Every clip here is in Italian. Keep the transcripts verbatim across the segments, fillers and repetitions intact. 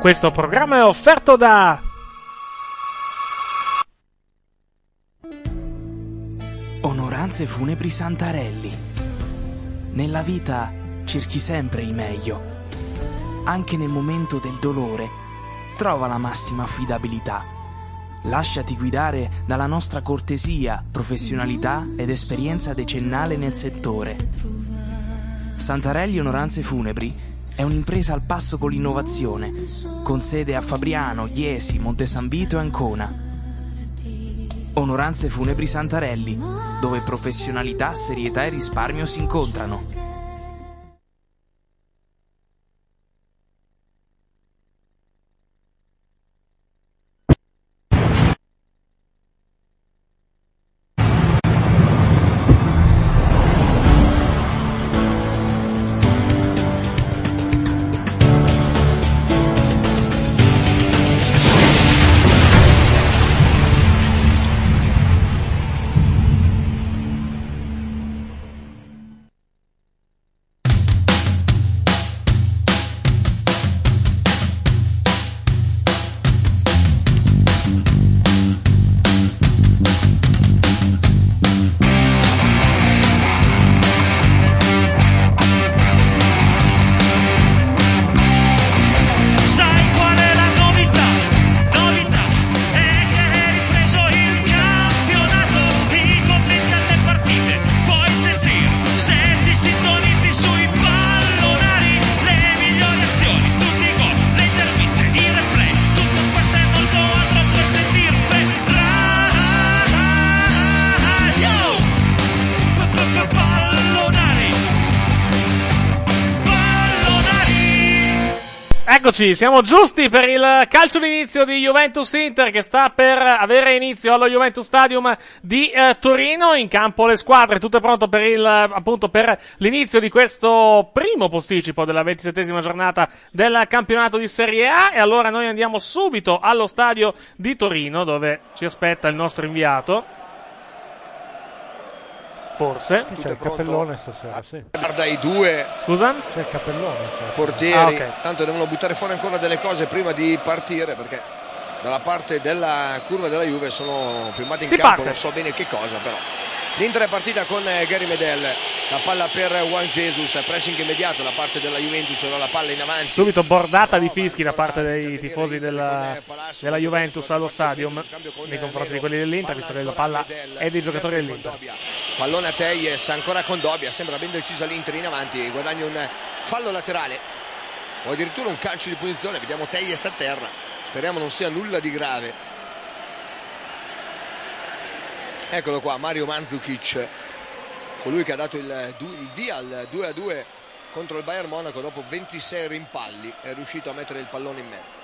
Questo programma è offerto da Onoranze Funebri Santarelli. Nella vita cerchi sempre il meglio. Anche nel momento del dolore, trova la massima affidabilità. Lasciati guidare dalla nostra cortesia, professionalità ed esperienza decennale nel settore. Santarelli Onoranze Funebri è un'impresa al passo con l'innovazione, con sede a Fabriano, Iesi, Monte San Vito e Ancona. Onoranze Funebri Santarelli, dove professionalità, serietà e risparmio si incontrano. Eccoci, siamo giusti per il calcio d'inizio di Juventus-Inter che sta per avere inizio allo Juventus Stadium di eh, Torino. In campo le squadre, tutto è pronto per il appunto per l'inizio di questo primo posticipo della ventisettesima giornata del campionato di Serie A. E allora noi andiamo subito allo stadio di Torino, dove ci aspetta il nostro inviato. Forse c'è il cappellone stasera, sì. Guarda i due. Scusa? C'è il cappellone. Cioè. Portieri. Ah, okay. Tanto devono buttare fuori ancora delle cose prima di partire, perché dalla parte della curva della Juve sono firmati in si campo, parte. non so bene che cosa, però. L'Inter è partita con Gary Medel, la palla per Juan Jesus, pressing immediato da parte della Juventus, ora la palla in avanti. Subito bordata di fischi da parte dei tifosi della, della Juventus allo stadium nei confronti di quelli dell'Inter, visto che la palla è dei giocatori dell'Inter. Pallone a Telles, ancora con Dobbia, sembra ben decisa l'Inter in avanti, guadagna un fallo laterale o addirittura un calcio di punizione. Vediamo Telles a terra, speriamo non sia nulla di grave. Eccolo qua, Mario Mandzukic, colui che ha dato il, il via al due a due contro il Bayern Monaco dopo ventisei rimpalli, è riuscito a mettere il pallone in mezzo.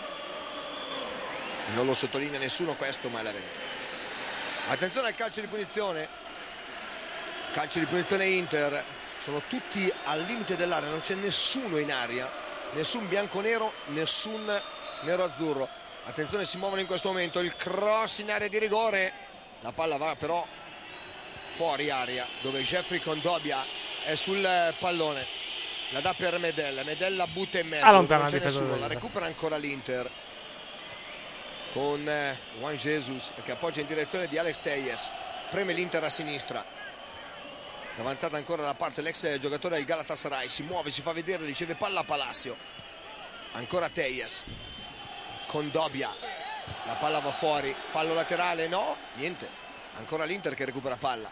Non lo sottolinea nessuno questo, ma è la verità. Attenzione al calcio di punizione. Calcio di punizione Inter, sono tutti al limite dell'area, non c'è nessuno in aria, nessun bianco-nero, nessun nero-azzurro. Attenzione, si muovono in questo momento, il cross in area di rigore. La palla va però fuori area, dove Jeffrey Kondogbia è sul pallone, la dà per Medel, Medel la butta in mezzo, allontana non c'è il nessuno, difensore. la recupera ancora l'Inter con Juan Jesus che appoggia in direzione di Alex Telles, preme l'Inter a sinistra, avanzata ancora da parte l'ex giocatore del Galatasaray, si muove, si fa vedere, riceve palla a Palacio, ancora Telles, Kondogbia. La palla va fuori, fallo laterale, no, niente, ancora l'Inter che recupera palla.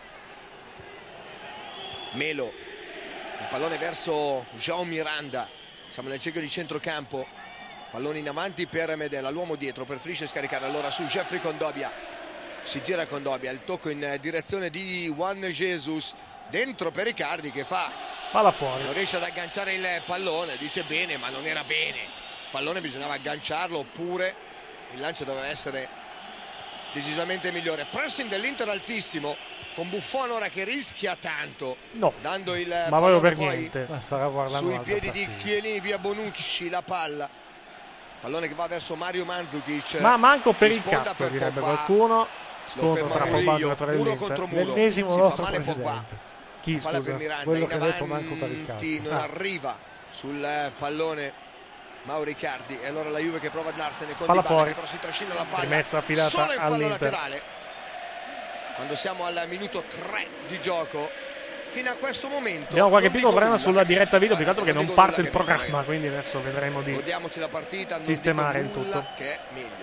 Melo, il pallone verso João Miranda, siamo nel cerchio di centrocampo, pallone in avanti per Medella, l'uomo dietro, preferisce scaricare allora su Jeffrey Kondogbia, si gira Kondogbia, il tocco in direzione di Juan Jesus, dentro per Icardi che fa, palla fuori, non riesce ad agganciare il pallone, dice bene ma non era bene, il pallone bisognava agganciarlo oppure il lancio doveva essere decisamente migliore. Pressing dell'Inter altissimo con Buffon ora che rischia tanto, no, dando il ma voglio per poi niente sui piedi di Chiellini via Bonucci, la palla pallone che va verso Mario Mandzukic, ma manco per il sponda cazzo per direbbe Pogba. qualcuno. Scontro tra Pogba e giocatore muro dell'Inter, contro muro, l'ennesimo si nostro fa male presidente. Pogba. Chi, palla scusa? per Miranda Quello in che ha detto manco per il avanti, cazzo. non Ah. arriva sul pallone Mauro Icardi, e allora la Juve che prova a andarsene con palla Dybala, fuori, che però si trascina la palla, rimessa affidata solo in fallo all'Inter. laterale quando siamo al minuto tre di gioco. Fino a questo momento abbiamo qualche piccolo problema nulla. sulla diretta video, più che altro che non parte il che programma, ragazzi. quindi adesso vedremo di Godiamoci la partita, non sistemare il dico nulla, tutto. che è meglio.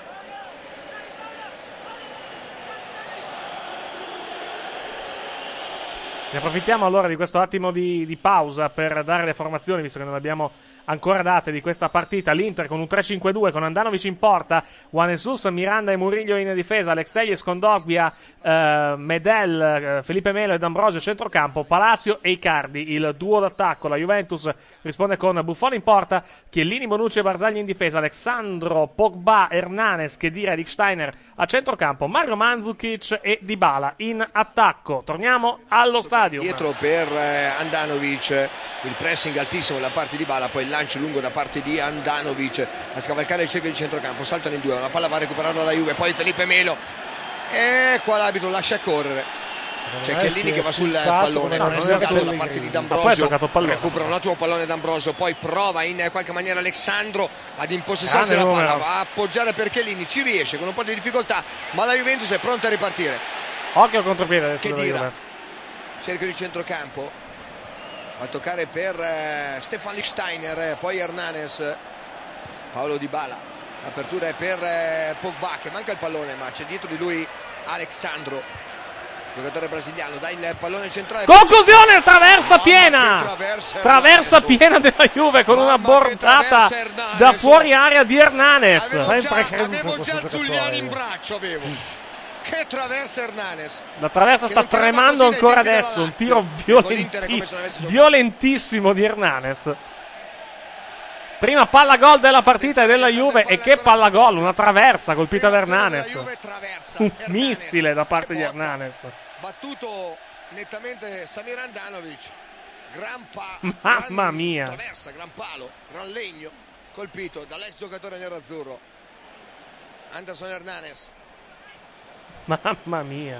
Ne approfittiamo allora di questo attimo di, di pausa per dare le formazioni, visto che non abbiamo ancora date di questa partita. L'Inter con un tre cinque due con Andanovic in porta, Juan Jesus, Miranda e Murillo in difesa, Alex Telles, Kondogbia, eh, Medel, eh, Felipe Melo e D'Ambrosio a centrocampo, Palacio e Icardi, il duo d'attacco. La Juventus risponde con Buffon in porta, Chiellini, Bonucci e Barzagli in difesa, Alexandro, Pogba, Hernanes, Khedira e Dick Steiner a centrocampo, Mario Mandzukic e Dybala in attacco. Torniamo allo stadio. Dietro per eh, Andanovic, il pressing altissimo da parte di Dybala, poi il lancio lungo da parte di Andanovic a scavalcare il cerchio di centrocampo, saltano in due, la palla va a recuperarla la Juve, poi Felipe Melo, e qua l'arbitro lascia correre, c'è Chiellini che va sul pallone, no, pressingato da parte di D'Ambrosio, pallone. recupera un ottimo pallone D'Ambrosio, poi prova in qualche maniera Alexandro ad impossessarsi la palla, va a appoggiare per Chiellini, ci riesce con un po' di difficoltà, ma la Juventus è pronta a ripartire. Occhio al contropiede adesso della Khedira, Juve. cerchio di centrocampo, a toccare per eh, Stefan Lichtsteiner, poi Hernanes, Paolo Dybala, l'apertura è per eh, Pogba che manca il pallone, ma c'è dietro di lui Alexandro, giocatore brasiliano, dà il pallone centrale, conclusione, traversa piena, traversa, traversa piena della Juve con Mamma una bordata Hernanes, da fuori area di Hernanes. avevo sempre già, creduto avevo in già questo Zuliani giocatore. in braccio, avevo che traversa Hernanes, La traversa che sta non tirava tremando così dai ancora tempi della adesso, un Lazio. tiro Con l'Inter è violenti- come se non avesse giocato. violentissimo di Hernanes. Prima palla gol della partita della Juve, e che palla gol, una traversa colpita da Hernanes, un missile da parte di Hernanes. Battuto nettamente Samir Andanovic, gran pa- Mamma gran mia. traversa, gran palo, gran legno, colpito dall'ex giocatore nero-azzurro Anderson Hernanes. Mamma mia.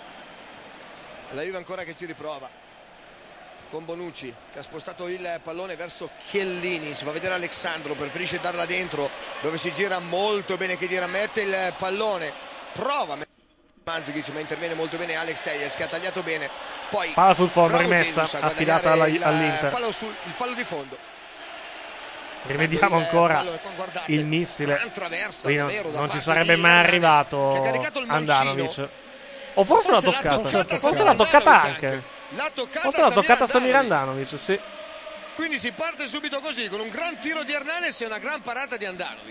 La Juve ancora che ci riprova con Bonucci che ha spostato il pallone verso Chiellini, si fa vedere Alexandro, preferisce darla dentro dove si gira molto bene Khedira, mette il pallone, prova Mandzukic, ma interviene molto bene Alex Telles che ha tagliato bene, poi Palla sul fondo, bravo rimessa, Jesus a affidata guadagnare alla- il all'Inter. fallo, sul, il fallo di fondo. Rivediamo Ecco il ancora pallone, qua guardate, il missile. gran traversa Qui non, davvero da non ci parte sarebbe di mai Hernanes, arrivato che ha caricato il mancino. Andanovic. O forse l'ha Forse l'ha toccata, toccata forse Samir l'ha toccata Andanovic anche. L'ha toccata Forse l'ha Samir toccata Samir Andanovic. Andanovic, sì. Quindi si parte subito così con un gran tiro di Hernanes e una gran parata di Andanovic.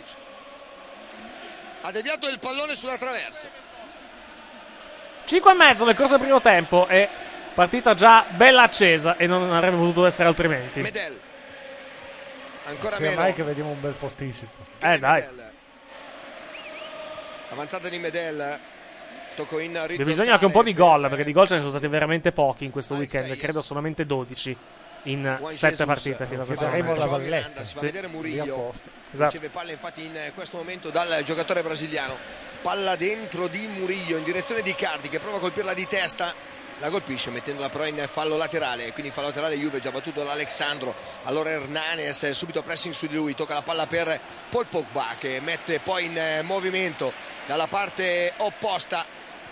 Ha deviato il pallone sulla traversa. cinque e mezzo nel corso del primo tempo, e partita già bella accesa, e non avrebbe potuto essere altrimenti. Medel. Ancora Sia meno. mai che vediamo un bel posticipo. Eh dai, Medel. Avanzata di Medel. Tocco in c'è bisogno anche un po' di gol, perché di gol ce ne sono stati veramente pochi in questo Alex weekend, Telles. credo solamente dodici in Juan sette Jesus, partite fino a questo Chiederemo momento. la Miranda, Valletta. si fa Sì. vedere Lì Murillo. apposta. Esatto. Riceve palla infatti in questo momento dal giocatore brasiliano. Palla dentro di Murillo in direzione di Icardi che prova a colpirla di testa. La colpisce mettendola però in fallo laterale, quindi fallo laterale Juve già battuto da Alexandro. Allora Hernanes subito pressing su di lui, tocca la palla per Paul Pogba che mette poi in movimento dalla parte opposta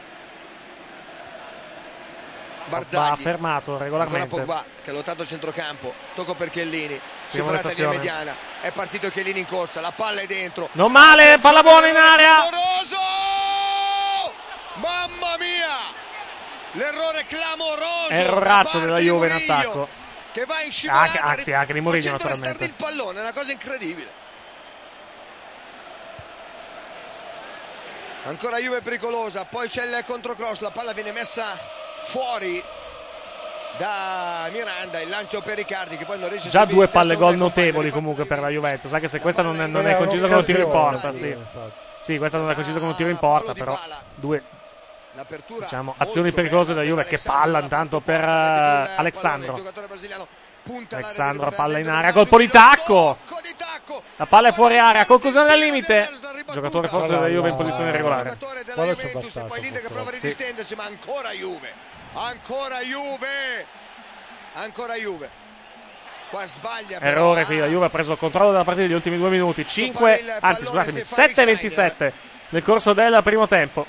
Barzagli. Va fermato Ancora regolarmente. Pogba che ha lottato a centrocampo, tocco per Chiellini, Siamo superata alla via stazione. mediana, è partito Chiellini in corsa, la palla è dentro. Non male, palla buona in area. Clamoroso! Mamma mia! L'errore clamoroso! Erroraccio da parte della di Juve in Murillo, attacco. che va in scivolata, Anche- anzi, anche di Murillo, facendo restare naturalmente. il pallone, è una cosa incredibile. Ancora Juve pericolosa, poi c'è il controcross, la palla viene messa fuori da Miranda, il lancio per Riccardi che poi non riesce a Già subire due in testa palle un gol compagno, notevoli riporta comunque per la Juventus. Juventus, anche se La questa palla non è, in- non è Era concisa con un tiro in un'occasione, porta, sì. infatti. Sì, questa non è concisa con un tiro in porta, però due, L'apertura diciamo, molto azioni pericolose bella da Juve. per Che Alexandro, palla la intanto porta per posta, mette sul eh, pallone, Alexandro. il giocatore brasiliano punta all'area, Alexandro, deve palla in dentro area, Mandzukic, colpo di tacco. tocco di tacco. La palla è fuori Palla area, di conclusione tiro al di limite. Nels, la ribattuta. Giocatore forse Palla della Juve in là. posizione regolare. Giocatore della Quello c'è Juventus, bastato, poi l'Inter che prova a purtroppo. resistendersi, ma ancora Juve. Ancora Juve. Ancora Juve. Qua sbaglia però, Errore ah. qui, la Juve ha preso il controllo della partita negli ultimi due minuti. cinque, anzi scusatemi, sette e ventisette nel corso del primo tempo.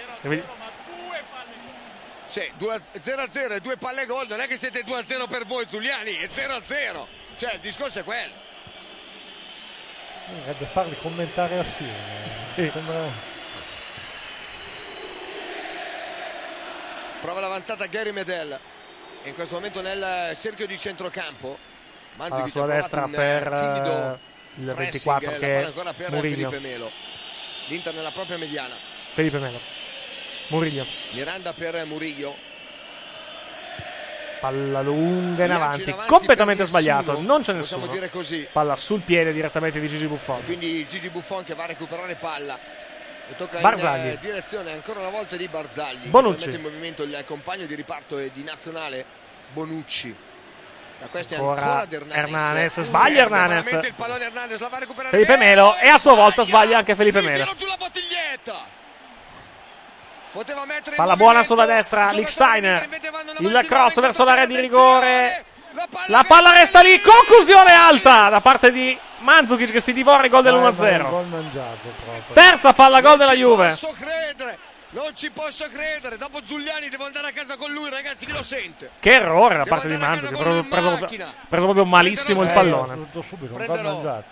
Sì, zero a zero e due palle gol, non è che siete due a zero per voi Zuliani, è zero a zero. Cioè il discorso è quello. Dovrebbe farli commentare assieme. Sì. Sembra... Prova l'avanzata Gary Medel. E in questo momento nel cerchio di centrocampo. Alla sua destra per uh, il ventiquattro pressing, che è ancora per Murillo. Felipe Melo. L'Inter nella propria mediana. Felipe Melo. Murillo. Miranda per Murillo. Palla lunga in avanti, in avanti completamente nessuno, sbagliato, non c'è possiamo nessuno. dire così. Palla sul piede direttamente di Gigi Buffon. E quindi Gigi Buffon che va a recuperare palla. E tocca Barzagli. in eh, direzione ancora una volta di Barzagli. Bonucci. Mette in movimento il compagno di riparto e di nazionale Bonucci. Da questo è Ancora ancora ad Hernanes. Hernanes, sbaglia Hernanes. Il pallone Hernanes la va a recuperare Felipe Melo e a sua volta sbaglia anche Felipe Melo. Sulla bottiglietta. Poteva mettere Palla buona sulla destra, Lichtsteiner. Il cross verso l'area di rigore. La palla resta lì, conclusione alta da parte di Mandzukic che si divora il gol dell'uno a zero. Gol mangiato proprio. Terza palla gol della Juve. Non ci posso credere, non ci posso credere. Dopo Zuliani devo andare a casa con lui, ragazzi, chi lo sente? Che errore da Devo parte di andare a casa Mandzukic, con lui ha preso, in preso, macchina. preso proprio malissimo il Prenderò- pallone. Tutto subito, un gol Prenderò. mangiato.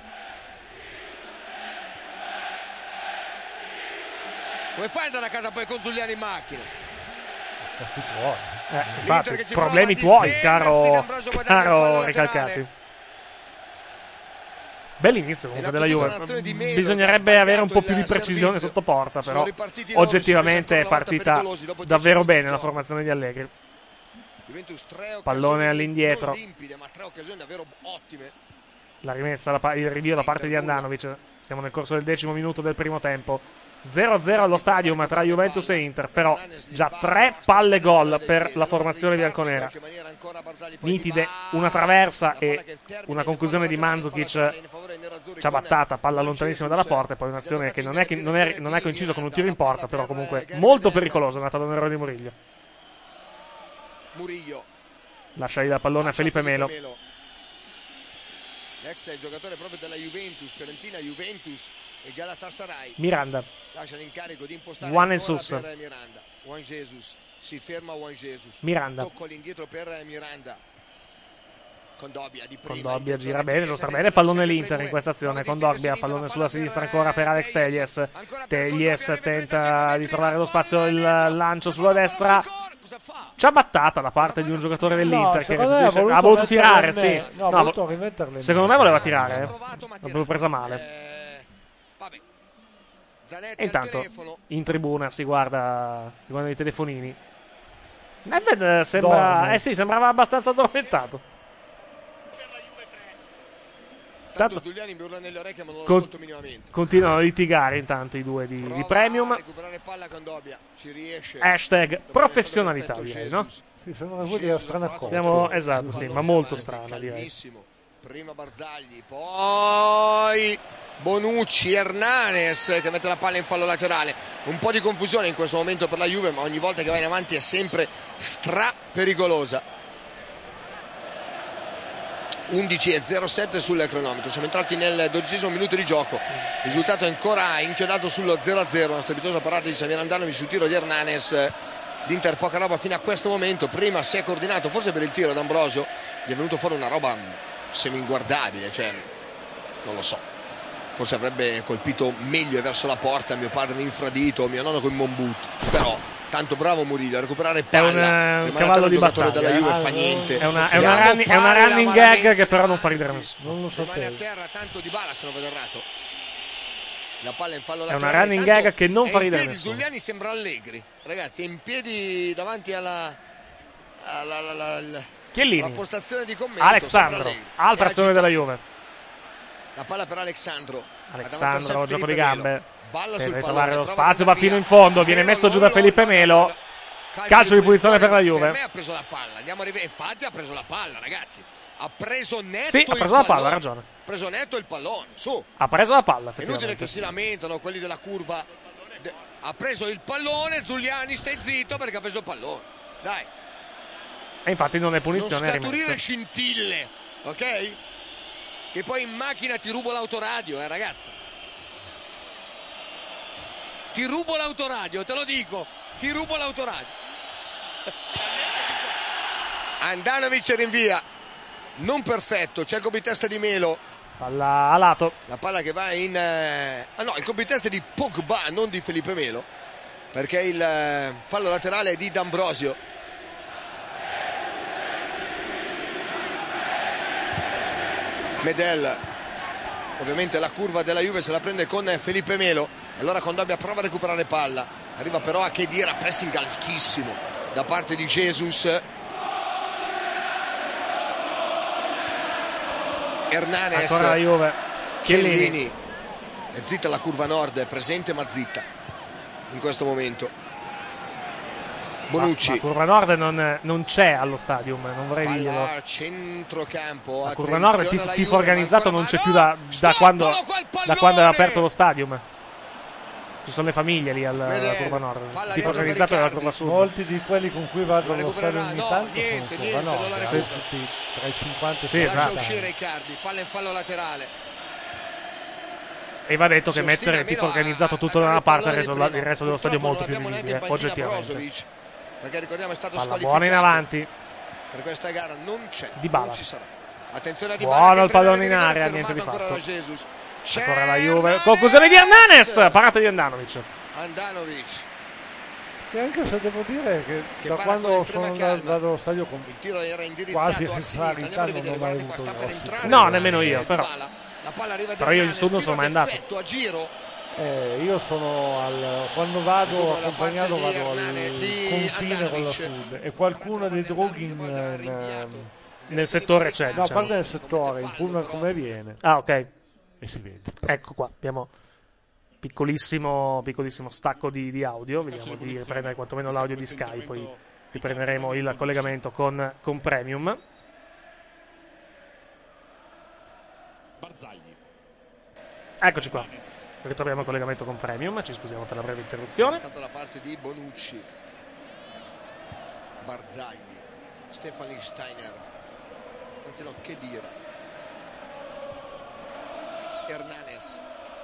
Come fai ad andare a casa poi con Zuliani in macchina? Cazzi tuoi. Eh, infatti, che ci problemi prova a tuoi, distendersi, caro, D'Ambrosio guadagna il caro fallo Recalcati. laterale. Bell'inizio comunque della Juve. Bisognerebbe avere un po' più di precisione sotto porta, però oggettivamente è partita davvero bene la formazione di Allegri. Pallone all'indietro. La rimessa, la pa- il rinvio da parte di Andanovic. Siamo nel corso del decimo minuto del primo tempo. zero a zero allo stadium tra Juventus e Inter, però già tre palle gol per la formazione bianconera. Nitide, una traversa e una conclusione di Mandzukic ciabattata, palla lontanissima dalla porta, e poi un'azione che non è, che non è, non è coinciso con un tiro in porta, però comunque molto pericolosa, nata da un errore di Murillo. Murillo. Lascia lì la pallone a Felipe Melo. L'ex giocatore proprio della Juventus, Fiorentina, Juventus e Galatasaray. Miranda. Lascia l'incarico di impostare Juan ancora Jesus. per Miranda. Juan Jesus. Si ferma Juan Jesus. Miranda. Tocco all'indietro per Miranda. Condogbia di prima. Condogbia gira bene, giusta bene, pallone l'Inter in questa azione. Condogbia, pallone sulla sinistra ancora per Alex Telles. Telles tenta di trovare lo spazio, il lancio sulla destra. Ciabattata da parte di un giocatore dell'Inter, No, che secondo me restituisce- ha ha voluto voluto tirare, metterla sì. in me- no, ha No, voluto rimetterla in secondo me. me voleva tirare, eh. Provato, ma L'ha proprio presa male. Eh, vabbè. Zanetti E intanto al telefono. in tribuna si guarda, si guardano i telefonini. Nedved sembra, Dorme. eh sì, sembrava abbastanza addormentato. Tanto Tanto- Zuliani mi urla nelle orecchie ma non lo Con- ascolto minimamente. Continuano a litigare intanto i due di, di Prova Premium. a recuperare palla Condogbia. Ci riesce. Hashtag Dopo professionalità, perfetto direi, no? Jesus. Sì, sembra una cosa strana cosa. Siamo, esatto, sì, ma molto Avanti, strana, direi. calmissimo. Prima Barzagli, poi Bonucci, Hernanes che mette la palla in fallo laterale. Un po' di confusione in questo momento per la Juve, ma ogni volta che va in avanti è sempre stra pericolosa. undici e zero sette sul cronometro, siamo entrati nel dodicesimo minuto di gioco, il risultato è ancora inchiodato sullo zero a zero, una strepitosa parata di Samir Andanovic sul tiro di Hernanes. L'Inter poca roba fino a questo momento, prima si è coordinato forse per il tiro d'Ambrosio, gli è venuto fuori una roba semi-inguardabile, cioè non lo so, forse avrebbe colpito meglio verso la porta mio padre infradito, mio nonno con Monboot, però tanto bravo Murillo a recuperare palla, È un, eh, un rimane cavallo un di giocatore battaglia, della Juve, eh. fa niente. È una, è una Diamo running, è una palla running malamente. gag che però non fa ridere nessuno. Non lo Rimane a sapevo. terra tanto di bala se non vedo errato. La palla in fallo È laterale. una running Tanto gag che non è fa ridere in piedi nessuno. Zuliani sembra Allegri. Ragazzi, è in piedi davanti alla alla, alla, alla, alla Chiellini, postazione di commento. Alexandro, sembra Allegri. altra È azione agitato. della Juve. La palla per Alexandro. Alexandro, gioco di Felipe gambe. Melo. Balla sul Deve pallone, trovare lo prova ad spazio, va andare fino via. in fondo, viene Melo, messo giù no, da no, Felipe no, no, Melo. no. Calcio di punizione per la Juve. Per me ha preso la palla. Andiamo a rivedere. Infatti ha preso la palla, ragazzi. Ha preso netto Sì, ha il preso la palla, pallone. ha ragione. Ha preso netto il pallone. Su. Ha preso la palla, È inutile effettivamente. che si lamentano quelli della curva. De- ha preso il pallone, Zuliani stai zitto perché ha preso il pallone. Dai, E infatti non è non punizione, è scaturire rimessa. scintille. ok? Che poi in macchina ti rubo l'autoradio, eh ragazzi. Ti rubo l'autoradio, te lo dico, ti rubo l'autoradio. Andanovic rinvia, non perfetto, c'è il compitesta di Melo. Palla a lato. La palla che va in... Eh... Ah no, il compitesta di Pogba, non di Felipe Melo, perché il eh, fallo laterale è di D'Ambrosio. Medel, ovviamente la curva della Juve se la prende con Felipe Melo, e allora Kondogbia prova a recuperare palla, arriva però a Khedira, pressing altissimo da parte di Jesus. Hernanes, ancora la Juve. Chiellini, è zitta la curva nord, è presente ma zitta in questo momento. Bonucci, Ma, ma curva nord non, non c'è allo stadium, non vorrei palla dirglielo. a centrocampo. La curva nord, il tif- tifo organizzato non c'è più da, da, Stop, quando, quel da quando è pallone! aperto lo stadium. Ci sono le famiglie lì alla, alla curva nord. Il Palla tifo dietro organizzato è la Riccardi. curva sud. Molti di quelli con cui vado La allo stadio recupererà, ogni no, tanto niente, sono niente, curva non la nord, recupera. eh, tutti tra i cinquanta e Sì, i Lascia esatto. sessanta uscire anni. Riccardi, palla in fallo laterale. E va detto che Si mettere ostina il tifo Melo a- organizzato a tutto da dare una il parte ha pallone reso di la- prima. il resto dello stadio molto Purtroppo più non abbiamo neanche in vivibile, panchina oggettivamente. Brozovic, perché ricordiamo è stato Palla squalificato. buona in avanti. Per questa gara non c'è, Dybala. non ci sarà. Attenzione a Buono Dybala che il pallone entra in nell'area, area, fermato niente di ancora fatto. da Jesus. C'è Ancora la Juve. Hernanes! Conclusione di Hernanes, parata di Andanovic. Andanovic, Sì, anche se devo dire che, Che da parla con quando estrema sono calma. andato allo stadio con il tiro era quasi indirizzato a sinistra. centralità, Andiamo a non rivedere, ho mai guardate qua, sta avuto per grossi entrare. No, Dybala, nemmeno io, però. Dybala. La palla arriva da Però io in Hernanes, sud non tiro sono mai andato. d'effetto a giro. Eh, io sono al, quando vado Secondo la accompagnato parte di vado al Hernane- di confine con la Andanovic. Sud e qualcuno dei droghi in, in, Nel settore c'è, no, a diciamo. parte nel settore, il pullman come viene Ah, ok. e si vede. Ecco qua, abbiamo piccolissimo, piccolissimo stacco di, di audio. Vediamo di riprendere quantomeno l'audio di Sky, poi riprenderemo il collegamento con, con Premium. Eccoci qua, ritroviamo il collegamento con Premium, ci scusiamo per la breve interruzione. È stata la parte di Bonucci, Barzagli, Stefan Lichtsteiner, anzi no, che dire, Hernanes.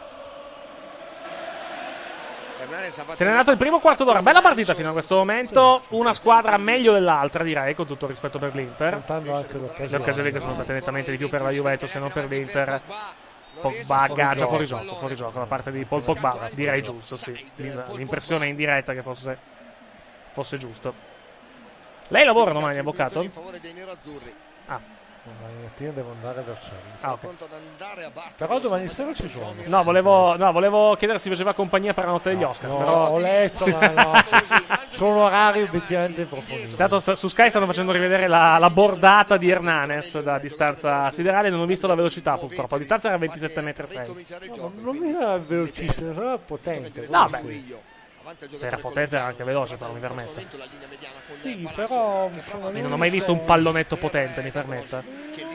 Hernanes ha fatto Se n'è andato il primo quarto d'ora, bella partita fino a questo momento, una squadra meglio dell'altra direi, con tutto il rispetto per l'Inter. Contando anche Le l'occasione. occasioni che sono state nettamente di più per la Juventus che non per l'Inter. Pogba aggancia fuori gioco, fuori gioco da parte di Paul Pogba, direi giusto, sì. L'impressione in diretta che fosse, fosse giusto. Lei lavora domani, avvocato? in favore dei nerazzurri. Ah, Domani mattina devo andare ad Arciano. ah ok. Pronto ad andare a battere. Però domani sera ci sono. No, volevo, no, volevo chiedere se vi faceva compagnia per la notte degli Oscar. No, Però ho letto, ma no, sono orari obiettivamente improponibili. intanto sta- su Sky stanno facendo rivedere la, la bordata di Hernanes da distanza siderale. Non ho visto la velocità purtroppo. La distanza era ventisette virgola sei metri. No, non mi era velocissimo, era potente. No, beh, se era potente era anche veloce, però mi permetta. Sì, però Io non ho mai visto un pallonetto potente, mi permetta.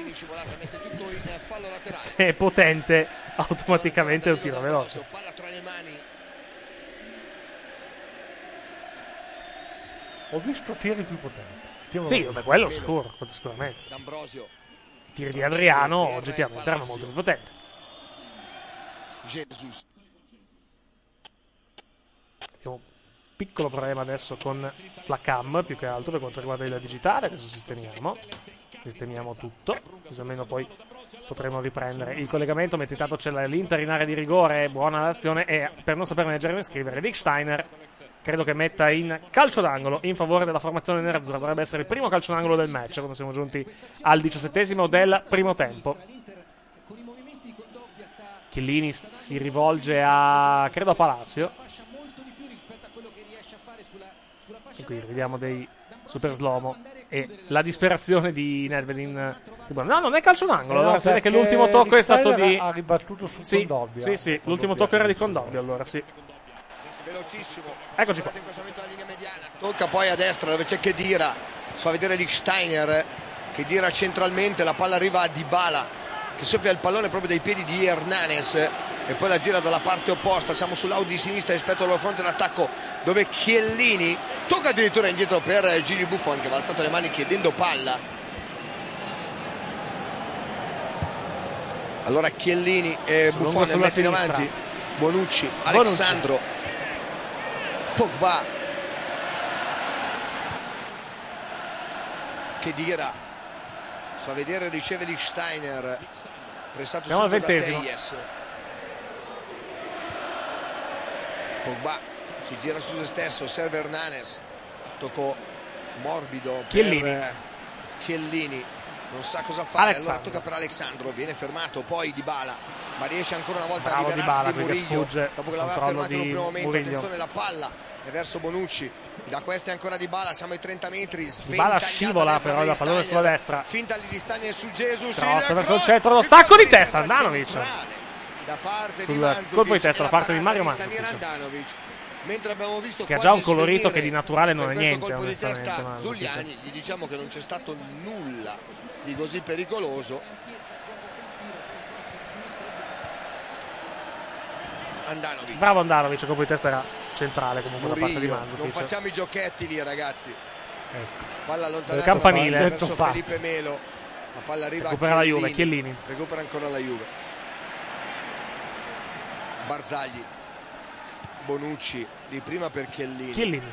Se è potente, automaticamente è un tiro veloce. Palla tra le mani. ho visto tiri più potenti. Tiro- Sì, vabbè, quello sicuro, sicuramente. D'Ambrosio, I tiri di Adriano oggettivamente erano molto più potenti. Jesus. Abbiamo un piccolo problema adesso con la cam, più che altro per quanto riguarda il digitale. Adesso sistemiamo, sistemiamo tutto, così almeno poi potremo riprendere il collegamento. Mentre intanto c'è l'Inter in area di rigore, buona l'azione, e per non saperne leggere né scrivere, Lichtsteiner credo che metta in calcio d'angolo in favore della formazione nerazzurra. Dovrebbe essere il primo calcio d'angolo del match quando siamo giunti al diciassettesimo del primo tempo. Chiellini si rivolge a, credo, a Palacio, e qui vediamo dei super slow-mo e la disperazione di Nedvedin. No, non è calcio d'angolo. Eh no, Allora si vede che perché l'ultimo tocco è stato Lichtsteiner di ha ribattuto su sì, Kondogbia. sì, sì, l'ultimo Kondogbia tocco era di penso. Kondogbia, allora sì. Velocissimo. Eccoci qua. In questo momento la linea mediana. Tocca poi a destra dove c'è Khedira. Si fa vedere Lichtsteiner. Khedira centralmente, la palla arriva a Dybala che soffia il pallone proprio dai piedi di Hernanes e poi la gira dalla parte opposta. Siamo sull'out di sinistra rispetto al fronte d'attacco dove Chiellini tocca addirittura indietro per Gigi Buffon che va alzato le mani chiedendo palla. Allora Chiellini e Lungo Buffon sulla messi sinistra. davanti, Bonucci, Alexandro, Pogba, Khedira, fa vedere, riceve Lichtsteiner, prestato Siamo al subito da ventesimo. Telles. Pogba si gira su se stesso, serve Hernanes, tocco morbido Chiellini. per eh, Chiellini, non sa cosa fare, Alexandro. allora tocca per Alexandro, viene fermato, poi Dybala, ma riesce ancora una volta Bravo a liberarsi Dybala, di perché Murillo, sfugge dopo che l'aveva controllo fermato in un di primo momento. Murillo. Attenzione, la palla è verso Bonucci, da questa è ancora Dybala, siamo ai trenta metri, Dybala sventagliata scivola a destra però, per la pallone Steiner, sulla destra. finta di Steiner su Jesus, Cross il verso il cross, centro, lo il stacco colpo di testa, testa Handanovic. centrale da parte Sul di Mandzukic, colpo di testa e da parte di parata Mario Samir Mandzukic. Handanovic. Mentre abbiamo visto Che ha già un quasi colorito svenire che di naturale non per è questo niente, colpo di onestamente, testa Mandzukic. Zuliani, gli diciamo che non c'è stato nulla di così pericoloso. Handanovic, Bravo Handanovic, il colpo di testa era centrale comunque da parte di Murillo, non Mandzukic. facciamo i giochetti lì ragazzi, Ecco. palla allontanata Campanile. verso Detto fatto. Felipe Melo, la palla arriva Recupera a la Chiellini. Juve, Chiellini. Recupera ancora la Juve, Barzagli, Bonucci di prima per Chiellini, Chiellini.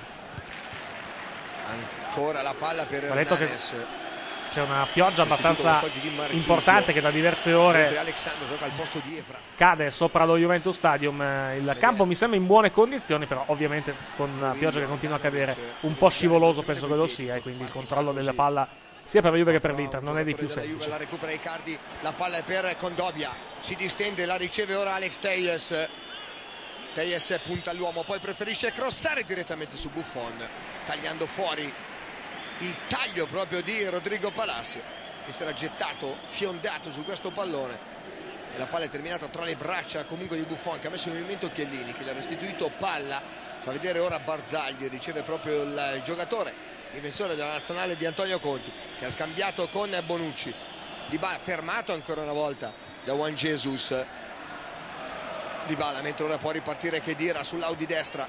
ancora la palla per Ha detto che Hernanes, c'è una pioggia Sostituto abbastanza quest'oggi di Marchisio, importante che da diverse mentre ore Alexandro gioca al posto di Evra. cade sopra lo Juventus Stadium. Il campo mi sembra in buone condizioni, però ovviamente con la pioggia che continua a cadere un po' scivoloso penso che lo sia, e quindi il controllo della palla sia per la Juve che per l'Inter non è dei più La Juve semplici. la recupera Icardi, la palla è per Kondogbia, si distende, la riceve ora Alex Telles. Telles punta all'uomo, poi preferisce crossare direttamente su Buffon, tagliando fuori il taglio proprio di Rodrigo Palacio, che si era gettato, fiondato su questo pallone, e la palla è terminata tra le braccia comunque di Buffon, che ha messo in movimento Chiellini, che le ha restituito palla. Fa vedere ora Barzagli, riceve proprio il giocatore, difensore della nazionale di Antonio Conti, che ha scambiato con Bonucci. Dybala fermato ancora una volta da Juan Jesus. Dybala, mentre ora può ripartire Khedira sull'Audi destra.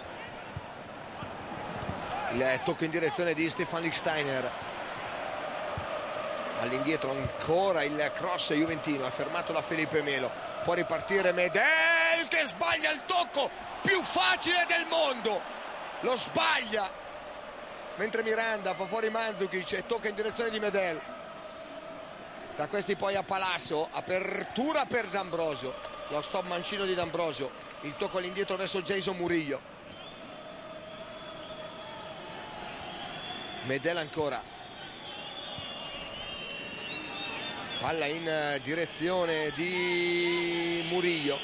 Il tocco in direzione di Stefan Lichtsteiner. All'indietro ancora il cross juventino, ha fermato da Felipe Melo. Può ripartire Medel, che sbaglia il tocco più facile del mondo. Lo sbaglia. Mentre Miranda fa fuori Mandzukic e tocca in direzione di Medel. Da questi poi a Palacio, apertura per D'Ambrosio, lo stop mancino di D'Ambrosio, il tocco all'indietro verso Jason Murillo. Medel ancora, palla in direzione di Murillo,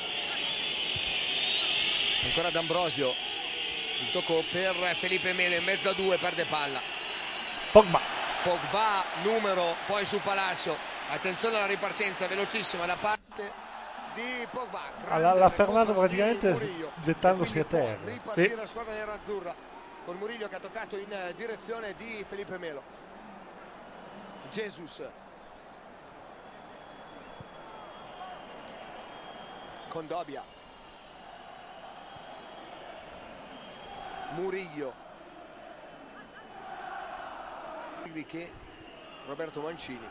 ancora D'Ambrosio, il tocco per Felipe Melo, in mezzo a due, perde palla. Pogba. Pogba numero, poi su Palacio, attenzione alla ripartenza velocissima da parte di Pogba. L'ha, l'ha fermato praticamente gettandosi a terra. Ripartire Sì. la squadra nerazzurra con Murillo che ha toccato in direzione di Felipe Melo. Jesus, Kondogbia, Murillo, che Roberto Mancini.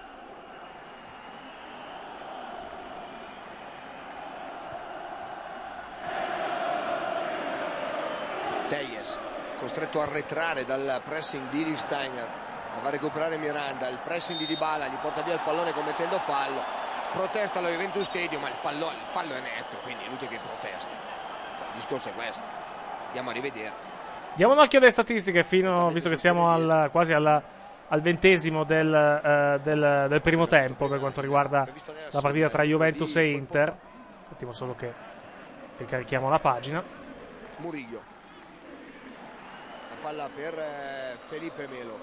Telles costretto a arretrare dal pressing di Lichtsteiner, va a recuperare Miranda, il pressing di Dybala gli porta via il pallone commettendo fallo, protesta allo Juventus Stadium, ma il, pallone, il fallo è netto, quindi è inutile che protesti, cioè, il discorso è questo. Andiamo a rivedere, Diamo un occhio alle statistiche, fino, visto che siamo al, quasi al, al ventesimo del, uh, del, del primo tempo per quanto riguarda la partita tra Juventus e Inter. Un attimo solo che ricarichiamo la pagina. Murillo, la palla per Felipe Melo,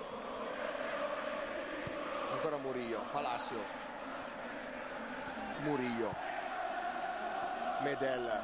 ancora Murillo, Palacio, Murillo, Medel,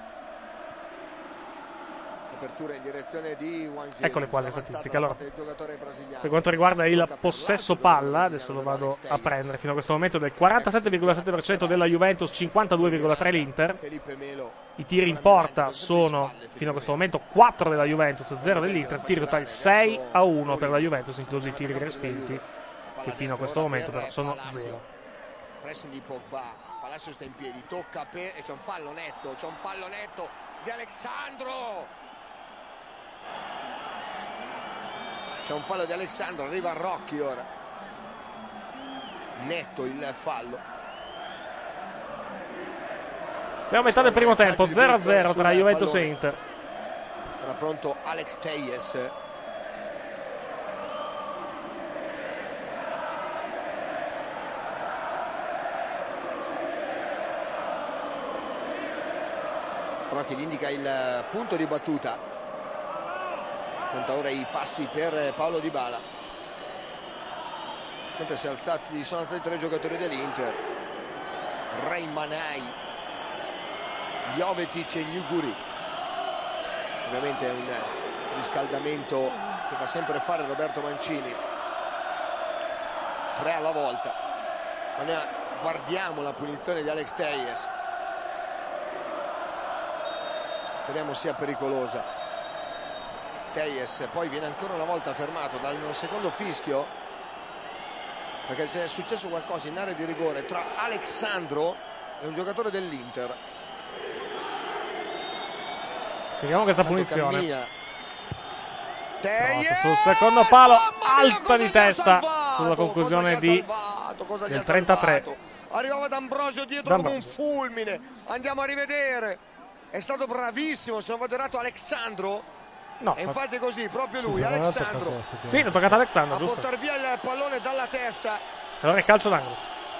apertura in direzione di Juan Jesus. Eccole qua le statistiche. Allora, del giocatore brasiliano. per quanto riguarda il possesso palla, adesso lo vado a prendere, fino a questo momento del quarantasette virgola sette per cento della Juventus, cinquantadue virgola tre per cento l'Inter. Felipe Melo, I tiri in porta sono fino a questo momento quattro della Juventus, zero dell'Inter, tiri totali sei a uno per la Juventus, inclusi i tiri respinti, che fino a questo momento però sono zero. pressing di Pogba, Palacio sta in piedi, tocca per... e c'è un fallo netto, c'è un fallo netto di Alexandro, c'è un fallo di Alexandro, arriva Rocchi ora, netto il fallo. Siamo a metà del primo tempo, zero a zero tra Juventus e Inter. Sarà pronto Alex Telles. Rocchi gli indica il punto di battuta. Conta ora i passi per Paolo Dybala. Mentre si alzati, sono alzati tre giocatori dell'Inter. Reimanai, Jovetic e Gnuguri. Ovviamente è un riscaldamento che fa sempre fare Roberto Mancini. Tre alla volta. Ma noi guardiamo la punizione di Alex Telles. Speriamo sia pericolosa. Telles poi viene ancora una volta fermato dal secondo fischio, perché c'è successo qualcosa in area di rigore tra Alexandro e un giocatore dell'Inter. Seguiamo questa punizione. Telles sul secondo palo, alta di testa sulla conclusione di del trentatré. Arrivava D'Ambrosio dietro come un fulmine. Andiamo a rivedere. È stato bravissimo, se non vado errato, Alexandro. No, e infatti è così, proprio lui, Alexandro. Sì, è toccato Alexandro, a giusto? portare via il pallone dalla testa. Allora è calcio d'angolo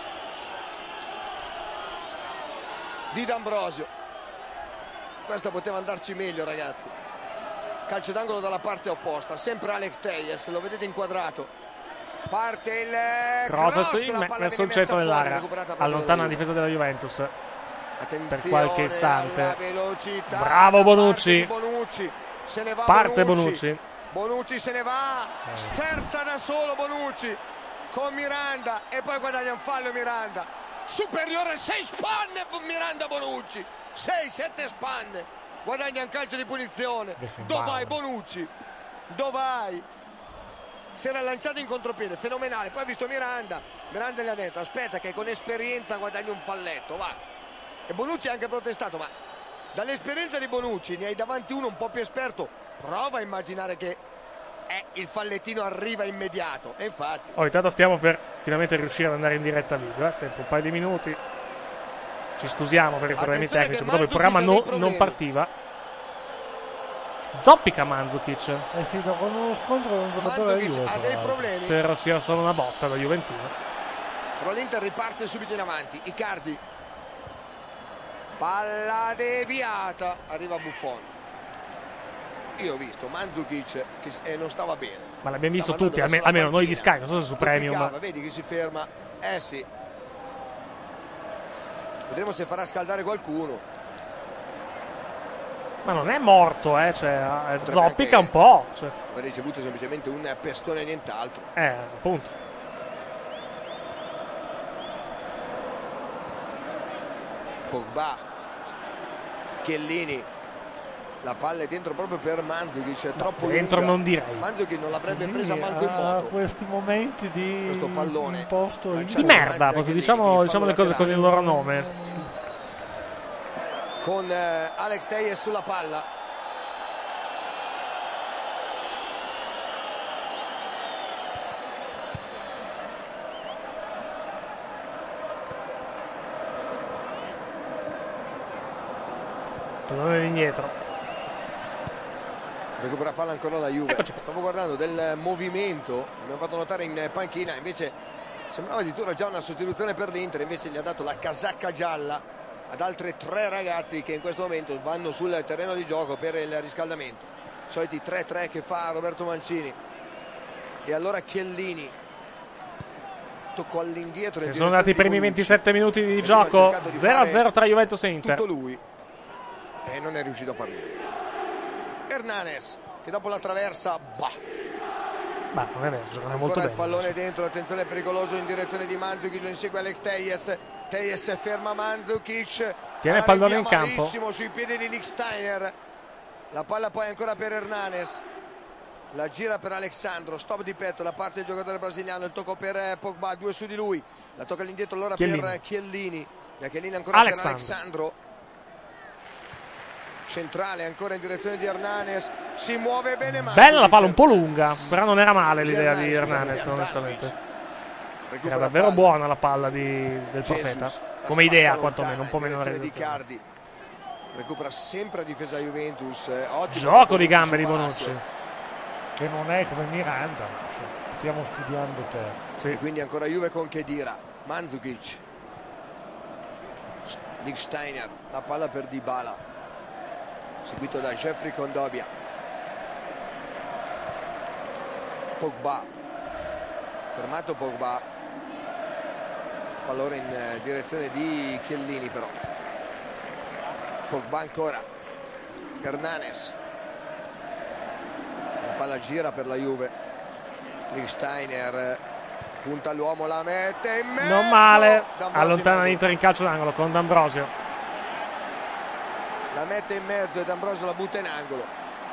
di D'Ambrosio. Questo poteva andarci meglio, ragazzi. Calcio d'angolo dalla parte opposta, sempre Alex Telles, lo vedete inquadrato. Parte il cross, cross sì, verso il centro dell'area, allontana la difesa della Juventus. Attenzione per qualche istante. Velocità, bravo Bonucci. Bonucci. Se ne va parte Bonucci. Bonucci. Bonucci se ne va, eh. sterza da solo Bonucci con Miranda e poi guadagna un fallo Miranda. Superiore, sei spanne Miranda Bonucci, sei sette spanne, guadagna un calcio di punizione. Dove vai Bonucci? Dove vai? Si era lanciato in contropiede, fenomenale, poi ha visto Miranda, Miranda gli ha detto aspetta che con esperienza guadagni un falletto, va. E Bonucci ha anche protestato, ma dall'esperienza di Bonucci ne hai davanti uno un po' più esperto, prova a immaginare che eh, il fallettino arriva immediato. E infatti oh, intanto stiamo per finalmente riuscire ad andare in diretta video, eh? Tempo un paio di minuti, ci scusiamo per i problemi tecnici, proprio il programma no, non partiva. Zoppica Mandzukic. Eh sì, con uno scontro con un giocatore della Juve ha dei problemi. Spero sia solo una botta da Juventino. Però l'Inter riparte subito in avanti. Icardi, palla deviata, arriva Buffon. Io ho visto Mandzukic che eh, non stava bene, ma l'abbiamo visto tutti, almeno, almeno noi di Sky, non so se su Premium. Piccava, vedi che si ferma, eh sì, vedremo se farà scaldare qualcuno. Ma non è morto, eh, cioè, zoppica un po', cioè. Aver ricevuto semplicemente un pestone e nient'altro. Eh, appunto. Pogba, Chiellini, la palla è dentro proprio per Mandzukic, è troppo lunga. Dentro non direi. Mandzukic non l'avrebbe presa manco in moto. moto. Questi momenti di questo pallone imposto in di merda, proprio diciamo, diciamo le cose con il loro nome. Con eh, Alex Telles sulla palla. Pallone indietro. Recupera palla ancora la Juve. Eccoci. Stavo guardando del movimento, abbiamo fatto notare in panchina, invece sembrava addirittura già una sostituzione per l'Inter, invece gli ha dato la casacca gialla ad altri tre ragazzi che in questo momento vanno sul terreno di gioco per il riscaldamento. I soliti tre tre che fa Roberto Mancini. E allora Chiellini, tocco all'indietro. Sono andati i primi ventisette minuti di gioco, zero a zero tra Juventus e Inter. Tutto lui e non è riuscito a farlo. Hernanes che dopo la traversa, bah. Ma non è vero, giocano molto ancora bene. Il pallone adesso dentro, attenzione pericoloso in direzione di Mandzukic, lo insegue Alex Telles. Telles ferma Mandzukic. Tiene il pallone in campo. Sui piedi di Lichtsteiner. La palla poi ancora per Hernanes. la gira per Alexandro, stop di petto da parte del giocatore brasiliano, il tocco per Pogba, due su di lui, la tocca all'indietro allora Chiellini. per Chiellini, la Chiellini ancora Alexandro. per Alexandro, centrale ancora in direzione di Hernanes, si muove bene Mandzukic. Bella la palla, un po' lunga, però non era male l'idea di Hernanes, onestamente. Era davvero buona la palla di, del profeta, come idea quantomeno, un po' meno realizzazione. Recupera sempre a difesa Juventus, gioco di gambe di Bonucci, che non è come Miranda, cioè, stiamo studiando te. Sì. E quindi ancora Juve con Khedira, Mandzukic, Lichtsteiner, la palla per Dybala, seguito da Jeffrey Kondogbia, Pogba, fermato Pogba, pallone in direzione di Chiellini però, Pogba ancora, Hernanes, la palla gira per la Juve, Lichtsteiner punta all'uomo, la mette in mezzo, non male, D'Ambrosio allontana l'Inter in calcio d'angolo con D'Ambrosio, la mette in mezzo e D'Ambrosio la butta in angolo.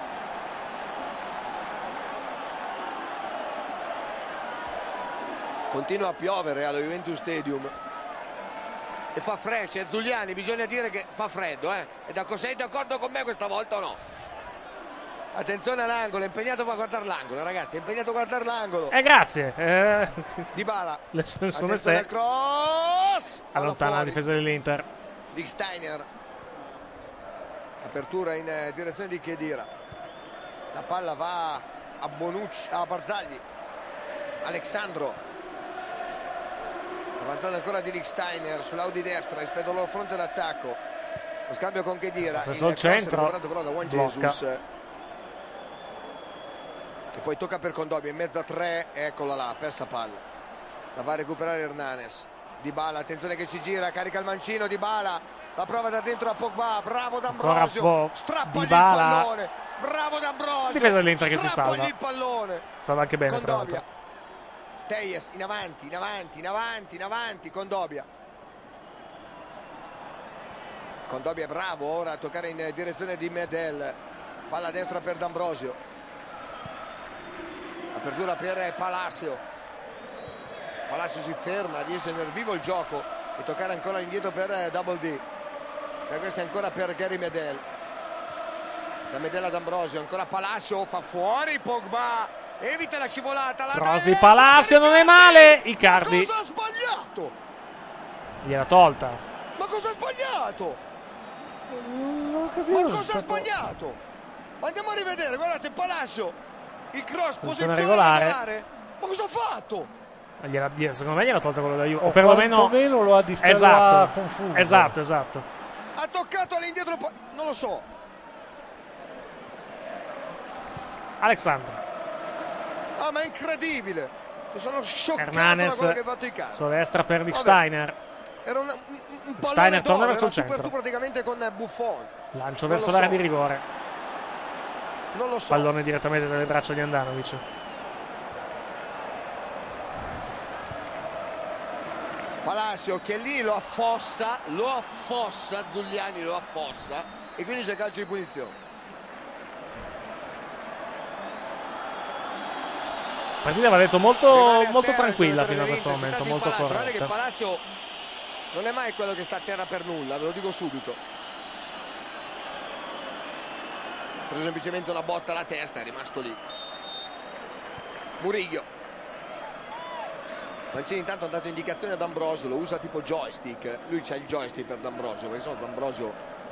Continua a piovere allo Juventus Stadium e fa freddo, c'è Zuliani, bisogna dire che fa freddo, eh? E da, sei d'accordo con me questa volta o no? Attenzione all'angolo, è impegnato a guardare l'angolo, ragazzi, è impegnato a guardare l'angolo. Eh, grazie. Eh, Dybala, le sue sono attenzione al ste. cross, Allontana la difesa dell'Inter. Lichtsteiner, apertura in eh, direzione di Khedira, la palla va a Bonucci, a Barzagli, Alexandro, avanzando ancora di Lichtsteiner sull'Audi destra rispetto al loro fronte d'attacco, lo scambio con Khedira, il centro però da Juan blocca. Jesus, che poi tocca per Kondogbia in mezzo a tre, eccola là, persa palla, la va a recuperare Hernanes. Dybala, attenzione che si gira, carica il mancino, Dybala, la prova da dentro a Pogba, bravo D'Ambrosio, strappagli il pallone, bravo D'Ambrosio, difesa dell'Inter che si salva, il pallone, salva anche bene tra Kondogbia, l'altro. Teyes in avanti, in avanti, in avanti, in avanti, Kondogbia. Kondogbia è bravo ora a toccare in direzione di Medel, palla a destra per D'Ambrosio, apertura per Palacio, Palacio si ferma, riesce a tenere vivo il gioco e toccare ancora indietro per Double D, e questo è ancora per Gary Medel, da Medel ad D'Ambrosio, ancora Palacio, fa fuori Pogba, evita la scivolata, la cross di Palacio, non è male, Icardi. Ma cosa ha sbagliato? Gliel'ha tolta. Ma cosa ha sbagliato? Non ho capito. Ma cosa ha sbagliato? Andiamo a rivedere, guardate Palacio, il cross, posizione regolare. regolare. Ma cosa ha fatto? Gliela, secondo me gliel'ha tolta quello da Juve, O o perlomeno quantomeno lo ha distratto, esatto, confuso. esatto, esatto. Ha toccato all'indietro, non lo so. Alexandro. Ah, ma è incredibile. Mi sono scioccato da Hernanes quello che ha fatto in casa. sulla destra per Lichtsteiner. Era un, un, un pallone Steiner torna d'oro, verso il era tu per centro. tu praticamente con Buffon. Lancio Non verso lo l'area so. di rigore. Non lo so. Pallone direttamente dalle braccia di Andanovic. Palacio, Chiellini lo affossa, lo affossa, Zuliani lo affossa e quindi c'è calcio di punizione. Partita va detto molto, Rimane a molto terra il tranquilla giocatore fino a questo dell'Inter, momento, si molto tratta di Palacio. Guardate che corretta. Palacio non è mai quello che sta a terra per nulla, ve lo dico subito. Ha preso semplicemente una botta alla testa, è rimasto lì. Murillo. Mancini intanto ha dato indicazione ad D'Ambrosio, lo usa tipo joystick, lui c'ha il joystick per D'Ambrosio, perché sennò D'Ambrosio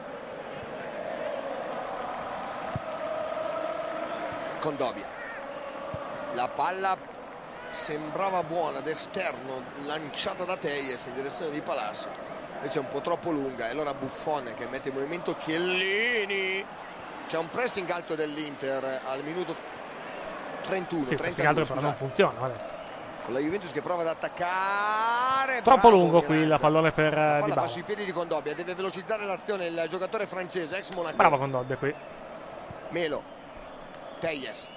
Kondogbia, la palla sembrava buona d'esterno, lanciata da Teyes in direzione di Palacio, invece è un po' troppo lunga e allora Buffon che mette in movimento Chiellini, c'è un pressing alto dell'Inter al minuto trentuno, Sì, trentadue, altro però non funziona, va detto. con la Juventus che prova ad attaccare, Troppo bravo lungo Miranda. qui la pallone per La palla Dybala. va sui piedi di Kondogbia, deve velocizzare l'azione il giocatore francese ex Monaco. Bravo Kondogbia qui. Melo, Teyes,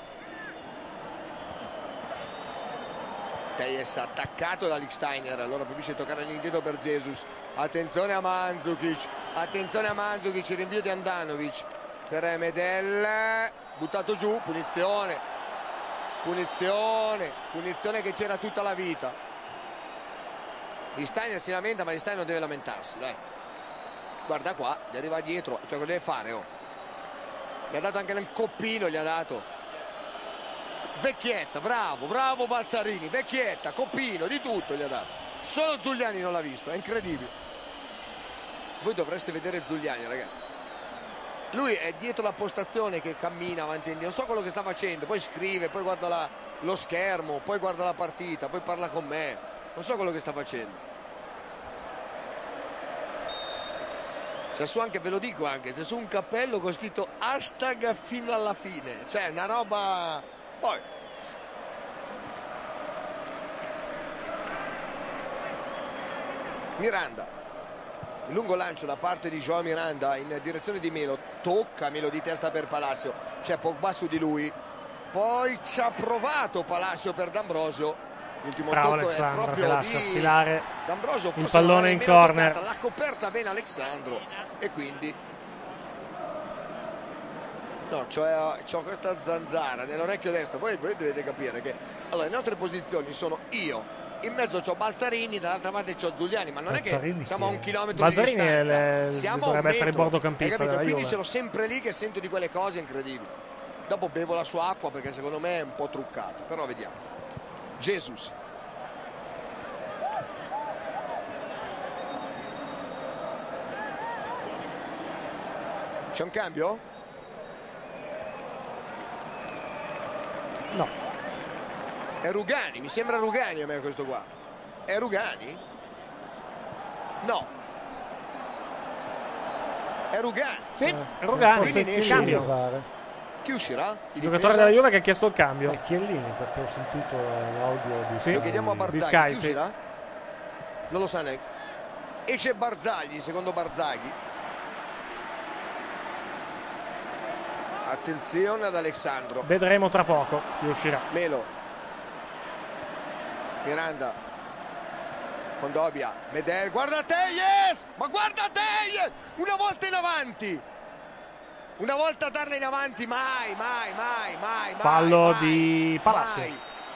Teyes attaccato da Lichtsteiner, allora preferisce toccare all'indietro per Jesus, attenzione a Mandzukic, attenzione a Mandzukic, rinvio di Andanovic per Medel, buttato giù, punizione Punizione, punizione che c'era tutta la vita. Di Steiner si lamenta, ma Di Steiner non deve lamentarsi, dai. Guarda qua, gli arriva dietro, cioè cosa deve fare? Oh. Gli ha dato anche nel coppino, gli ha dato. Vecchietta, bravo, bravo Balzarini, vecchietta, coppino, di tutto gli ha dato. Solo Zuliani non l'ha visto, è incredibile. Voi dovreste vedere Zuliani, ragazzi. Lui è dietro la postazione che cammina avanti e indietro, non so quello che sta facendo, poi scrive, poi guarda la, lo schermo, poi guarda la partita, poi parla con me, non so quello che sta facendo. C'è su anche, ve lo dico anche, c'è su un cappello con scritto hashtag fino alla fine, cioè una roba. Poi Miranda. Il lungo lancio da parte di Joao Miranda in direzione di Melo, tocca Melo di testa per Palacio, c'è Pogba su di lui, poi ci ha provato Palacio per D'Ambrosio, l'ultimo bravo tocco Alexandro è proprio che lascia di sfilare D'Ambrosio, il pallone in corner, l'ha coperta bene Alexandro e quindi no, c'ho, c'ho questa zanzara nell'orecchio destro. Voi, voi dovete capire che allora le nostre posizioni sono io, in mezzo c'ho Balzarini, dall'altra parte c'ho Zuliani, ma non Balzarini è che siamo a un chilometro Balzarini di distanza, le... siamo dovrebbe a essere il metro, bordocampista della quindi Juve. sono sempre lì che sento di quelle cose incredibili. Dopo bevo la sua acqua perché secondo me è un po' truccata, però vediamo. Jesus. C'è un cambio? No. È Rugani, mi sembra Rugani a me questo qua. È Rugani? No. È Rugani. Sì, Eh, è Rugani, quindi ne esce cambio. fare. Chi uscirà? Il giocatore della Juve che ha chiesto il cambio. È Chiellini, perché ho sentito l'audio di Sì. Lo chiediamo a Di Barzagli. Sky, Chi sì. uscirà? Non lo sa neanche. Esce Barzagli, secondo Barzaghi. Attenzione ad Alexandro. Vedremo tra poco chi uscirà. Melo. Miranda. Condobia. Medel. Guarda te, yes! Ma guarda te, yes! Una volta in avanti. Una volta darla in avanti, mai, mai, mai, mai. Fallo mai, di Palacio. mai.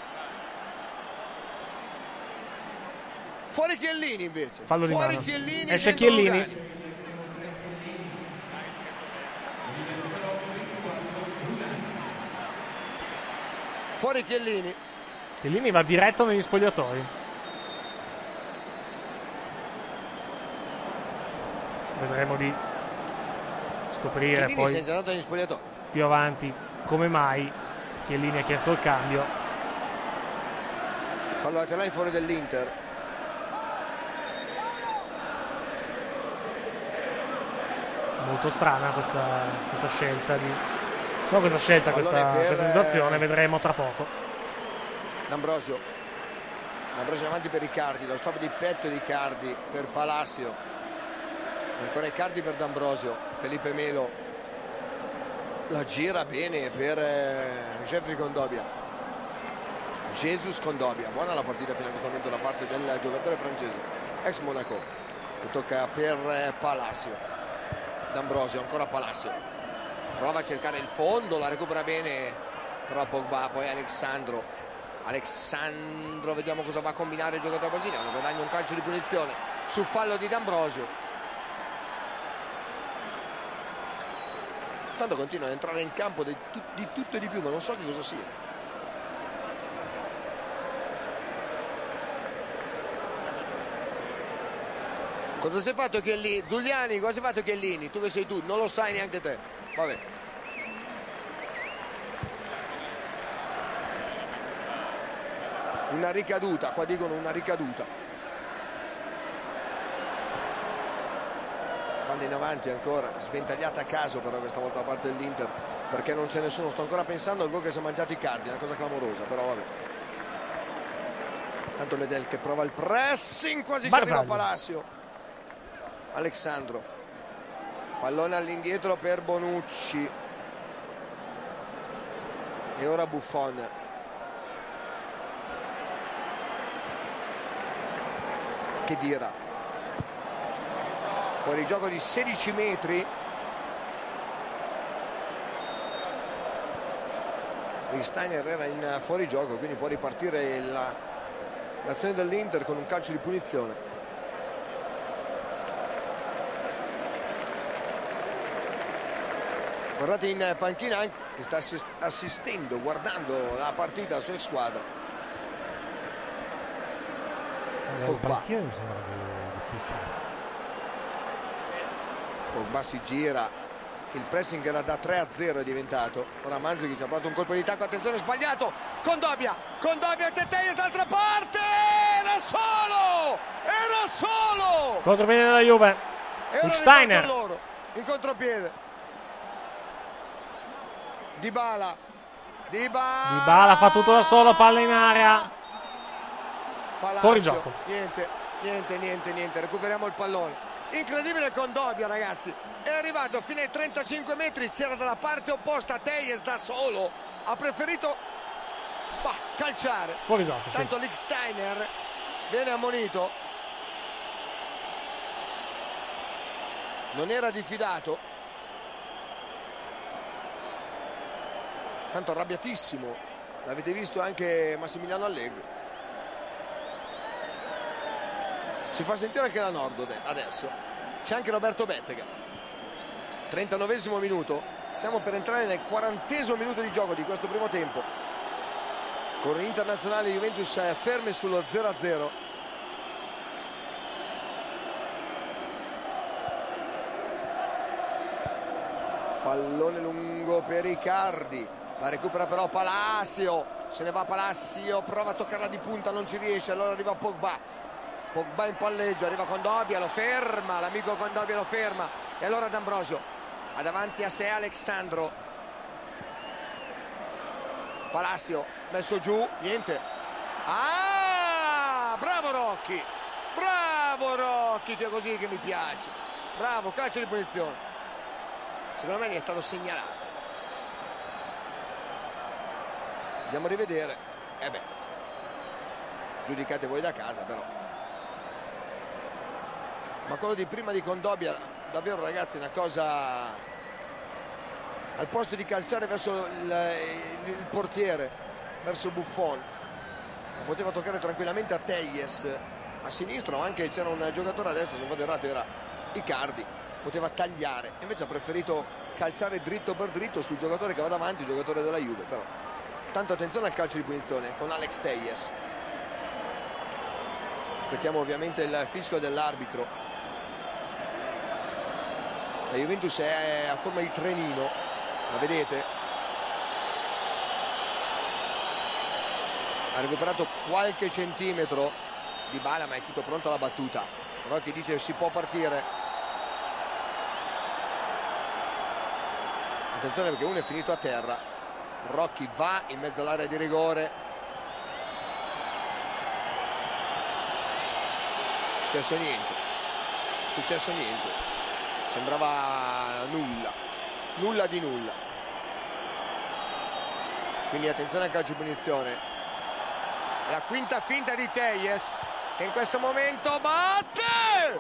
Fuori Chiellini invece. Fallo di Fuori mano. Chiellini. Esce dentro Chiellini. Rugani. Fuori Chiellini. Chiellini va diretto negli spogliatoi. Vedremo di scoprire Chiellini si è poi già andato negli spogliatoi. più avanti come mai Chiellini ha chiesto il cambio. Fallo laterale fuori dell'Inter. Molto strana questa, questa scelta di no, questa scelta, Pallone questa, per, questa situazione, eh, vedremo tra poco. D'Ambrosio. D'Ambrosio avanti per Riccardi, lo stop di petto di Riccardi per Palacio. Ancora Riccardi per D'Ambrosio. Felipe Melo la gira bene per eh, Jeffrey Condobia. Jesus Condobia. Buona la partita fino a questo momento da parte del giocatore francese, ex Monaco, che tocca per eh, Palacio. D'Ambrosio, ancora Palacio. Prova a cercare il fondo, la recupera bene, però Pogba, poi Alexandro. Alexandro, vediamo cosa va a combinare il giocatore brasiliano. Guadagna un calcio di punizione sul fallo di D'Ambrosio. Tanto continua ad entrare in campo di, di tutto e di più, ma non so che cosa sia. Cosa si è fatto Chiellini? Zuliani, cosa si è fatto Chiellini? Tu che sei tu, non lo sai neanche te. Vabbè. Una ricaduta, qua dicono una ricaduta. Palla in avanti ancora, sventagliata a caso però questa volta da parte dell'Inter, perché non c'è nessuno. Sto ancora pensando al gol che si è mangiato Icardi, una cosa clamorosa, però vabbè. Tanto Medel che prova il pressing, quasi ci arriva Palacio. Alexandro, pallone all'indietro per Bonucci e ora Buffon. Che dira, fuori gioco di sedici metri. Steiner era in fuorigioco, quindi può ripartire la, l'azione dell'Inter con un calcio di punizione. Guardate in panchina anche che sta assistendo, guardando la partita la sua squadra. In panchina mi sembra difficile. Pogba si gira, il pressing era da tre a zero è diventato. Ora Mandzukic ha provato un colpo di tacco, attenzione, sbagliato. Kondogbia, Kondogbia, c'è Telles dall'altra parte, era solo, era solo. Contropiede della Juve. E Steiner loro in contropiede. Dybala, Dybala, Dybala fa tutto da solo, palla in area. Palacio, fuori gioco. Niente, niente, niente, niente. Recuperiamo il pallone. Incredibile Kondogbia, ragazzi. È arrivato fino ai trentacinque metri, c'era dalla parte opposta Telles da solo. Ha preferito bah, calciare. Fuori gioco, sì. Tanto Lichtsteiner viene ammonito. Non era diffidato. Tanto arrabbiatissimo, l'avete visto anche Massimiliano Allegri. Si fa sentire anche la Nord adesso. C'è anche Roberto Bettega. trentanovesimo minuto, stiamo per entrare nel quarantesimo minuto di gioco di questo primo tempo, con Internazionale Juventus ferme sullo zero a zero. Pallone lungo per Icardi. La recupera però Palacio, se ne va Palacio, prova a toccarla di punta, non ci riesce, allora arriva Pogba. Pogba in palleggio, arriva Kondogbia, lo ferma, l'amico Kondogbia lo ferma. E allora D'Ambrosio ha davanti a sé Alexandro. Palacio messo giù, niente. Ah, bravo Rocchi, bravo Rocchi, che è così che mi piace. Bravo, calcio di punizione. Secondo me ne è stato segnalato. Andiamo a rivedere. Eh beh, giudicate voi da casa però. Ma quello di prima di Kondogbia, davvero ragazzi, una cosa. Al posto di calciare verso il, il, il portiere, verso Buffon, poteva toccare tranquillamente a Telles a sinistra, o anche c'era un giocatore a destra, se non vado errato era Icardi, poteva tagliare, invece ha preferito calciare dritto per dritto sul giocatore che va davanti, il giocatore della Juve. Però tanto attenzione al calcio di punizione con Alex Telles. Aspettiamo ovviamente il fischio dell'arbitro. La Juventus è a forma di trenino, la vedete? Ha recuperato qualche centimetro Dybala, ma è tutto pronto alla battuta. Rocchi dice si può partire. Attenzione perché uno è finito a terra. Rocchi va in mezzo all'area di rigore. Successo niente. Successo niente. Sembrava nulla. Nulla di nulla. Quindi attenzione al calcio di punizione. La quinta finta di Telles, che in questo momento batte.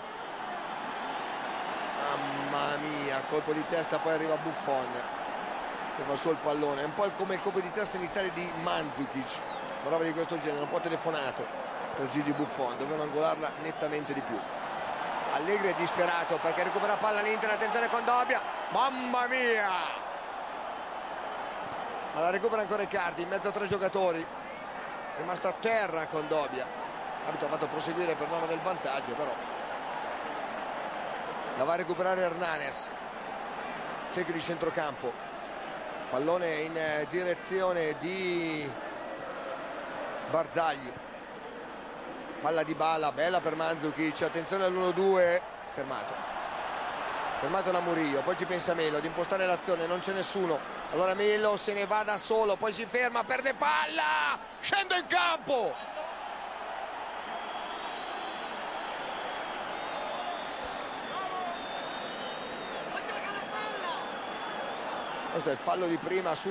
Mamma mia, colpo di testa, poi arriva Buffon che fa su il pallone. È un po' come il colpo di testa iniziale di Mandzukic, una roba di questo genere, un po' telefonato per Gigi Buffon, dovevano angolarla nettamente di più. Allegri è disperato perché recupera palla l'Inter, attenzione Kondogbia, mamma mia, ma la recupera ancora Icardi in mezzo a tre giocatori, è rimasto a terra Kondogbia. L'arbitro ha fatto proseguire per nome del vantaggio, però la va a recuperare Hernanes, cerchio di centrocampo, pallone in direzione di Barzagli, palla di Dybala, bella per Mandzukic, attenzione all'uno due, fermato fermato da Murillo, poi ci pensa Melo ad impostare l'azione, non c'è nessuno, allora Melo se ne va da solo, poi si ferma, perde palla, scende in campo. Questo è il fallo di prima su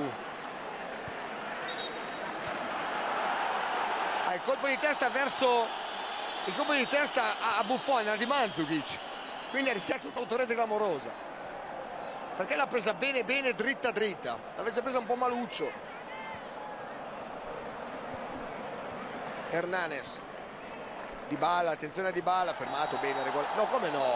ah, il colpo di testa verso il colpo di testa a Buffon era di Mandzukic, quindi ha rischiato un'autorete clamorosa perché l'ha presa bene bene dritta dritta, l'avesse presa un po' maluccio. Hernanes. Dybala, attenzione a Dybala, fermato bene, regolare. No, come no?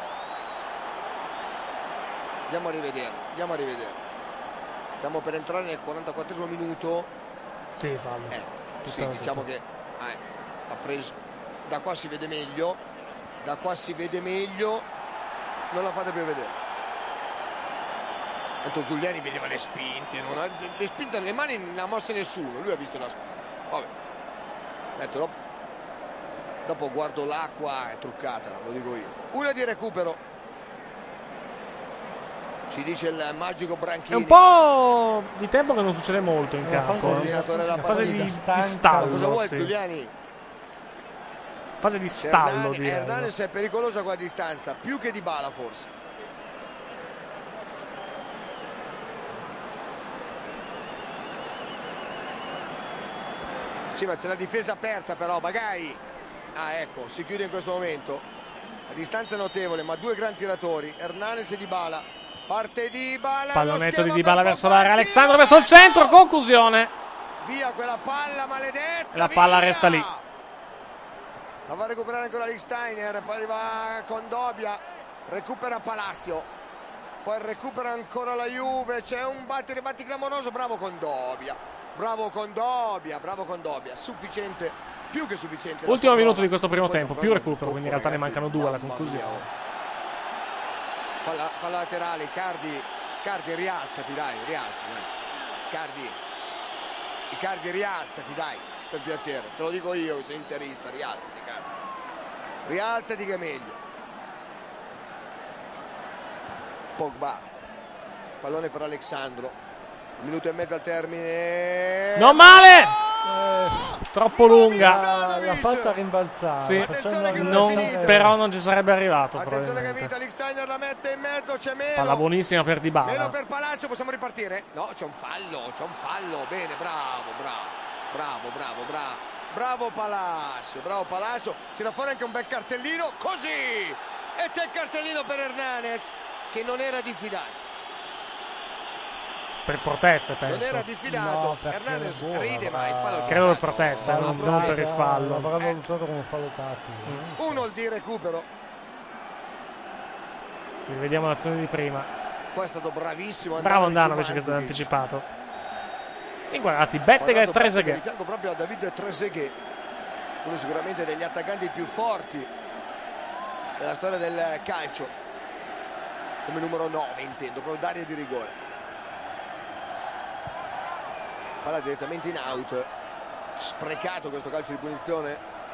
Andiamo a rivedere, andiamo a rivedere. Stiamo per entrare nel quarantaquattresimo minuto. Sì, fallo. Eh, sì, tutto, diciamo tutto. che eh, ha preso. Da qua si vede meglio. Da qua si vede meglio. Non la fate più vedere. Tanto Zuliani vedeva le spinte, non ha, le spinte nelle mani non ne ha mosse nessuno, lui ha visto la spinta. Vabbè. Detto, dopo, dopo guardo l'acqua, è truccata, lo dico io. Una di recupero. Ci dice il magico Branchini. È un po' di tempo che non succede molto in Una campo. fase, eh. della Una fase di, partita di stanca. stallo. Cosa vuoi sì. Zuliani? Fase di stallo, Hernanes, direi. Hernanes è pericoloso a qua a distanza, più che Dybala forse. Sì, ma c'è la difesa aperta però, magari. Ah, ecco, si chiude in questo momento. La distanza è notevole, ma due gran tiratori, Hernanes e Dybala. Parte Dybala. Pallonetto di Dybala verso l'area. Alexandro verso il centro, conclusione. Via quella palla maledetta. E la palla via! resta lì. La va a recuperare ancora Lichtsteiner, poi arriva Kondogbia, recupera Palacio, poi recupera ancora la Juve, c'è un batti ribatti clamoroso, bravo Kondogbia, bravo Kondogbia, bravo Kondogbia, sufficiente, più che sufficiente. Ultimo minuto di questo primo tempo, più recupero, quindi in realtà ne mancano due alla conclusione. Fa la, fa la laterale, Icardi, Icardi rialzati dai, rialzati dai, Icardi, Icardi rialzati dai. Per piacere, te lo dico io che sei interista, rialzati caro. Rialzati che è meglio. Pogba, pallone per Alexandro, un minuto e mezzo al termine. Non male! Eh, Troppo lunga. l'ha l'ha fatta rimbalzare. Sì, facendo che non non, è finita. però non ci sarebbe arrivato Attenzione che probabilmente. vita, Lichtsteiner la mette in mezzo, c'è meno. Palla buonissima per Meno Dybala. per Palacio, possiamo ripartire? No, c'è un fallo, c'è un fallo, bene, bravo, bravo. Bravo, bravo, bravo, bravo Palacio, bravo Palacio, tira fuori anche un bel cartellino, così! E c'è il cartellino per Hernanes, che non era diffidato, Per proteste, non era penso. diffidato, No, perché Hernanes buona, ride, ma il fallo c'è Credo per stato. protesta, No, non, no, non per il fallo. L'avrà Eh. valutato come un fallo tattico. non so. Uno il di recupero, Rivediamo l'azione di prima. poi è stato bravissimo. Bravo Andanovic Andanovic su che ha Mandzukic. anticipato. E guardati, Bettega e Guardato Bettega di Trezeguet. fianco proprio a David Trezeguet, uno sicuramente degli attaccanti più forti della storia del calcio, come numero nove intendo, proprio d'area di rigore. Palla direttamente in out, sprecato questo calcio di punizione.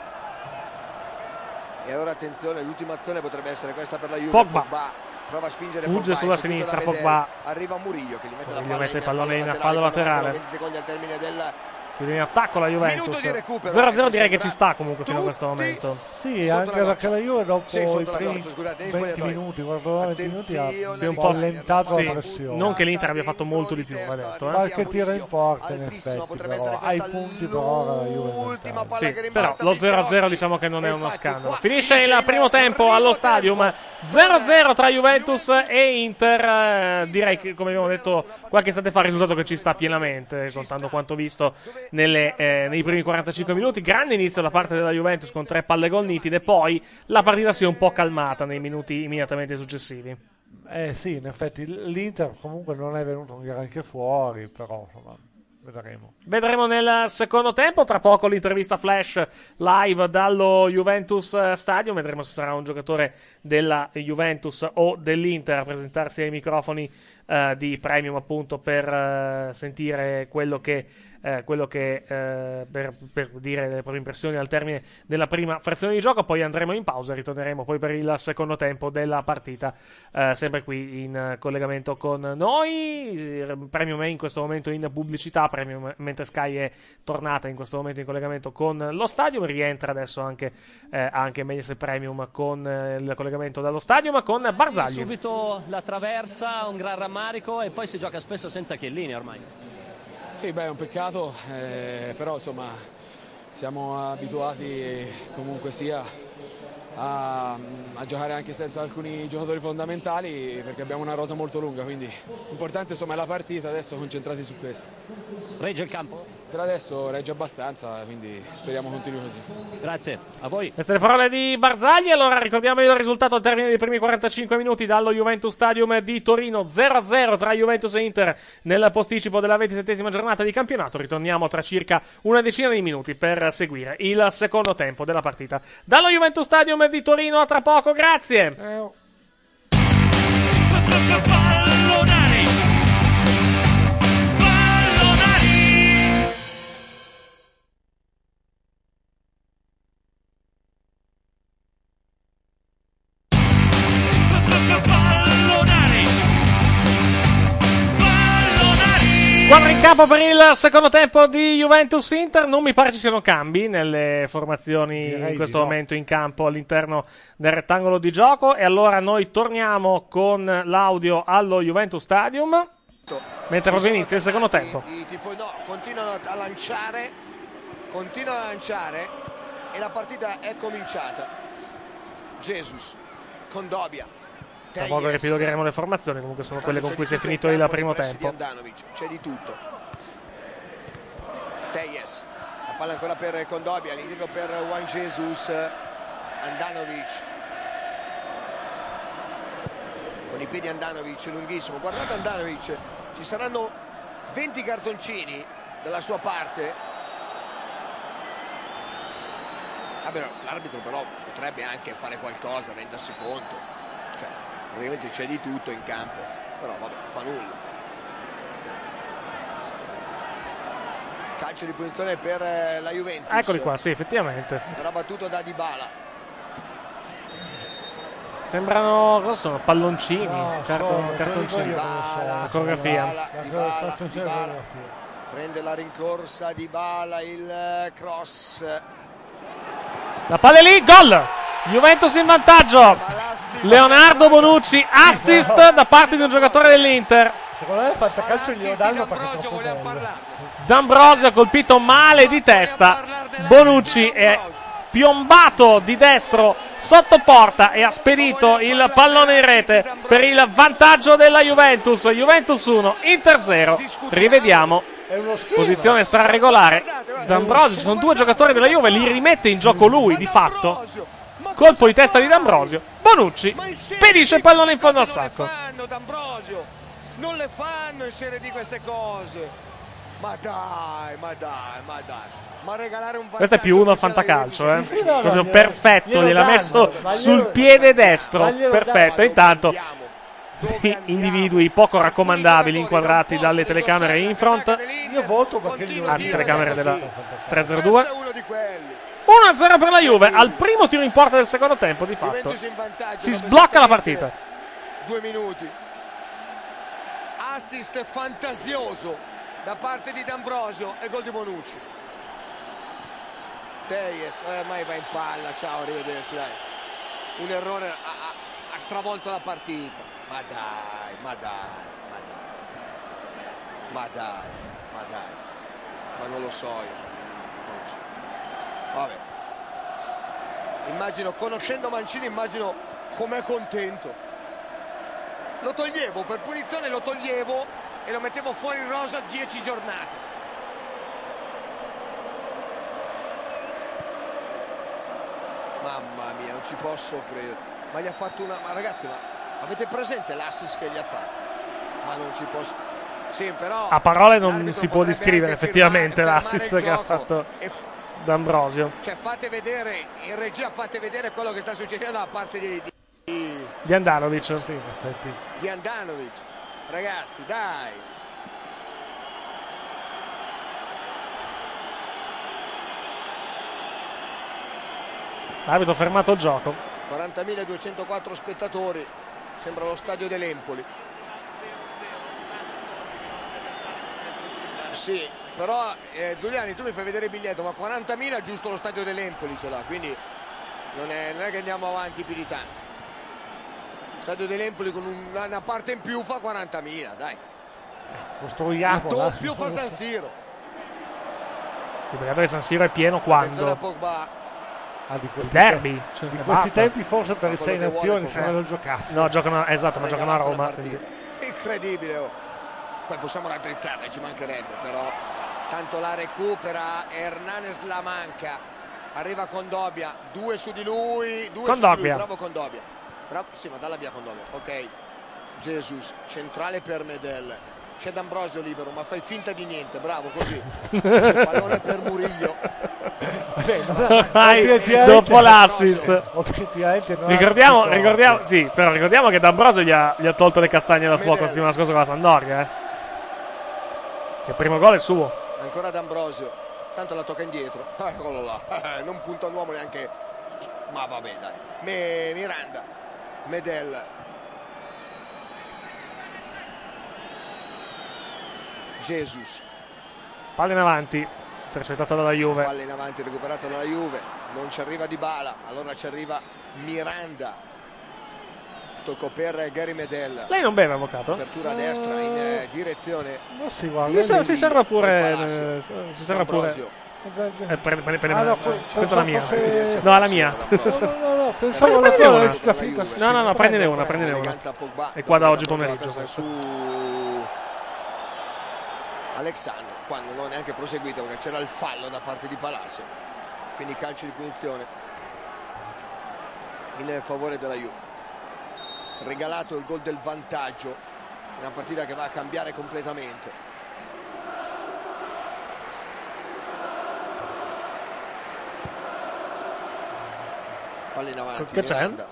E ora attenzione, l'ultima azione potrebbe essere questa per la Juve. Pogba. Prova a spingere Fugge Pogba, sulla è subito sinistra da vedere. Pogba. Arriva Murillo che gli mette la Murillo palla mette in il pallone in fallo fallo laterale. quando mancano venti secondi al termine del Chiude in attacco la minuto Juventus. di recupero. zero a zero Ecco, direi che sembra ci sta comunque fino a questo tutti momento. Sì, sotto anche la perché la Juve dopo Sì, sotto i la primi goccia, scusate, nei venti spogliatoi. minuti, quaranta minuti ha Attenzione, Sì, un un po' po' sì. allentato Sì, la pressione. non che l'Inter abbia fatto molto di più, va detto, eh. Qualche tiro in porta in Altissima, effetti, potrebbe però essere ai questa punti per ora la Juve è l'ultima vantaggio. palla Sì, che però rimbalza lo zero a zero Vischerocchi. diciamo che non è E uno infatti scandalo. qua Finisce il primo tempo primo allo tempo. Stadium zero a zero tra Juventus e Inter. Eh, direi che, come abbiamo detto qualche istante fa, il risultato che ci sta pienamente, contando quanto visto nelle, eh, nei primi quarantacinque minuti. Grande inizio da parte della Juventus con tre palle gol nitide, poi la partita si è un po' calmata nei minuti immediatamente successivi. Eh sì, in effetti l'Inter comunque non è venuto neanche fuori, però insomma, vedremo. Vedremo nel secondo tempo, tra poco l'intervista flash live dallo Juventus Stadium, vedremo se sarà un giocatore della Juventus o dell'Inter a presentarsi ai microfoni eh, di Premium appunto per eh, sentire quello che Eh, quello che eh, per, per dire le proprie impressioni al termine della prima frazione di gioco. Poi andremo in pausa e ritorneremo poi per il secondo tempo della partita, eh, sempre qui in eh, collegamento con noi. Premium è in questo momento in pubblicità, Premium, mentre Sky è tornata in questo momento in collegamento con lo Stadium, rientra adesso anche, eh, anche Mediaset Premium con eh, il collegamento dallo Stadium con Barzagli. Subito la traversa, un gran rammarico, e poi si gioca spesso senza Chiellini ormai. Sì, beh, è un peccato, eh, però insomma siamo abituati comunque sia a, a giocare anche senza alcuni giocatori fondamentali, perché abbiamo una rosa molto lunga, quindi l'importante insomma è la partita, adesso concentrati su questo. Regge il campo? per adesso regge abbastanza, quindi speriamo continui così. Grazie, a voi. Queste le parole di Barzagli. Allora ricordiamo il risultato al termine dei primi quarantacinque minuti dallo Juventus Stadium di Torino, zero a zero tra Juventus e Inter nel posticipo della ventisettesima giornata di campionato. Ritorniamo tra circa una decina di minuti per seguire il secondo tempo della partita. Dallo Juventus Stadium di Torino, a tra poco, grazie. Eh, Pallonari, pallonari. Pallonari, pallonari. Squadra in campo per il secondo tempo di Juventus-Inter. Non mi pare ci siano cambi nelle formazioni Direi in questo di no. momento in campo all'interno del rettangolo di gioco. E allora noi torniamo con l'audio allo Juventus Stadium mentre proprio inizia il secondo tempo. I, i tifo- no, continuano a lanciare, continuano a lanciare e la partita è cominciata. Jesus, Kondogbia, Tra poco riepilogheremo le formazioni, comunque sono quelle con cui si è finito il primo tempo. C'è di tutto. Tejes, la palla ancora per Kondogbia, l'indietro per Juan Jesus, Andanovic. Con i piedi Andanovic, lunghissimo. Guardate Andanovic, ci saranno venti cartoncini dalla sua parte. Vabbè, l'arbitro però potrebbe anche fare qualcosa, rendersi conto. Cioè, praticamente c'è di tutto in campo, però vabbè, fa nulla. Calcio di punizione per la Juventus. Eccoli qua, sì, effettivamente. Verrà battuto da Dybala. Sembrano, cosa sono? Palloncini, No, carto- sono, te lo cartoncini. dico io cosa sono. Dybala, Coreografia. Dybala, La Dybala, cartoncina è Dybala. coreografia. Prende la rincorsa Dybala, il cross. La palla è lì, gol! Juventus in vantaggio. Leonardo Bonucci, assist da parte di un giocatore dell'Inter. Secondo me il fantacalcio glielo danno perché è troppo bello. D'Ambrosio ha colpito male di testa. Bonucci è piombato di destro sotto porta e ha spedito il pallone in rete per il vantaggio della Juventus. Juventus uno, Inter zero. Rivediamo. È uno schifo. Posizione straregolare. D'Ambrosio, ci sono due giocatori della Juve, li rimette in gioco lui di fatto. Colpo di testa di D'Ambrosio. Bonucci spedisce il pallone in fondo al sacco. Non le fanno D'Ambrosio, non le fanno in serie di queste cose. Ma dai, ma dai, ma dai. Ma regalare un Questo è più uno a fantacalcio, eh. Sì, sì, no, no, Proprio glielo- perfetto, glielo gliel'ha danno, messo ma sul glielo- piede destro. ma glielo Perfetto. danno. Intanto individui poco raccomandabili inquadrati dalle telecamere in front. Io voto perché glielo Anzi, dico. telecamere della Sì, fantacalcio. tre zero due. uno di quelli. uno a zero per la Juve, al primo tiro in porta del secondo tempo, di fatto. Juventus in vantaggio, Si dopo sblocca la esattamente partita. Due minuti. Assist fantasioso da parte di D'Ambrosio e gol di Bonucci. Tejes, eh, ormai va in palla, ciao, arrivederci, dai. Un errore ha, ha- ha stravolto la partita. Ma dai, ma dai, ma dai. Ma dai, ma dai. Ma non lo so io. Non lo so. Vabbè. Immagino, conoscendo Mancini, immagino com'è contento. Lo toglievo, per punizione lo toglievo e lo mettevo fuori in rosa dieci giornate. Mamma mia, non ci posso credere. Ma gli ha fatto una... Ma ragazzi, ma avete presente l'assist che gli ha fatto? Ma non ci posso... Sì, però... A parole non l'arbitro si può potrebbe descrivere anche effettivamente firmare- l'assist fermare il che ha gioco fatto e- D'Ambrosio. Cioè, fate vedere, in regia fate vedere quello che sta succedendo da parte di, di, Di Andanovic. Sì, in effetti. di Andanovic. Ragazzi, dai. L'arbitro ha fermato il gioco. quarantamiladuecentoquattro spettatori. Sembra lo stadio dell'Empoli. Sì, però eh, Giuliani, tu mi fai vedere il biglietto, ma quarantamila giusto lo stadio dell'Empoli ce l'ha, quindi non è, non è che andiamo avanti più di tanto. Lo stadio dell'Empoli con una, una parte in più fa quarantamila, dai. Costruiamo. Il là, doppio fa non lo San so. Siro. Sì, perché San Siro è pieno Attenzione a quando? Pogba. Ah, di questi Derby. tempi- Cioè, di e questi basta. tempi forse per Ma i sei quello che nazioni vuole se Pogba. non lo giocasse. No, giocano, esatto, ma giocano a Regalato la Roma. partita. quindi- Incredibile, oh. Poi possiamo raddrizzarne, ci mancherebbe, però tanto la recupera Hernanes, la manca, arriva Kondogbia, due su di lui, due Kondogbia. su di lui, bravo Kondogbia, bravo, sì, ma dalla via Kondogbia, ok. Jesus, centrale per Medel, c'è D'Ambrosio libero, ma fai finta di niente, bravo, così. Pallone per Murillo. Ormai, dopo l'assist. Obiettivamente non Ricordiamo, ha ricordiamo, sì, però ricordiamo che D'Ambrosio gli ha, gli ha tolto le castagne dal fuoco la settimana scorsa con la Sampdoria, eh. Che il primo gol è suo. Ancora D'Ambrosio, tanto la tocca indietro, eccolo là, non punta l'uomo neanche, ma vabbè dai. Me, Miranda, Medel, Jesus, Palla in avanti, intercettata dalla Juve. palla in avanti recuperata dalla Juve, non ci arriva Dybala, allora ci arriva Miranda, tocco per Gary Medel. Lei non beve, avvocato? Apertura a destra in eh, direzione. Non si guarda. Si, si, si serve pure. Palacio. eh, Si serve pure. D'Ambrosio. Eh, prende, prende, prende, Ah, no, prende- que- questa è la mia. fosse- No, è la mia. No, no, no, no, pensavo Prendine la una. tua finta. sì, No, no, no, sì, prendine prendo, una, prendo. prendine una. Eleganza Pogba. È qua da oggi Dopo la pomeriggio. presa su Alexandro, qua non ho neanche proseguito perché c'era il fallo da parte di Palacio, quindi calcio di punizione in favore della Juve. Regalato il gol del vantaggio, una partita che va a cambiare completamente. Palla in avanti, Che c'è? Miranda.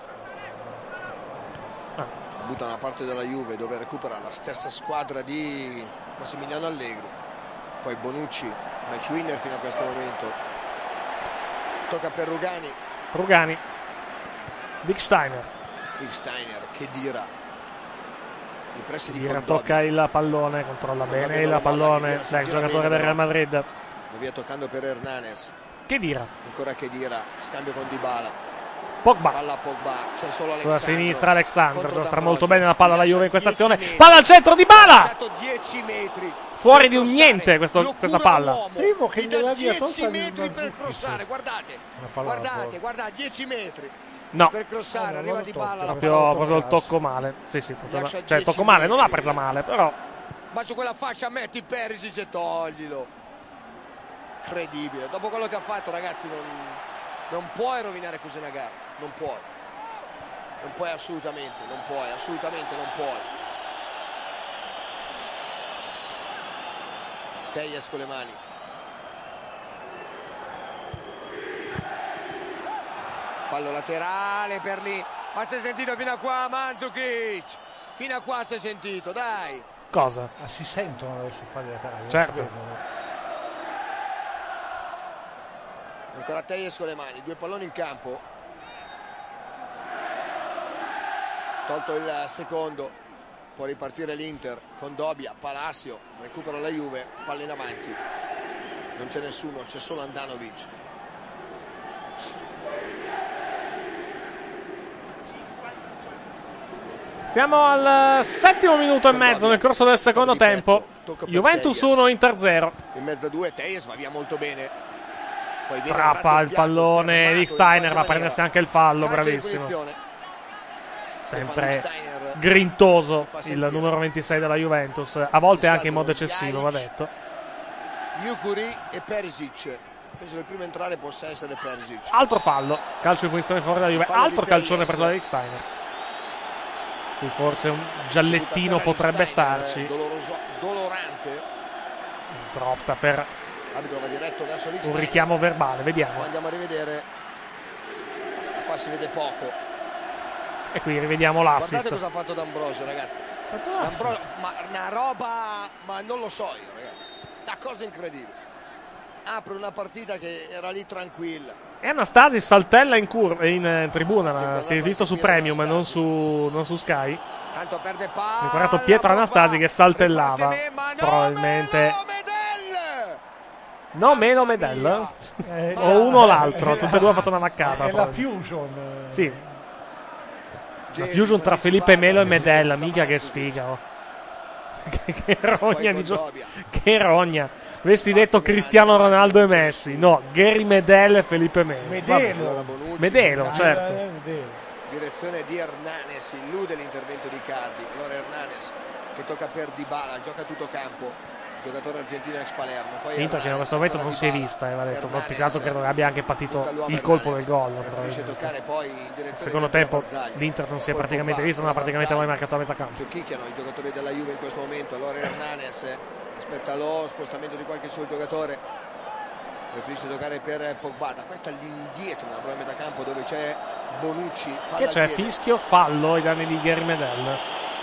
Butta una parte della Juve dove recupera la stessa squadra di Massimiliano Allegri, poi Bonucci, match winner fino a questo momento, tocca per Rugani. Rugani, Dick Steiner. Dick Steiner, che dira, i pressi di Gira, Kondogbia, tocca il pallone, controlla Kondogbia bene non il la molla, pallone, che gira, l'ex si gira giocatore bene, del Real Madrid. va via toccando per Hernanes, Che dira? ancora che dira, scambio con Dybala, Pogba. palla a Pogba, c'è solo Sulla Alexandro, sinistra Alexandro, contro giostra D'Ambrosio, molto bene la palla alla Juve in questa dieci azione. metri. Palla al centro di Bala! Lasciato dieci metri Fuori per di un crossare, niente questo- lo questa cura palla. l'uomo, Temo che gli dà gliela abbia dieci tolta di metri per Manzukic. crossare, guardate, Una palla al guardate, gol. guardate, dieci metri No, per crossare, No, no, arriva non di lo tocca, palla, la proprio, palla proprio il tocca. tocco male. Sì, sì, proprio- Lascia cioè dieci tocco male, non l'ha metri. presa male, però ma su quella fascia metti Perisic e toglilo, incredibile, dopo quello che ha fatto ragazzi non, non puoi rovinare così una gara, non puoi, non puoi assolutamente, non puoi, assolutamente non puoi. Telles con le mani, fallo laterale per lì, ma si è sentito fino a qua Mandzukic, fino a qua si è sentito, dai. cosa? Ah, si sentono adesso falli laterali. non Certo. si vedono. Ancora Telles con le mani, due palloni in campo, tolto il secondo, può ripartire l'Inter, Kondogbia, Palacio, recupera la Juve, palla in avanti, non c'è nessuno, c'è solo Andanovic. Siamo al settimo minuto e mezzo nel corso del secondo tempo. Juventus uno, Inter zero. In mezzo a due Telles va via molto bene. Poi viene Strappa il raddoppiato, pallone fermato di in Steiner, qualche va a prendersi maniera. anche il fallo, Calcio di bravissimo. punizione. Sempre Steiner grintoso si fa il sentire. numero ventisei della Juventus, a volte Si anche in modo scaldano eccessivo, va Ljajic, detto. Mukuri e Perisic. Penso che il primo a entrare possa essere Perisic. Altro fallo, calcio di punizione in favore della Juve, Fallo di altro calcione Telles. preso da Rick Steiner. Qui forse un giallettino Butta a terra potrebbe di Steiner, starci. doloroso- dolorante. Troppa per L'arbitro va diretto verso Rick un Steiner. richiamo verbale, vediamo. Poi andiamo a rivedere. Qua si vede poco. E qui rivediamo Guardate l'assist. cosa ha fatto D'Ambrosio, ragazzi. Fatto D'Ambrosio, l'assist. ma una roba, ma non lo so io, ragazzi. Una cosa incredibile. Apre una partita che era lì tranquilla. E Anastasi saltella in, curva, in eh, tribuna, Che la- cosa si è fa visto su subire Premium e non Anastasi? su, non su Sky. Tanto perde palla. Mi ha guardato Pietro Pogba. Anastasi che saltellava. Riparte me- ma no, Probabilmente meno Medel! no meno Medel Eh, o uno o l'altro, tutte e due hanno fatto una maccata. È la probabilmente. fusion. eh. Sì, la Jesus, fusion tra Felipe Dybala, Melo e Jesus, Medel, mica che Mandzukic. sfiga. Oh. che, che rogna Poi di gioco. Kondogbia. Che rogna. Avessi detto Cristiano Ronaldo e Messi. No, Gary Medel e Felipe Melo. Medelo. Allora Bonucci, Medelo, Ah, certo. eh, Medelo. direzione di Hernanes, illude l'intervento di Cardi. Allora Hernanes che tocca per Dybala, gioca a tutto campo. giocatore argentino ex Palermo. Poi L'Inter fino a questo momento non si è vista, eh, va detto. Hernanes, Più che altro credo che abbia anche patito il colpo del gol. Nel secondo tempo l'Inter non si è praticamente vista, non ha praticamente mai marcato a metà campo. Giochicchiano i giocatori della Juve in questo momento. Allora Hernanes aspetta lo spostamento di qualche suo giocatore, preferisce giocare per Pogba. Da questa all'indietro nella propria metà campo dove c'è Bonucci. Che c'è? Fischio, fallo ai danni di Gary Medel.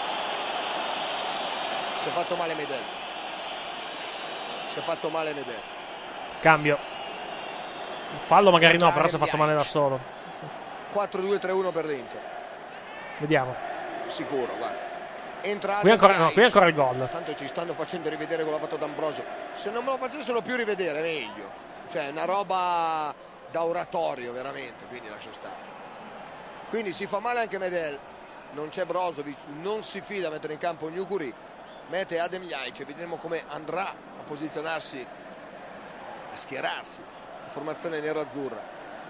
Si è fatto male Medel. Si è fatto male Medel. Cambio. Fallo magari no, però si è fatto male da solo. quattro due tre uno per l'Inter. Vediamo. Sicuro, guarda. Entra qui ancora, no, qui ancora il gol. Tanto ci stanno facendo rivedere quello fatto D'Ambrosio. Se non me lo facessero più rivedere, meglio. Cioè, è una roba da oratorio, veramente. Quindi lascia stare. Quindi si fa male anche Medel. Non c'è Brozovic, non si fida a mettere in campo Gnukuri. Mette Adem Ljajic, vedremo come andrà a posizionarsi, a schierarsi. La formazione nero-azzurra.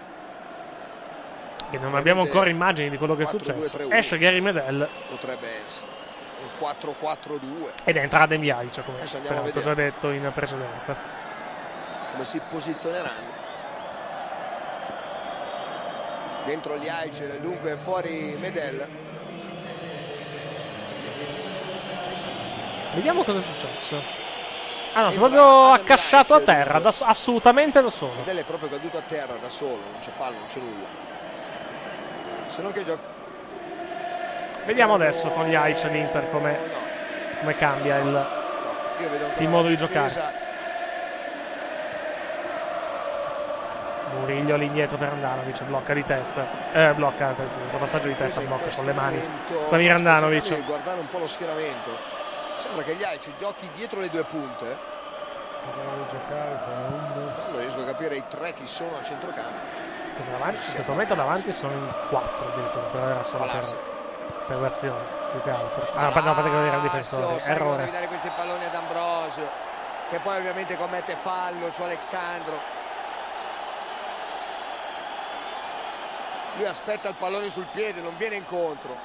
E non abbiamo ancora immagini di quello che è successo. Esce Gary Medel. Potrebbe essere un quattro quattro due. Ed entra Adem Ljajic, come ho già detto in precedenza. Come si posizioneranno? Dentro Ljajic, dunque fuori Medel. Vediamo cosa è successo. Ah no, si è proprio accasciato a terra, da, assolutamente da solo. Medel è proprio caduto a terra da solo, non c'è fallo, non c'è nulla. Se non che gioca. Vediamo adesso con gli Ljajic l'Inter come, no. come cambia il, no, io vedo il modo di giocare. Murillo all'indietro per Andanovic, blocca di testa, eh, blocca per il passaggio di testa, blocca con le mani Samir Andanovic. Guardare un po' lo schieramento. Sembra che Ljajic giochi dietro le due punte. Non riesco a capire i tre chi sono al centrocampo. Davanti, in questo momento davanti sono in quattro addirittura, però era solo per, per l'azione, più che altro. Ah, no, no, perché era il difensore. Errore. Dare questi palloni ad Ambrosio, che poi ovviamente commette fallo su Alexandro. Lui aspetta il pallone sul piede, non viene incontro.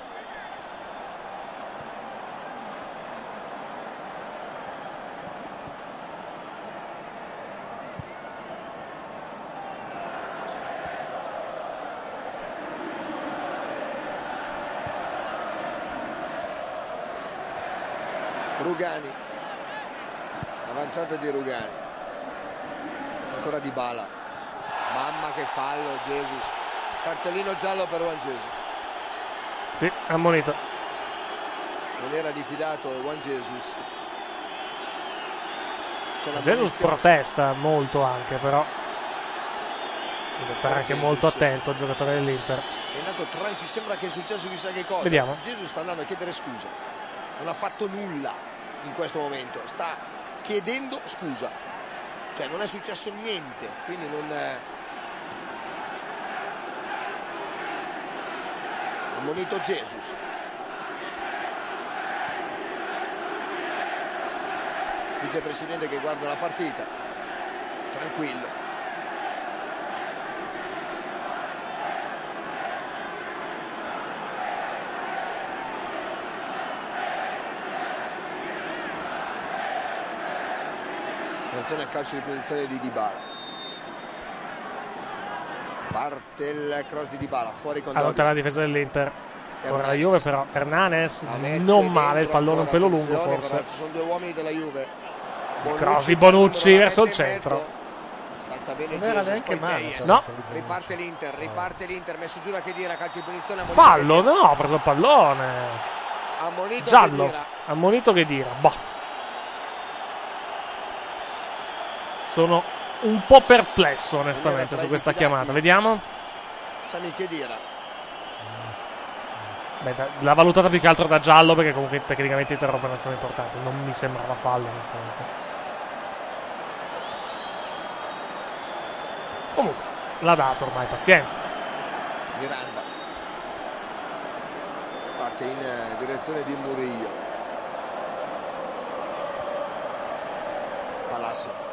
Rugani, avanzata di Rugani, ancora Dybala, mamma che fallo, Jesus, cartellino giallo per Juan Jesus. Sì, ammonito. Non era diffidato Juan Jesus. Jesus protesta molto anche, però deve stare anche Jesus. molto attento al giocatore dell'Inter. È andato tranquillo, sembra che è successo chissà che cosa. Vediamo. Jesus sta andando a chiedere scusa, non ha fatto nulla in questo momento, sta chiedendo scusa, cioè non è successo niente, quindi non è... ammonito Jesus. Vicepresidente che guarda la partita tranquillo. Attenzione al calcio di punizione di Dybala. Parte il cross di Dybala, fuori con allontana la difesa dell'Inter. Ora la Juve però, Hernanes non male, il pallone un pelo lungo forse. Ci sono due uomini della Juve. Il cross di Bonucci verso il centro. Salta bene non era neanche male. No. Riparte l'Inter, riparte l'Inter, messo giù la Khedira, calcio di punizione. Fallo, no, ha preso il pallone. Ammonito giallo, Khedira. ammonito Khedira. Boh. Sono un po' perplesso onestamente su questa chiamata. Vediamo. Sami Khedira. Beh, l'ha valutata più che altro da giallo perché comunque tecnicamente interrompe un'azione importante. Non mi sembrava fallo onestamente. Comunque l'ha dato ormai, pazienza. Miranda parte in direzione di Murillo. Palacio.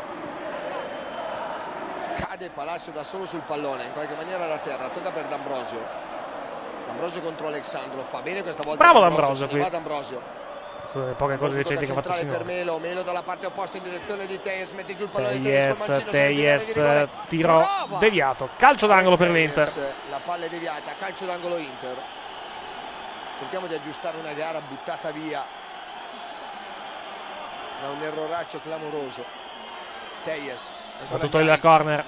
Cade Palacio da solo sul pallone, in qualche maniera da terra, tocca per D'Ambrosio. D'Ambrosio contro Alexandro, fa bene questa volta. Bravo D'Ambrosio qui. D'Ambrosio. Sono le poche cose decenti che ha fatto per finora. Melo, Melo dalla parte opposta in direzione di Tejes, mette giù il pallone di Tejes, Tejes, tiro deviato, calcio d'angolo per l'Inter. La palla è deviata, calcio d'angolo Inter. Cerchiamo di aggiustare una gara buttata via da un erroraccio clamoroso. Tejes, battuto il corner.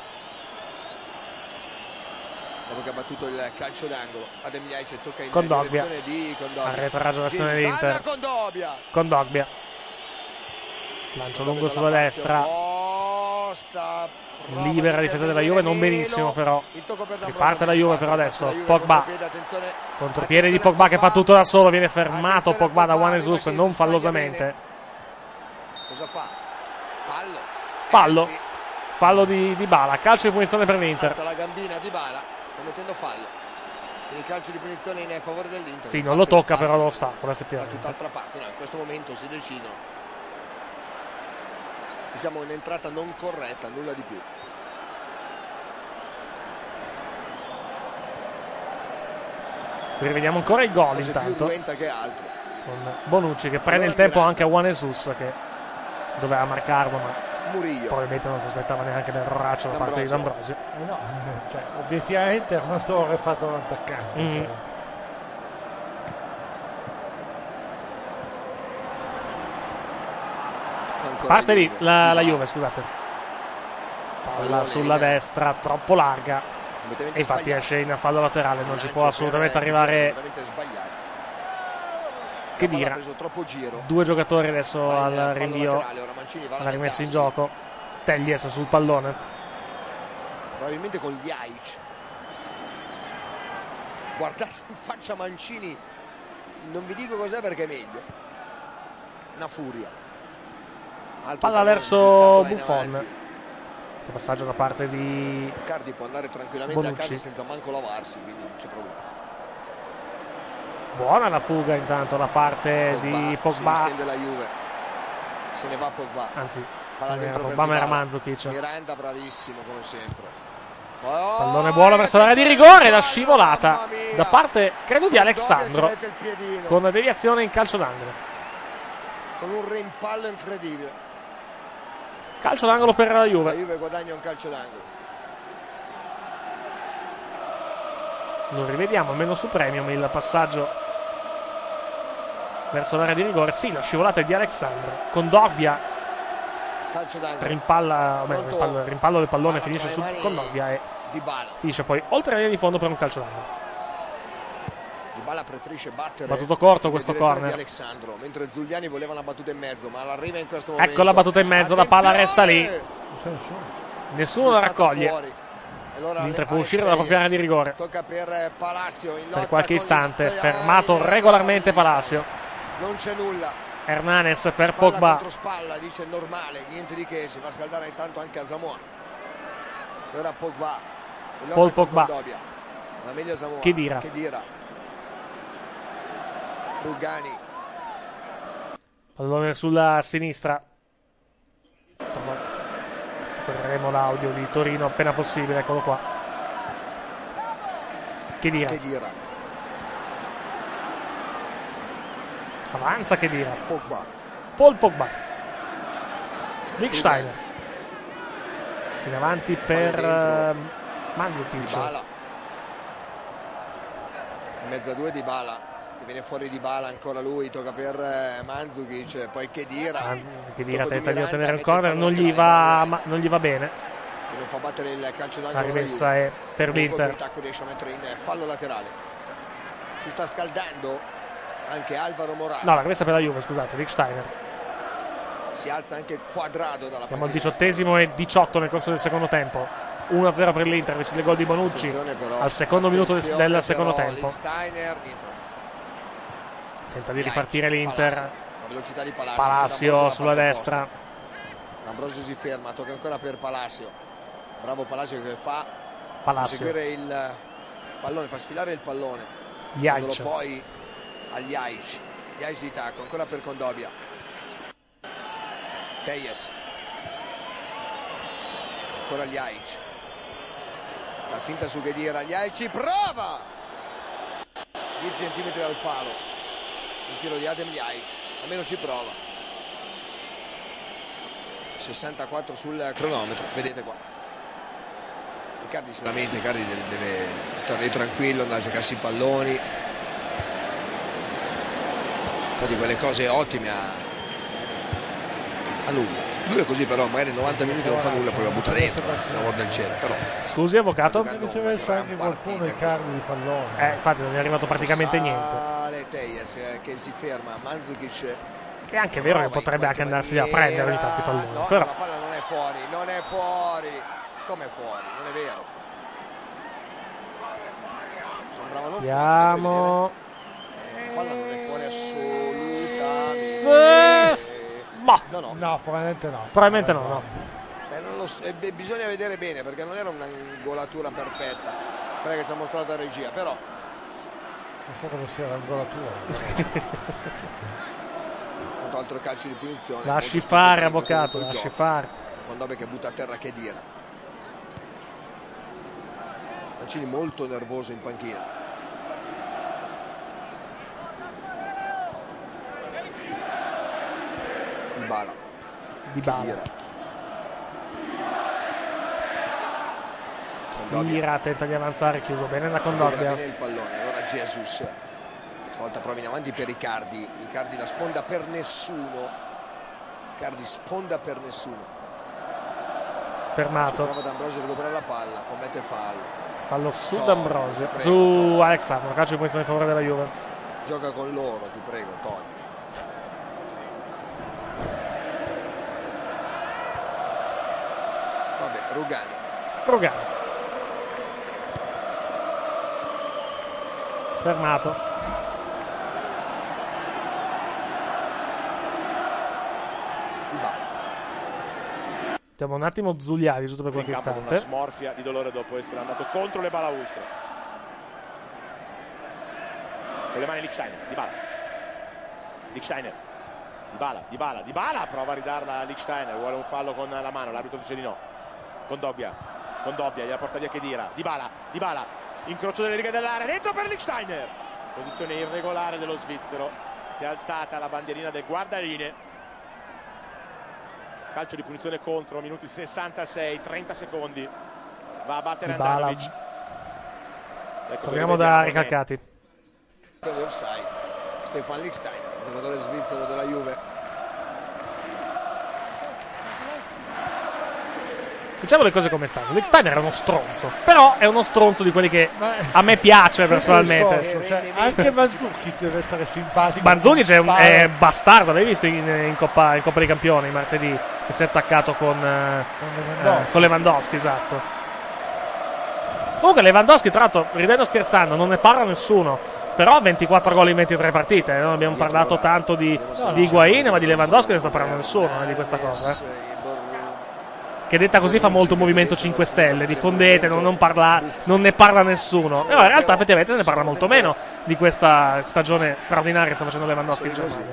Dopo che ha battuto il calcio d'angolo, Adem Ljajic tocca in Kondogbia. direzione di Kondogbia. Arretraggio d'azione dell'Inter. Kondogbia. Kondogbia. Lancio lungo sulla destra. Posta, libera la difesa della Juve, non benissimo però. Riparte la Juve però adesso. Pogba. Contropiede di Pogba che fa tutto da solo. Viene fermato Pogba da Juan Jesus non fallosamente. Cosa fa? Fallo. Fallo. Fallo di Dybala. Calcio di punizione per l'Inter. Alza la gambina Dybala commettendo fallo. Quindi calcio di punizione in favore dell'Inter. Sì, non lo tocca però lo ostacolo effettivamente. Da tutt'altra parte, no, in questo momento si decidono. Diciamo un'entrata non corretta, nulla di più. Qui rivediamo ancora il gol intanto. Più che altro. Con Bonucci che prende il tempo anche a Juan Jesus che doveva marcarlo ma Murillo. Probabilmente non si aspettava neanche l'erroraccio da parte di D'Ambrosio. Eh no, cioè, obiettivamente Armatore è fatto l'attaccante. Mm. Parte lì la, la Juve, scusate. Palla sulla destra, troppo larga. E infatti esce in fallo laterale, non ci può assolutamente arrivare. Che dire, due giocatori adesso al rinvio, l'ha rimesso in gioco. Tejes sul pallone. Probabilmente con Ljajic. Guardate in faccia Mancini, non vi dico cos'è perché è meglio. Una furia. Altro palla verso Buffon. Che passaggio da parte di Cardi può andare tranquillamente Bonucci. a casa senza manco lavarsi, quindi non c'è problema. Buona la fuga intanto da parte Pogba, di Pogba. Si distende la Juve. Se ne va Pogba. Anzi, palla non era dentro Pogba per ma era Dybala. Mandzukic. Miranda bravissimo come sempre. Oh, pallone buono verso l'area di rigore, la scivolata da parte credo di Alexandro con deviazione in calcio d'angolo. Con un rimpallo incredibile. Calcio d'angolo per la Juve. La Juve guadagna un calcio d'angolo. Lo rivediamo almeno su Premium il passaggio verso l'area di rigore. Sì, la scivolata è di Alexandro. Kondogbia Calcio d'angolo. rimpalla, beh, rimpallo, rimpallo del pallone finisce su Kondogbia e Dybala. finisce poi oltre la linea di fondo per un calcio d'angolo. Dybala preferisce battere. Battuto corto questo corner. Di Alexandro, mentre Zuliani voleva una battuta in mezzo, ma l'arriva in questo momento. Ecco la battuta in mezzo, la palla resta lì. Nessuno la raccoglie. Allora L'Inter può uscire dalla propria area di rigore. Tocca per Palacio in per qualche istante, fermato regolarmente Palacio. Non c'è nulla. Hernanes per spalla Pogba. Contro spalla, dice normale, niente di che, si fa scaldare intanto anche a Samoa. E ora Pogba. Paul Pogba. La meglio Samoa. Che dirà? Che dirà? Rugani. Pallone sulla sinistra. Recupereremo l'audio di Torino appena possibile, eccolo qua. Che dirà? Che dirà? Avanza che dirà? Pogba. Paul Pogba. Lichtsteiner. In avanti per uh, Mandzukic. Dybala. In mezzo a due Dybala. Viene fuori Dybala ancora lui, tocca per Mandzukic, poi Khedira. Khedira tenta di ottenere il corner, non gli va, ma non gli va bene. Che non fa battere il calcio d'angolo. La rimessa è per l'Inter. Il tacco riesce a mettere in fallo laterale. Si sta scaldando anche Alvaro Morata. No, la rimessa per la Juve, scusate, Lichtsteiner. Si alza anche Quadrado dalla Siamo al diciottesimo e diciotto nel corso del secondo tempo. uno a zero per l'Inter invece del gol di Bonucci però, al secondo minuto del, del secondo però, tempo. Lichtsteiner, tenta di ripartire l'Inter. La velocità di Palacio, Palacio sulla destra. D'Ambrosio si ferma, tocca ancora per Palacio. Bravo Palacio che fa Palacio. seguire il pallone, fa sfilare il pallone. Ljajic. Poi a Ljajic. Ljajic di tacco, ancora per Kondogbia. Tejes. Ancora Ljajic. La finta su Khedira, Ljajic prova! dieci centimetri dal palo. Il tiro di Adem Ljajic. almeno ci prova. sessantaquattro sul cronometro, vedete qua. Icardi si lamenta, Icardi deve, deve stare tranquillo, andare a giocarsi i palloni, fa di quelle cose ottime a, a nulla. Lui è così, però magari novanta minuti non fa nulla e poi la butta dentro, l'amor del cielo. Però scusi avvocato, mi ci messa anche qualcuno i carri di pallone. Eh, infatti non è arrivato praticamente niente. Sale Telles che si ferma, Mandzukic. È anche vero che potrebbe anche andarseli a prendere di tanti palloni. No, però la palla non è fuori, non è fuori. Come fuori? Non è vero. Sembrava non Andiamo. fuori. La palla non è fuori assolutamente. S- Ma No, no. No, probabilmente no. probabilmente no, no. Eh, non lo so, eh, beh, bisogna vedere bene perché non era un'angolatura perfetta, quella che ci ha mostrato la regia, però Non so cosa sia l'angolatura. quanto altro calcio di punizione. Lasci molto fare specifico avvocato, contro il lasci gioco. fare. Condobbe che butta a terra Khedira. Mancini molto nervoso in panchina. Dybala. Dybala. Khedira. Khedira tenta di avanzare, chiuso bene la Condobbe Condogbia. bene il pallone, allora Jesus. Stavolta prova in avanti per Icardi. Icardi la sponda per nessuno. Icardi sponda per nessuno. Fermato. Prova D'Ambrosio a recuperare la palla, commette fallo. Fallo su No, D'Ambrosio, prego, su no. Alexandro, calcio di punizione in favore della Juve. Gioca con loro, ti prego, togli. Vabbè, Rugani. Rugani. Fermato. Dybala. Diamo un attimo Zuliari giusto per qualche in campo con istante. una smorfia di dolore dopo essere andato contro le balaustre. Con le mani Lichtsteiner, Dybala. Lichtsteiner. Dybala, Dybala, Dybala prova a ridarla a Lichtsteiner, vuole un fallo con la mano, l'arbitro dice di no. Condogbia, Condogbia, gliela porta via Khedira. Dybala, Dybala, incrocio delle righe dell'area, dentro per Lichtsteiner. Posizione irregolare dello svizzero. Si è alzata la bandierina del guardalinee. Calcio di punizione contro, minuti sessantasei, trenta secondi. Va a battere Dybala. Andanovic. Ecco, Torniamo vediamo da che- Ricalcati. Offside. Stefan Lichtsteiner, giocatore svizzero della Juve. Diciamo le cose come stanno. Lichtsteiner è uno stronzo, però è uno stronzo di quelli che a me piace personalmente. Discorso, cioè, anche Mandzukic deve essere simpatico. Mandzukic è, un, Spara. è bastardo, l'hai visto in, in, Coppa, in Coppa dei Campioni martedì, che si è attaccato con, eh, Lewandowski. eh, con Lewandowski, esatto. Comunque Lewandowski, tra l'altro, ridendo e scherzando, non ne parla nessuno, però ha ventiquattro gol in ventitré partite. Non abbiamo parlato tanto di, di Higuain, ma di Lewandowski non sta parlando nessuno eh, di questa cosa. Eh. Che detta così fa molto Movimento cinque Stelle, diffondete, non, non, parla, non ne parla nessuno. Però in realtà effettivamente se ne parla molto meno di questa stagione straordinaria che sta facendo Lewandowski in Germania.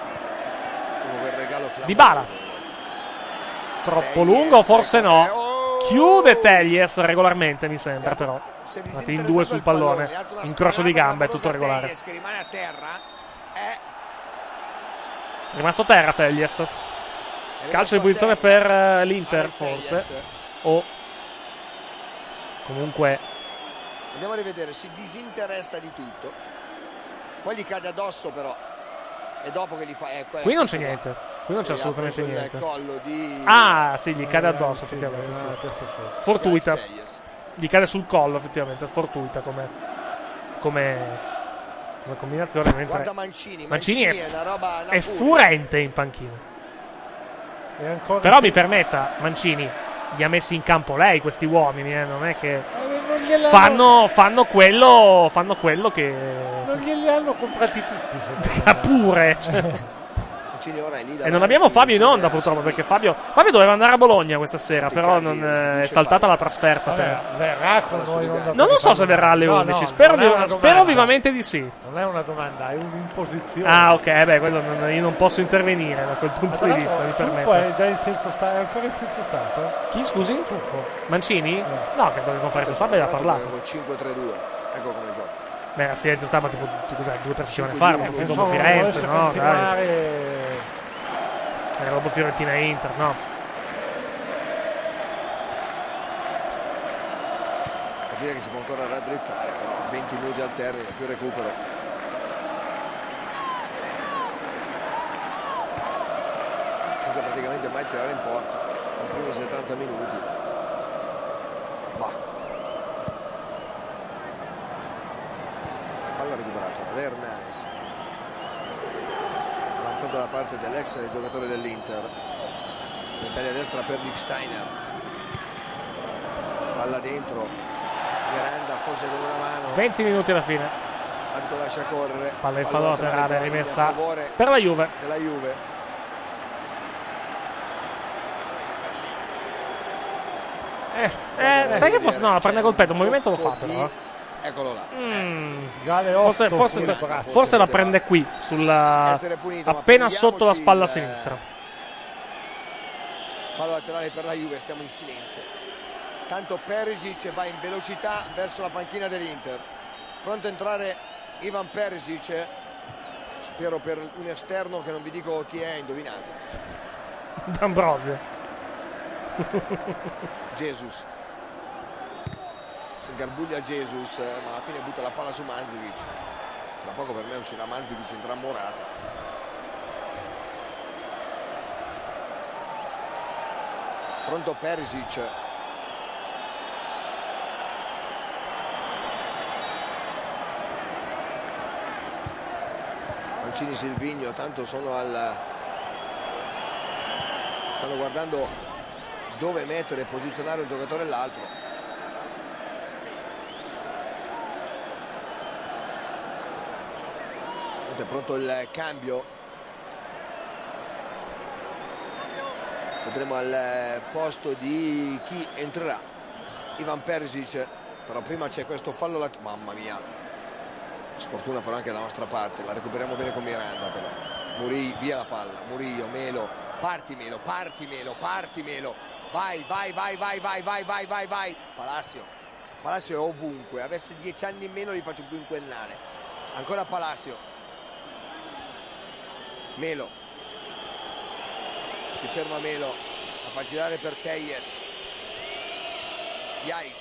Dybala. Troppo lungo, forse no. Chiude Telles regolarmente, mi sembra, però. Andati in due sul pallone, incrocio di gambe, è tutto regolare. Che rimane a terra. È È rimasto terra Telles. Calcio di punizione per uh, l'Inter, forse. O comunque Andiamo a rivedere, si disinteressa di tutto. Poi gli cade addosso però. E dopo che gli fa... Ecco, qui non c'è qua. niente. Qui non c'è E assolutamente ha preso niente. il collo di... Ah, sì, gli cade Eh, addosso, sì, effettivamente. Sì. la testa sotto. Fortuita. Telles. Gli cade sul collo, effettivamente. Fortuita come, come, come combinazione. Mentre Guarda Mancini. Mancini è, è, una roba, una è furia. furente in panchina. E ancora Però sì. mi permetta, Mancini li ha messi in campo lei questi uomini, eh? Non è che Eh, non gliel'hanno- fanno, fanno, quello, fanno quello che Non glieli hanno comprati tutti. secondo me. pure. cioè. Mancini ora è lì E davanti, non abbiamo Fabio in onda bisogna purtroppo seguire. perché Fabio, Fabio doveva andare a Bologna questa sera, però non, eh, è saltata la trasferta. Vabbè, Per... verrà con noi in onda Non lo so per se verrà alle no, no, undici, spero, non è vi- una spero domanda. vivamente di sì. Non è una domanda, è un'imposizione. Ah, ok, eh beh, quello non- io non posso intervenire da quel punto di vista, mi Ciuffo permetto. è già in senso stato, è ancora in senso stato? Chi, scusi? Ciuffo. Mancini? No, che in conferenza stampa aveva Tra l'altro parlato. gioca con cinque tre due. Ecco come gioca. Beh, era silenzio stampa tipo cos'è, due o tre settimane Sì, fa, quindi, dopo insomma, Firenze, volesse no? Dai. continuare- Era dopo Fiorentina e Inter, no? Direi che si può ancora raddrizzare, però venti minuti al termine, più recupero. Senza praticamente mai tirare in porta nei primi settanta minuti. Bah. Palla recuperata da Hernanes. Avanzata da parte dell'ex giocatore dell'Inter. In taglia destra per Lichtsteiner. Palla dentro. Miranda forse con una mano. venti minuti alla fine. L'arbitro lascia correre. Palla in fallo laterale rimessa a favore per la Juve. della Juve. Eh, eh, sai che forse no, la prende col petto, un movimento lo fa però. Eccolo là. Mm. Gale Forse, otto, forse, fu- forse, forse la prende qui, sulla, Essere punito, ma appena sotto la prendiamoci spalla il- sinistra. Fallo laterale per la Juve, stiamo in silenzio. Tanto Perisic va in velocità verso la panchina dell'Inter. Pronto a entrare Ivan Perisic. Spero per un esterno che non vi dico chi è, indovinate. D'Ambrosio. Jesus. Si ingarbuglia Jesus, ma alla fine butta la palla su Mandzukic. Tra poco per me uscirà Mandzukic in tramorata. Pronto Perisic. Mancini, Silvigno, tanto sono al... stanno guardando dove mettere e posizionare un giocatore e l'altro. È pronto il cambio. Vedremo al posto di chi entrerà. Ivan Perisic, però prima c'è questo fallo lat- mamma mia, sfortuna però anche dalla nostra parte. La recuperiamo bene con Miranda, però Murillo, via la palla. Murillo, Melo, parti Melo, parti Melo, parti Melo, vai, vai, vai, vai, vai, vai, vai, vai, vai. Palacio, Palacio è ovunque. Avesse dieci anni in meno li faccio quinquennale. Ancora Palacio. Melo, si ferma Melo, a fa girare per Teyes. Jaic.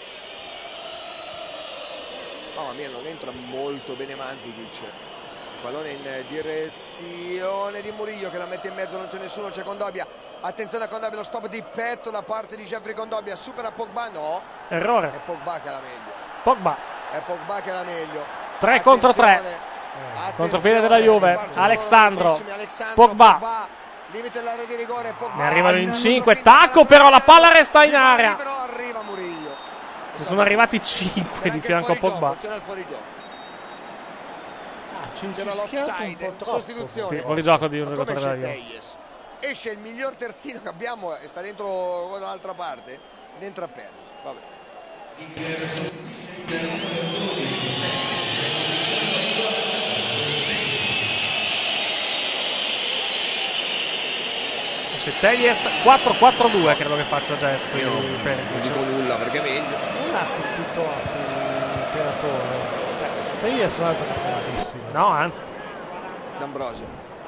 Mamma mia, non entra molto bene Mandzukic. Pallone in direzione di Murillo che la mette in mezzo, non c'è nessuno, c'è Kondogbia. Attenzione a Kondogbia, lo stop di petto da parte di Jeffrey Kondogbia. Supera Pogba, no. Errore. È Pogba che era meglio. Pogba. È Pogba che era meglio. tre contro tre. Contropiede della Juve. Alexandro. Pogba. Limite l'area di rigore. Pogba. Ne arrivano in cinque. Tacco, però la palla resta in area. Però arriva Murillo. Ne sono arrivati cinque di fianco a Pogba. C'era il fuorigioco. Ah, ci C'era incischiato un l'offside, po' troppo. sostituzione. Sì, fuori gioco di un Ma come giocatore c'è della Juve. Teyes? Esce il miglior terzino che abbiamo e sta dentro dall'altra parte, dentro a Perez. Vabbè. Sì, Teyes quattro quattro due credo che faccia gesto. Io non Perisic. dico nulla perché è meglio. Non ha tutto il tiratore. Teyes non è bravissimo. No, anzi. D'Ambrosio.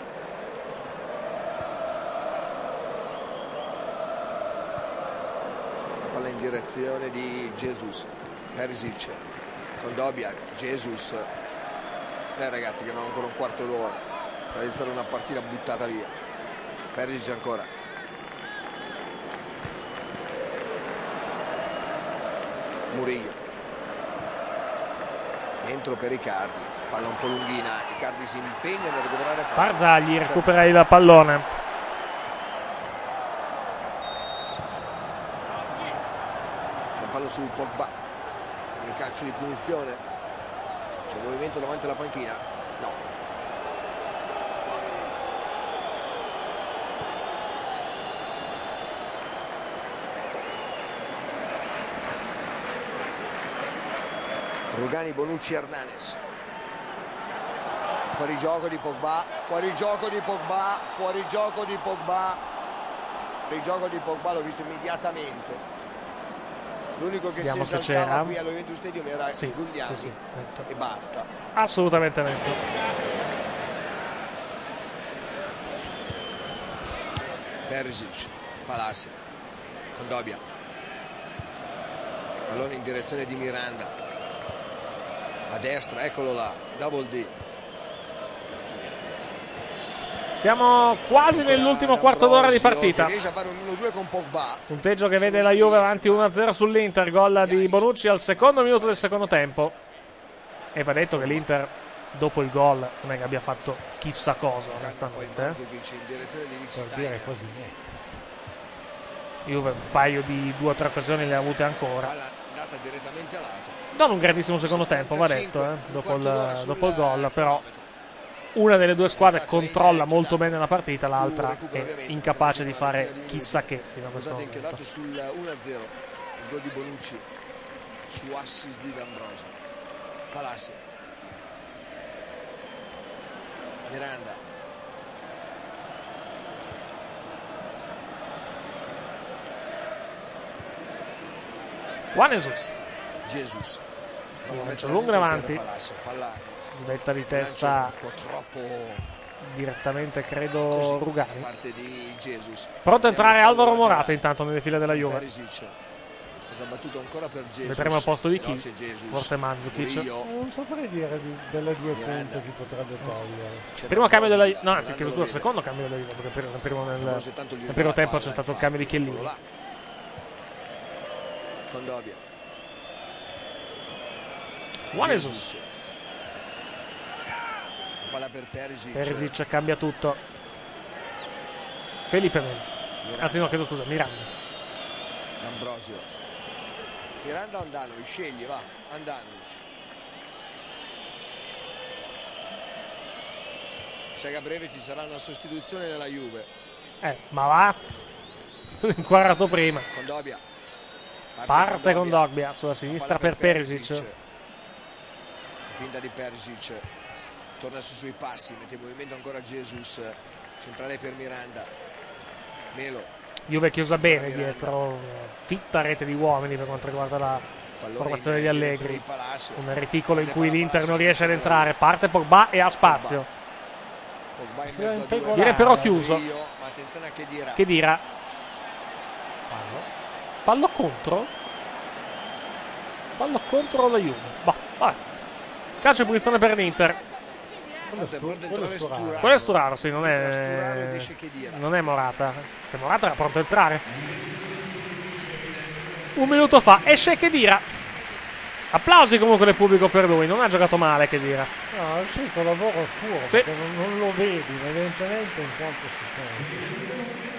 La palla in direzione di Jesus. Perisic. Kondogbia. Jesus. Eh ragazzi, che abbiamo ancora un quarto d'ora per iniziare una partita buttata via. Perisic ancora. Murillo. Dentro per Icardi. Palla un po' lunghina. Icardi si impegna nel recuperare palla. Barzagli recupera il pallone. C'è un fallo su Pogba. Il calcio di punizione. C'è un movimento davanti alla panchina. No. Rugani, Bonucci, Hernanes. Fuori gioco di Pogba, fuori gioco di Pogba, fuori gioco di Pogba. Il gioco di Pogba l'ho visto immediatamente. L'unico che Vediamo si se esaltava c'era. qui allo Juventus Stadium era Sì, Zugliani sì, sì, netto. e basta. Assolutamente netto. Perisic, Palacio, Kondogbia, pallone in direzione di Miranda, a destra, eccolo là, double D. Siamo quasi nell'ultimo quarto d'ora di partita. Riesce a fare un uno due con Pogba. Punteggio che vede la Juve avanti uno a zero sull'Inter, gol di Bonucci al secondo minuto del secondo tempo. E va detto che l'Inter dopo il gol non è che abbia fatto chissà cosa, onestamente. Eh? Per dire così. Juve un paio di due o tre occasioni le ha avute ancora. Andata direttamente a lato. Non un grandissimo secondo tempo, va detto, eh? dopo, il, dopo il gol, però una delle due squadre controlla molto bene la partita, l'altra è incapace di fare chissà che fino a questo momento. Inchiodato sul uno a zero, il gol di Bonucci su assist di D'Ambrosio. Palacio, Miranda, Juan Jesus, Jesus, lungo avanti, si svetta di testa un po' troppo direttamente, credo, Rugani. parte di Jesus. Pronto a entrare Alvaro Morata intanto nelle file della Juve. Perisic, ha battuto ancora per Jesus. Vedremo al posto di chi, Veloce Jesus. forse Mandzukic. Murillo. Non saprei dire di- delle due Miranda. punte chi potrebbe togliere. C'è Primo cambio della D'Ambrosio, no, anzi, Miranda chiedo lo scusa, vede. secondo cambio della Juve, perché per- nel primo, nel, D'Ambrosio tanto gli nel dà primo la tempo palla, c'è stato il infatti, cambio di eccolo Chiellini. là. Kondogbia, Juan Jesus, la palla per Perisic. Perisic cambia tutto. Felipe Melo, Miranda. anzi no, chiedo scusa, Miranda. D'Ambrosio, Miranda o Andanovic, scegli, va, Andanovic. Sa che a breve ci sarà una sostituzione della Juve. Eh, ma va inquadrato prima. Kondogbia, Parte con Dogbia sulla sinistra per Perisic. Finta di Perisic, torna su sui passi, mette in movimento ancora Jesus, centrale per Miranda. Melo, Juve chiusa bene Miranda. dietro, fitta rete di uomini per quanto riguarda la pallone formazione in di direzione Allegri. di Palacio. Un reticolo in Prende cui palla l'Inter Palacio, non riesce ad si entrare. Parte Pogba e ha spazio. Pogba in Si va mezzo a impegolare. due. Viene però chiuso. Murillo, ma attenzione a che dirà. Che dirà? Fallo. Fallo contro? Fallo contro la Juve. Boh, vabbè. Calcio di punizione per l'Inter. Quello è Pronto a Stu- quello è entrare Sturaro. Sturaro. Quello è Sturaro, sì, non Entra Sturaro ed è. esce Khedira. Non è Morata. Se Morata era pronto a entrare. Un minuto fa esce Khedira. Applausi comunque del pubblico per lui. Non ha giocato male Khedira. No, sì, con lavoro oscuro, Sì. perché non, non lo vedi, ma evidentemente in campo si sente.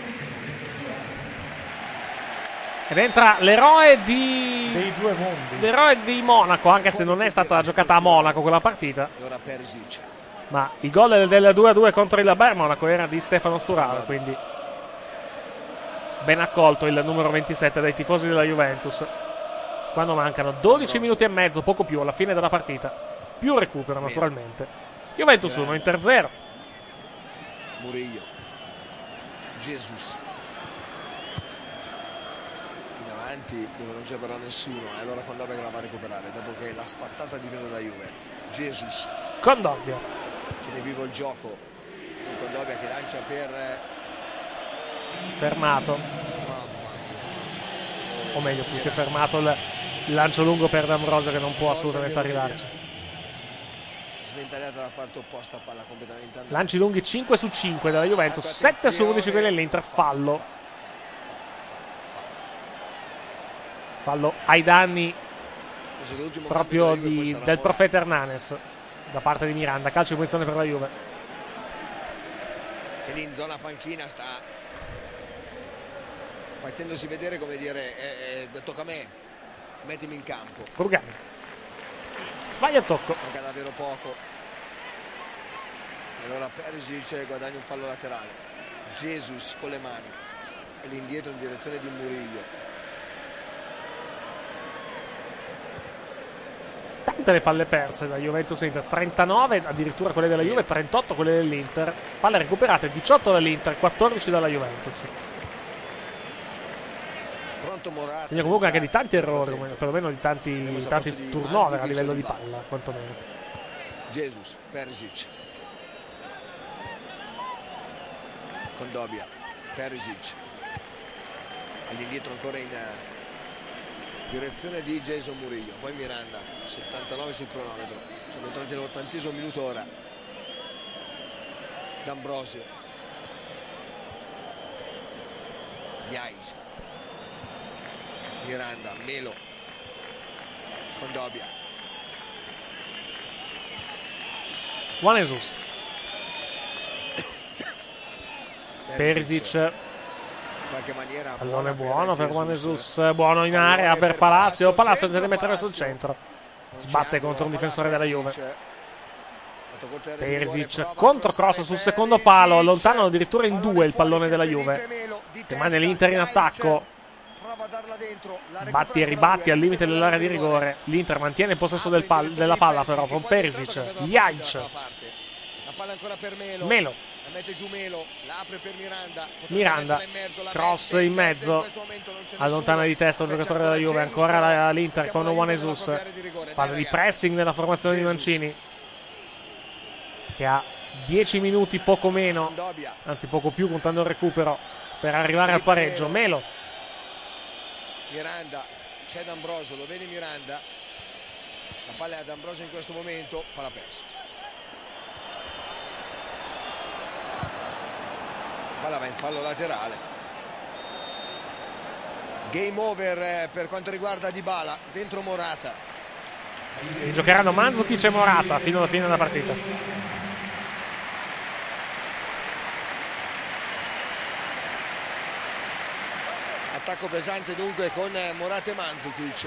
Ed entra l'eroe di. Dei due mondi. L'eroe di Monaco, anche se non è stata giocata a Monaco quella partita. E ora Perisic. Ma il gol del due a due contro il Bayern Monaco era di Stefano Sturaro, quindi ben accolto il numero ventisette dai tifosi della Juventus. Quando mancano dodici minuti e mezzo, poco più, alla fine della partita. Più recupero, naturalmente. Juventus uno, Inter zero. Murillo, Jesus in avanti dove non c'è però nessuno, e allora Kondogbia che la va a recuperare dopo che la spazzata difesa da Juve. Jesus Kondogbia. tiene vivo il gioco e Kondogbia che lancia per eh, Fermato. mamma O meglio, più che fermato il il lancio lungo per D'Ambrosio che non può assolutamente arrivarci. sventagliata dalla parte opposta, palla completamente andata. Lanci lunghi cinque su cinque della Juventus, sette su undici quelli dell'Inter, fallo. Fallo ai danni Penso che l'ultimo proprio cambio della Juve poi di, sarà del Morata. profeta Hernanes da parte di Miranda. Calcio di punizione per la Juve. Che lì in zona panchina sta facendosi vedere, come dire, eh, eh, tocca a me, mettimi in campo. Rugani sbaglia il tocco. Manca davvero poco. E allora Perisic guadagna un fallo laterale. Jesus con le mani e l'indietro in direzione di Murillo. Tante le palle perse da Juventus Inter, trentanove addirittura quelle della Juve, trentotto quelle dell'Inter. Palle recuperate, diciotto dall'Inter, quattordici dalla Juventus. pronto Morata. Segna comunque anche di tanti Nel errori, frattempo. perlomeno di tanti, Vediamo di sul tanti posto di turnover a Mandzukic livello o di Dybala. palla, quantomeno. Jesus, Perisic. Kondogbia, Perisic. All'indietro ancora in uh, direzione di Jason Murillo. Poi Miranda, settantanove sul cronometro. Siamo entrati nell'ottantesimo minuto ora. D'Ambrosio. Yais. Miranda, Melo. Kondogbia. Juan Jesus. Perisic. In qualche maniera Pallone buona buono per Juan Jesus. Jesus, buono in Pallone area per per Palacio. Palacio, Palacio dentro deve mettere sul Palacio. centro. Non Sbatte c'è contro un angolo, difensore palla della Perisic. Juve. Fatto colpo di rigore, Perisic, prova a controcross crossare sul secondo Perisic. palo, allontanano addirittura in Pallone due il fuori, pallone c'è della Felipe Juve. Melo, di Rimane testa, l'Inter in Yais. attacco. Prova a darla dentro, la recupera Batti e ancora ribatti lui, al limite limite dell'area di rigore. L'Inter mantiene il possesso del pal- della palla però con Perisic. Yaic. La palla ancora per Melo. Melo. La mette giù Melo, la apre per Miranda. Potrebbe Miranda, metterla in mezzo, la cross mette in mezzo, in questo momento non c'è allontana nessuno. di testa un C'è giocatore della Juve, Jesus, ancora però. la- l'Inter Mettiamo con la Juan Juve nella Jesus, propria area di rigore. Dai, fase di ragazzi. pressing nella formazione di Jesus. Mancini, che ha dieci minuti poco meno, Kondogbia. anzi poco più contando il recupero, per arrivare al pareggio. Melo, Miranda, c'è D'Ambrosio, lo vedi Miranda, la palla è ad D'Ambrosio in questo momento, palla persa. Palla va in fallo laterale. Game over eh, per quanto riguarda Dybala, dentro Morata. giocheranno Mandzukic e Morata fino alla fine della partita. Attacco pesante dunque con Morata e Mandzukic.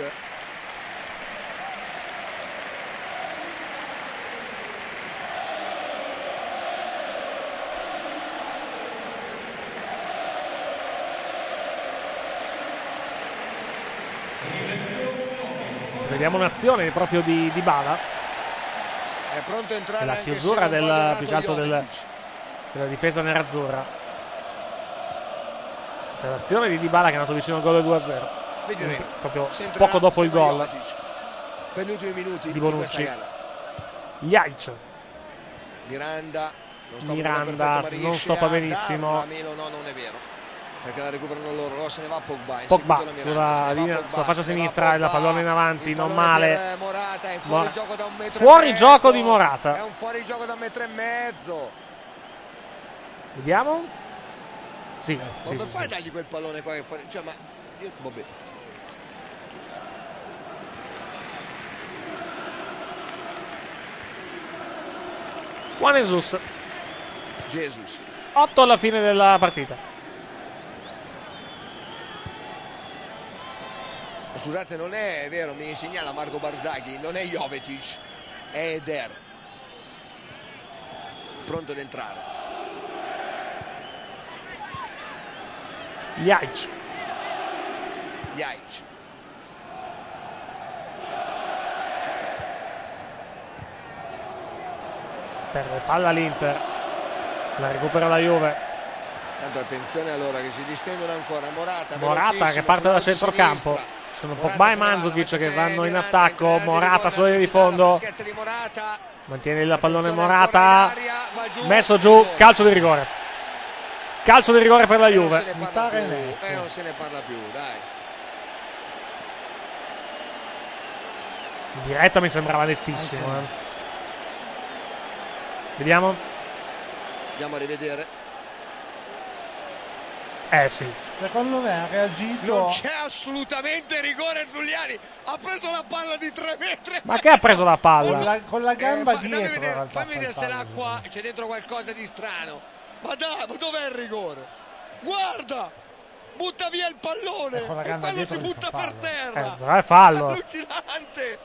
Vediamo un'azione proprio di Dybala. È pronto a entrare La anche chiusura se non del, vuole più che altro del, Jovetic. della difesa nerazzurra. Questa è l'azione di Dybala che è andato vicino al gol del due a zero. Vedremo. Proprio Se entrerà poco dopo il Stefano gol Jovetic per gli ultimi minuti di di Bonucci. questa gara. Yaic. Miranda non stoppa Miranda perfetto, ma non riesce stoppa a benissimo. darla. Melo no, non è vero. Perché la recuperano loro, no, se ne va Pogba. Pogba inseguito da Miranda, sulla, se ne va linea, Pogba, sulla fascia se ne va sinistra e la Pogba. pallone in avanti, Il non pallone male. per Morata, è fuori Mor- gioco da un metro fuori e mezzo. gioco di Morata. È un fuori gioco da un metro e mezzo. Vediamo. Sì, Ma sì, come sì, fai sì. a dargli quel pallone qua che fuori? Cioè, ma io vabbè. Juan Jesus. Jesus. otto alla fine della partita. Scusate, non è vero, mi segnala Marco Barzaghi, non è Jovetic, è Eder. Pronto ad entrare. Yaic. Yaic. Perde palla l'Inter. La recupera la Juve. Tanto attenzione allora che si distendono ancora. Morata, Morata che velocissimo, parte da sull'ala di centrocampo. sinistra. Sono Morata Pogba e se ne va, Mandzukic davanti che c'è vanno in Miranda, attacco. entra di Morata rigore, sulla linea di velocità, la fondo. freschezza di Morata. Mantiene il pallone Attenzione Morata. ancora in aria, va giù, Messo giù. gol. Calcio di rigore. Calcio di rigore per la E non se Juve. ne parla pare più, netto. e non se ne parla più, dai. In diretta mi sembrava nettissimo. eh. Vediamo. Andiamo a rivedere. Eh sì. Secondo me ha reagito. Non c'è assolutamente rigore. Zuliani ha preso la palla di tre metri. Ma che ha preso la Con palla? la, con la gamba Eh, fa- dammi dietro. in vedere, realtà, fammi vedere se fa il l'acqua c'è dentro qualcosa di strano. Ma dai, ma dov'è il rigore? Guarda, butta via il pallone E con la e gamba quello dietro si gli butta fa per fallo. terra. Eh, però è fallo. Allucinante.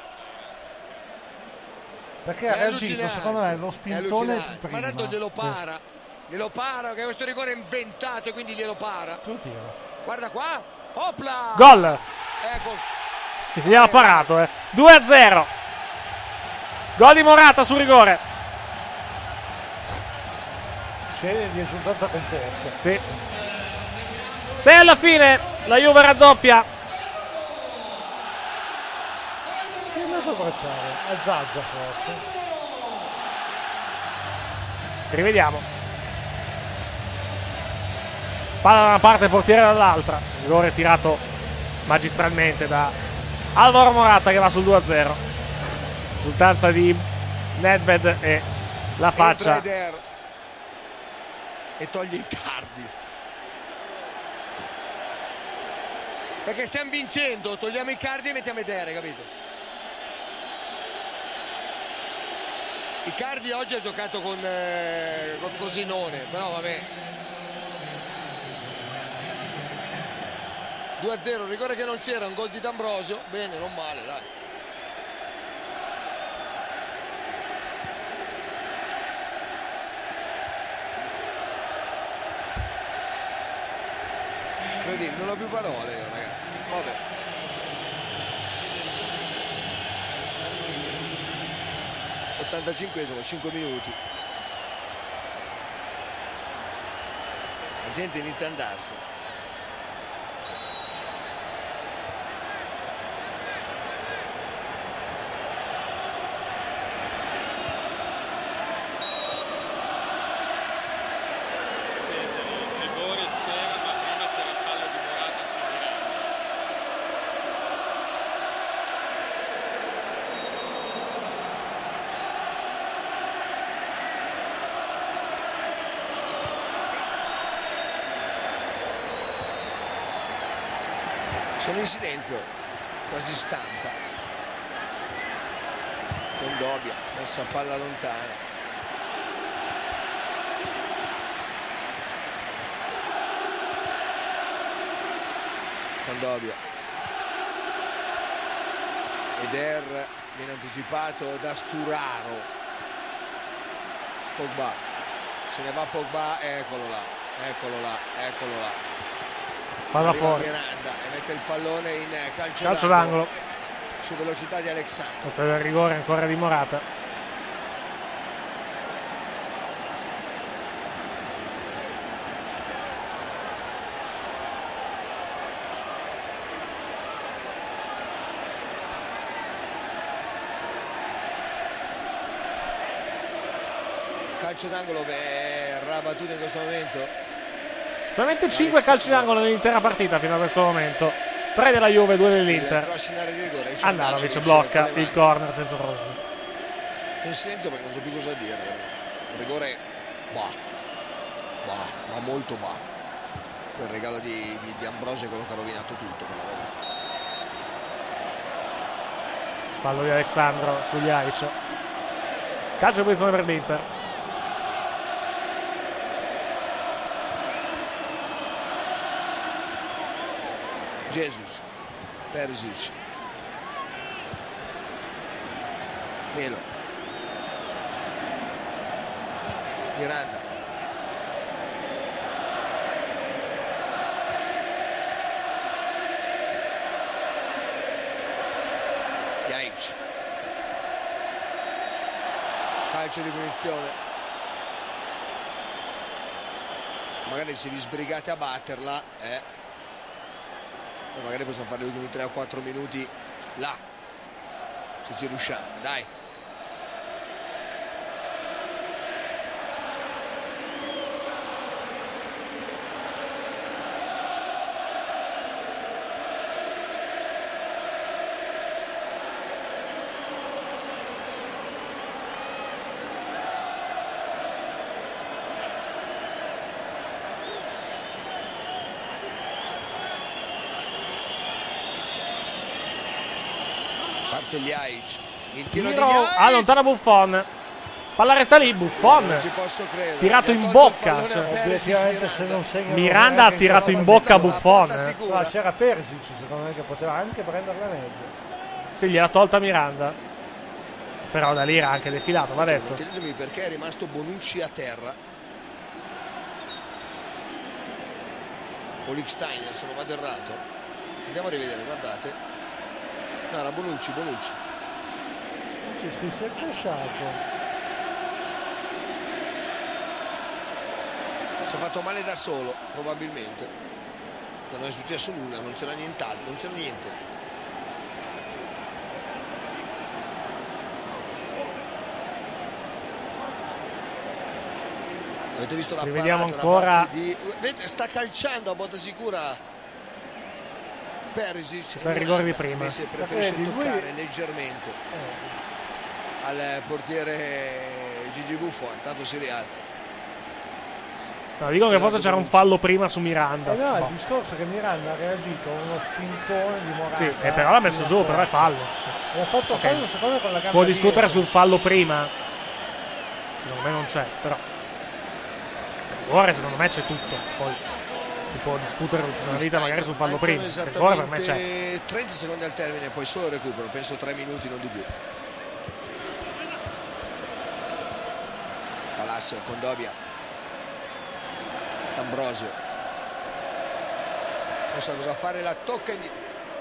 Perché ha È reagito, allucinante. secondo me, lo È spintone allucinante. prima. Ma tanto glielo Sì. para. Glielo para, che questo rigore è inventato e quindi glielo para. Tu tira. Guarda qua. Opla. Gol. Ecco. Gli ha parato, eh. due a zero. Gol di Morata sul rigore. Sceglie di esultanza contesta. Sì. sei alla fine La Juve raddoppia. Chi è andato a abbracciare? A Zazza forse. Rivediamo. Palla da una parte, portiere dall'altra. Rigore tirato magistralmente da Alvaro Morata, che va sul due a zero. Risultanza di Nedved e la faccia. E, e toglie i cardi. Perché stiamo vincendo, togliamo i cardi e mettiamo Eder, capito? Icardi oggi ha giocato con eh, col Frosinone, però vabbè. due a zero, rigore che non c'era, un gol di D'Ambrosio, bene, non male, dai. Incredibile, non ho più parole io, ragazzi. Vabbè. ottantacinquesimo, cinque minuti. La gente inizia a andarsene. Sono in silenzio, quasi stampa. Kondogbia, messa palla lontana. Kondogbia. Eder viene anticipato da Sturaro. Pogba. Se ne va Pogba, eccolo là, eccolo là, eccolo là. Palla Arriva fuori. Miranda e mette il pallone in calcio, Calcio d'angolo. su velocità di Alexandro. Questo è il rigore ancora di Morata. Calcio d'angolo verrà battuto in questo momento. Solamente cinque calci d'angolo nell'intera partita fino a questo momento. tre della Juve, due dell'Inter. Andanovic blocca il corner senza problemi. Sono in silenzio perché non so più cosa dire. Un rigore bah, bah, ma molto bah. Quel regalo di, di, di Ambrosio è quello che ha rovinato tutto. Fallo di Alexandro sugli Aic. Calcio di posizione per l'Inter. Jesus, Perisic, Melo, Miranda, Jaic, calcio di punizione, magari se vi sbrigate a batterla, eh. magari possiamo fare gli ultimi tre o quattro minuti là, se ci riusciamo, dai. Parte gli Aic, il tiro, Tiro di Aic. allontana Buffon. Palla resta lì, Buffon. Non ci posso credere. Tirato Gli ha in tolto il bocca. pallone Cioè, a Perisic, Obiettivamente se non segna Miranda ha tirato in bocca a Buffon. eh. No, c'era Perisic secondo me che poteva anche prenderla meglio. Sì, gliel'ha tolta Miranda. Però da lì era anche defilato, va detto. Chiedetemi perché è rimasto Bonucci a terra. O Lichtsteiner, se non vado errato. Andiamo a rivedere, guardate. No, era Bonucci, Bonucci. Ci si si è cresciato. Si è fatto male da solo, probabilmente. che non è successo nulla, non c'era nient'altro, non c'era niente. Avete visto la Rivediamo parata ancora. da parte di... Vedete, sta calciando a botta sicura Perisic. C'è il rigore di prima. Invece preferisce Vedi, lui- toccare leggermente al portiere Gigi Buffon, tanto si rialza. No, dicono che forse c'era un fallo prima su Miranda. Eh no, il Boh. discorso è che Miranda ha reagito con uno spintone di Morata. Sì, e però l'ha messo giù, però è fallo. E ha fatto Ok. fallo secondo me con la gamba Può discutere dietro. sul fallo prima? Secondo me non c'è, però. Rigore secondo me c'è tutto. Poi si può discutere una vita magari sul fallo prima. Il rigore per me c'è. Esattamente trenta secondi al termine, poi solo recupero, penso tre minuti, non di più. Palacio con Dobia. Ambrosio non sa cosa fare, la tocca indietro.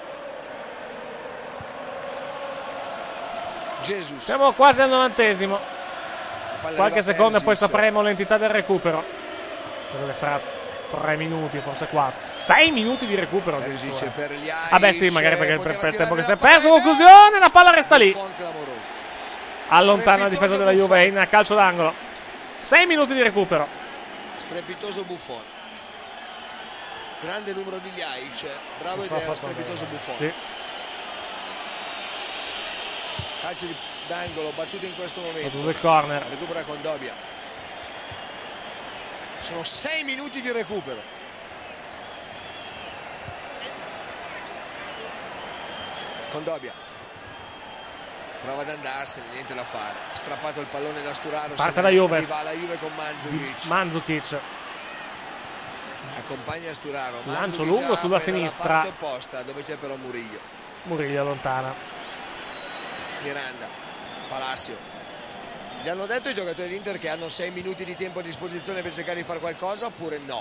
Jesus, Siamo quasi al novantesimo. la palla Qualche arriva a secondo e poi Perisic. sapremo l'entità del recupero. Credo che sarà tre minuti, forse quattro. sei minuti di recupero. Perisic addirittura. per gli Aic. Vabbè sì, magari perché per, Poteva per il tempo che si tirare è la perso. palla, Conclusione, la palla resta lì. Buffon clamoroso. Allontana la difesa della Strepitoso Juve in calcio d'angolo. sei minuti di recupero. Strepitoso Buffon, grande numero di Aic, bravo ed Qua ha era fatto strepitoso bene. Buffon. Sì. Calcio di- d'angolo battuto in questo momento, Battuto il corner. recupera con Dobia. Sono sei minuti di recupero. Con Dobia prova ad andarsene, niente da fare, strappato il pallone da Sturaro. Parte la Juve. Va la Juve con Mandzukic, Mandzukic. accompagna Sturaro. Lancio Mandzukic lungo apre sulla dalla sinistra. parte opposta dove c'è però Murillo. Murillo allontana. Miranda, Palacio. Gli hanno detto i giocatori dell'Inter che hanno sei minuti di tempo a disposizione per cercare di fare qualcosa oppure no?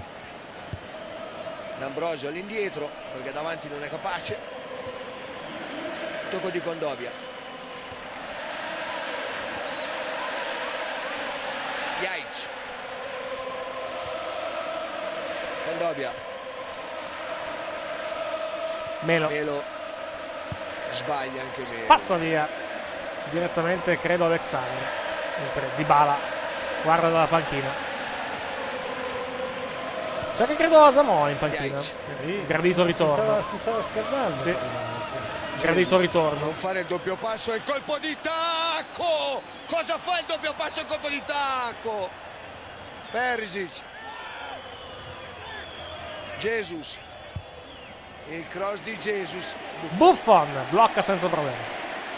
D'Ambrosio all'indietro perché davanti non è capace. Tocco di Condobia. Jaic. Condobia. Melo. Melo sbaglia anche Melo. Spazza via. Direttamente credo Alexander. Mentre Dybala guarda dalla panchina. C'è che credo Asamoah in panchina. Sì. Gradito Si ritorno. stava, si stava scaldando. Sì. prima. Gradito ritorno. Non fare il doppio passo e il colpo di tacco. Cosa fa il doppio passo e il colpo di tacco? Perisic. Jesus. Il cross di Jesus. Buffon blocca senza problemi.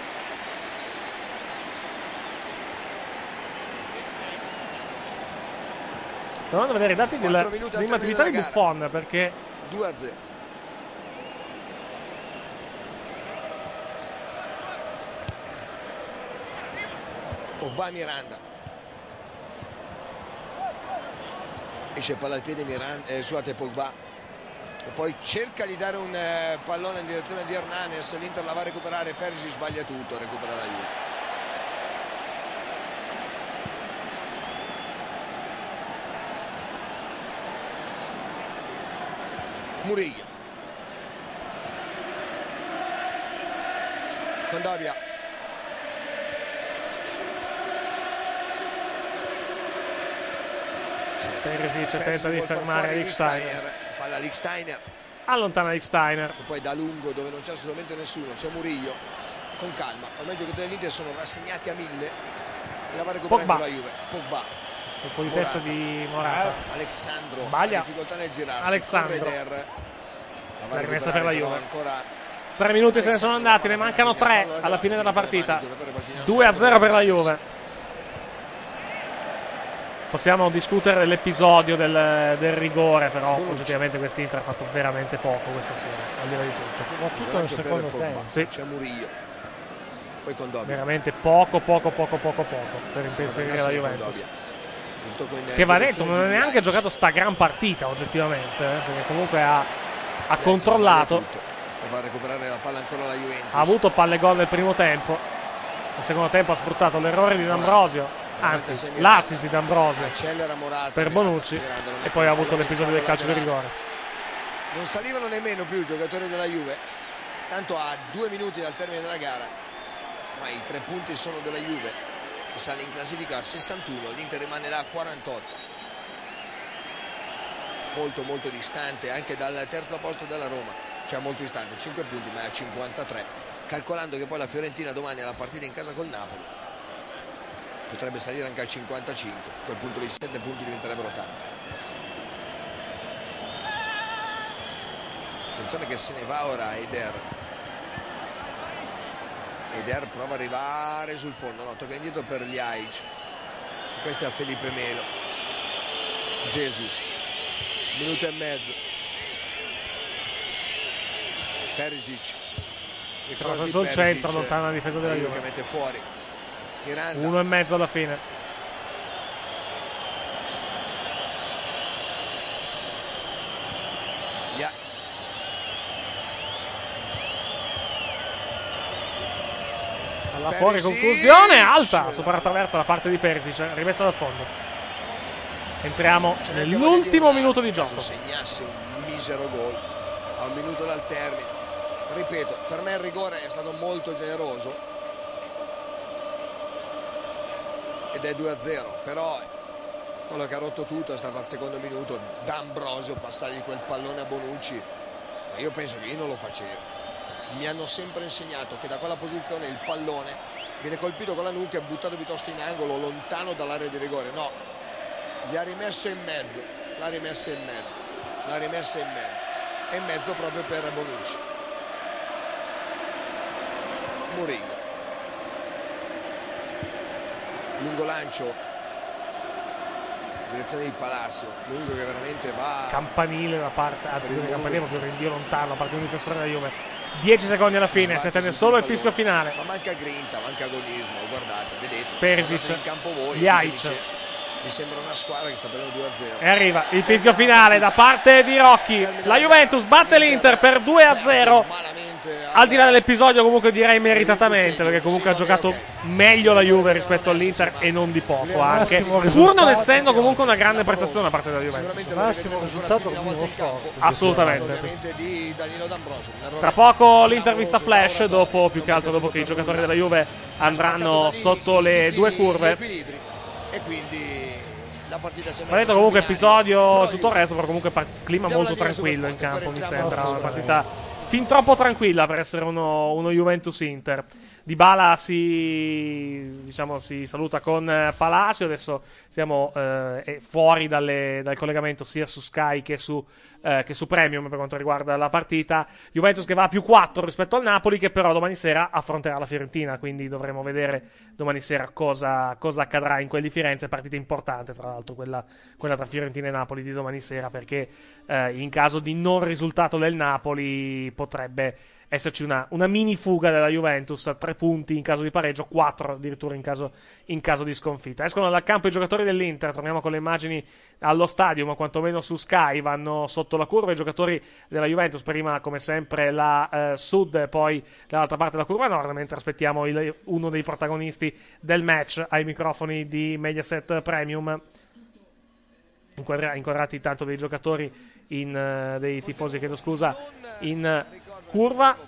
Stiamo andando a vedere i dati della Quattro minuti al dell'attività di termine della gara. Buffon perché due a zero. Pogba Miranda. Esce palla al piede Miranda, eh, scusate Pogba. E poi cerca di dare un eh, pallone in direzione di Hernanes, l'Inter la va a recuperare, Perisic sbaglia tutto, recupera la Juve. Murillo. Condobia. Perisic tenta di vuol far fermare fuori Lichtsteiner. Palla Lichtsteiner. Allontana Lichtsteiner. E poi da lungo dove non c'è assolutamente nessuno, c'è Murillo. Con calma. Ormai i giocatori dell'Inter sono rassegnati a mille. E la va a recuperare Pogba. la Juve. Pogba. Colpo di Morata. testa di Morata. Alexandro. Sbaglia. Ha difficoltà nel girarsi. Alexandro. Correder. La va a La rimessa recuperare per la però Juve. ancora. Tre minuti se ne sono andati, ne mancano tre alla fine della partita. due a zero per la Juve. Possiamo discutere dell'episodio del, del rigore, però oggettivamente quest'Inter ha fatto veramente poco questa sera, al di là di tutto. Soprattutto nel secondo tempo. Sì. C'è Murillo. Poi Condobia. Veramente poco, poco, poco, poco, poco per impensierire la Juventus. Che va detto, non ha neanche giocato sta gran partita oggettivamente, eh, perché comunque ha, ha controllato. Va a recuperare la palla ancora la Juventus. Ha avuto palle gol nel primo tempo. Nel secondo tempo ha sfruttato l'errore di D'Ambrosio, anzi l'assist di D'Ambrosio Accelera Morata per Bonucci, e poi ha avuto l'episodio del calcio di rigore. non salivano nemmeno più i giocatori della Juve, tanto a due minuti dal termine della gara, ma i tre punti sono della Juve che sale in classifica a sessantuno, l'Inter rimane là a quarantotto, molto molto distante anche dal terzo posto della Roma, cioè molto distante, cinque punti ma è a cinquantatré, calcolando che poi la Fiorentina domani ha la partita in casa col Napoli, potrebbe salire anche a cinquantacinque, a quel punto lì sette punti diventerebbero tanti. Attenzione che se ne va ora Eder. Eder prova ad arrivare sul fondo, no, tocca indietro per Ljajic, questo è a Felipe Melo. Jesus, minuto e mezzo. Perisic, Cross sul centro, lontana la difesa della Juve che mette fuori Miranda. Uno e mezzo alla fine. Yeah. Alla fuori conclusione, alta, sopra attraversa la parte di Perisic, rimessa dal fondo. Entriamo nell'ultimo minuto di gioco. Segnasse un misero gol a un minuto dal termine. Ripeto, per me il rigore è stato molto generoso ed è due a zero, però quello che ha rotto tutto è stato al secondo minuto D'Ambrosio passargli quel pallone a Bonucci, ma io penso che io non lo facevo. Mi hanno sempre insegnato che da quella posizione il pallone viene colpito con la nuca e buttato piuttosto in angolo, lontano dall'area di rigore. No, gli ha rimesso in mezzo, l'ha rimessa in mezzo, l'ha rimessa in mezzo, e in mezzo proprio per Bonucci. Murillo, lungo lancio, direzione di Palacio, l'unico che veramente va campanile da parte, anzi non campanile, proprio rinvio lontano da parte di un difensore della Juve. dieci secondi alla fine, si attende solo il fischio finale. Ma manca grinta, manca agonismo, guardate, vedete. Perisic, in campo voi, Ljajic. Mi sembra una squadra che sta prendendo due a zero. E arriva il fischio finale da parte di Rocchi. La Juventus batte l'Inter per due a zero. Al di là dell'episodio, comunque direi meritatamente, perché comunque ha giocato meglio la Juve rispetto all'Inter e non di poco anche, pur non essendo comunque una grande prestazione da parte della Juventus. Massimo risultato come forza. Assolutamente. Tra poco l'intervista flash, dopo, più che altro dopo che i giocatori della Juve andranno sotto le due curve. E quindi la partita sembra ha detto comunque episodio tutto il resto, però comunque par- clima molto tranquillo in campo, mi sembra una partita fin troppo tranquilla per essere uno, uno Juventus-Inter. Dybala si, diciamo, si saluta con Palacio, adesso siamo eh, fuori dalle, dal collegamento sia su Sky che su, eh, che su Premium per quanto riguarda la partita. Juventus che va a più quattro rispetto al Napoli, che però domani sera affronterà la Fiorentina, quindi dovremo vedere domani sera cosa, cosa accadrà in quel di Firenze. Partita importante tra l'altro quella, quella tra Fiorentina e Napoli di domani sera, perché eh, in caso di non risultato del Napoli potrebbe esserci una, una mini fuga della Juventus, tre punti in caso di pareggio, quattro addirittura in caso, in caso di sconfitta. Escono dal campo i giocatori dell'Inter, torniamo con le immagini allo stadio, ma quantomeno su Sky vanno sotto la curva i giocatori della Juventus, prima come sempre la eh, Sud e poi dall'altra parte la curva nord, mentre aspettiamo il, uno dei protagonisti del match ai microfoni di Mediaset Premium, inquadrati tanto dei giocatori in, uh, dei tifosi, chiedo scusa, in uh, curva.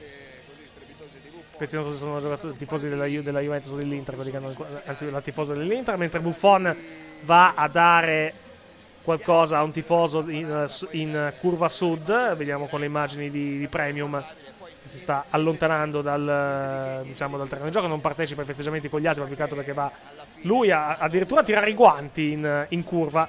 Questi non so se sono giocatori, tifosi della, Ju- della Juventus o dell'Inter, quelli che hanno, anzi la tifosa dell'Inter, mentre Buffon va a dare qualcosa a un tifoso in, in curva sud. Vediamo con le immagini di, di Premium che si sta allontanando dal, diciamo, dal terreno di gioco, non partecipa ai festeggiamenti con gli altri, ma più che altro perché va lui a, addirittura a tirare i guanti in, in curva.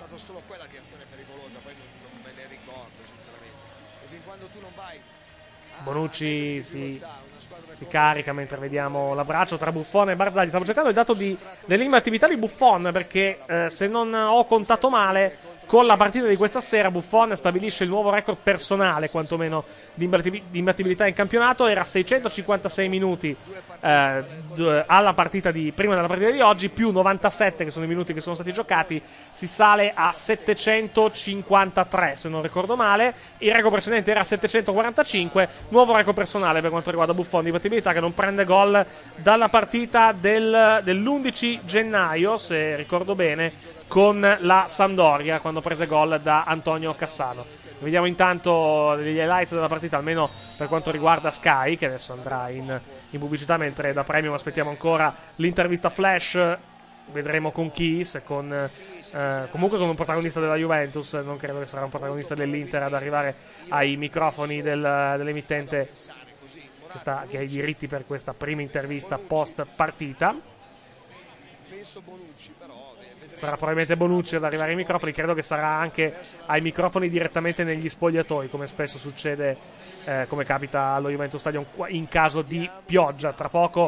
Bonucci si, si carica mentre vediamo l'abbraccio tra Buffon e Barzagli. Stavo cercando il dato di, dell'imbattibilità di Buffon, perché eh, se non ho contato male, con la partita di questa sera Buffon stabilisce il nuovo record personale, quantomeno di imbattibilità in campionato. Era seicentocinquantasei minuti eh, alla partita di prima della partita di oggi, più novantasette che sono i minuti che sono stati giocati, si sale a settecentocinquantatré se non ricordo male. Il record precedente era settecentoquarantacinque, nuovo record personale per quanto riguarda Buffon di imbattibilità, che non prende gol dalla partita del, dell'undici gennaio, se ricordo bene, con la Sampdoria, quando prese gol da Antonio Cassano. Vediamo intanto gli highlights della partita, almeno per quanto riguarda Sky, che adesso andrà in, in pubblicità, mentre da Premium aspettiamo ancora l'intervista flash. Vedremo con chi, se con, eh, comunque con un protagonista della Juventus. Non credo che sarà un protagonista dell'Inter ad arrivare ai microfoni del, dell'emittente che, sta, che ha i diritti per questa prima intervista post partita. Sarà probabilmente Bonucci ad arrivare ai microfoni. Credo che sarà anche ai microfoni direttamente negli spogliatoi, come spesso succede, eh, come capita allo Juventus Stadium in caso di pioggia. Tra poco,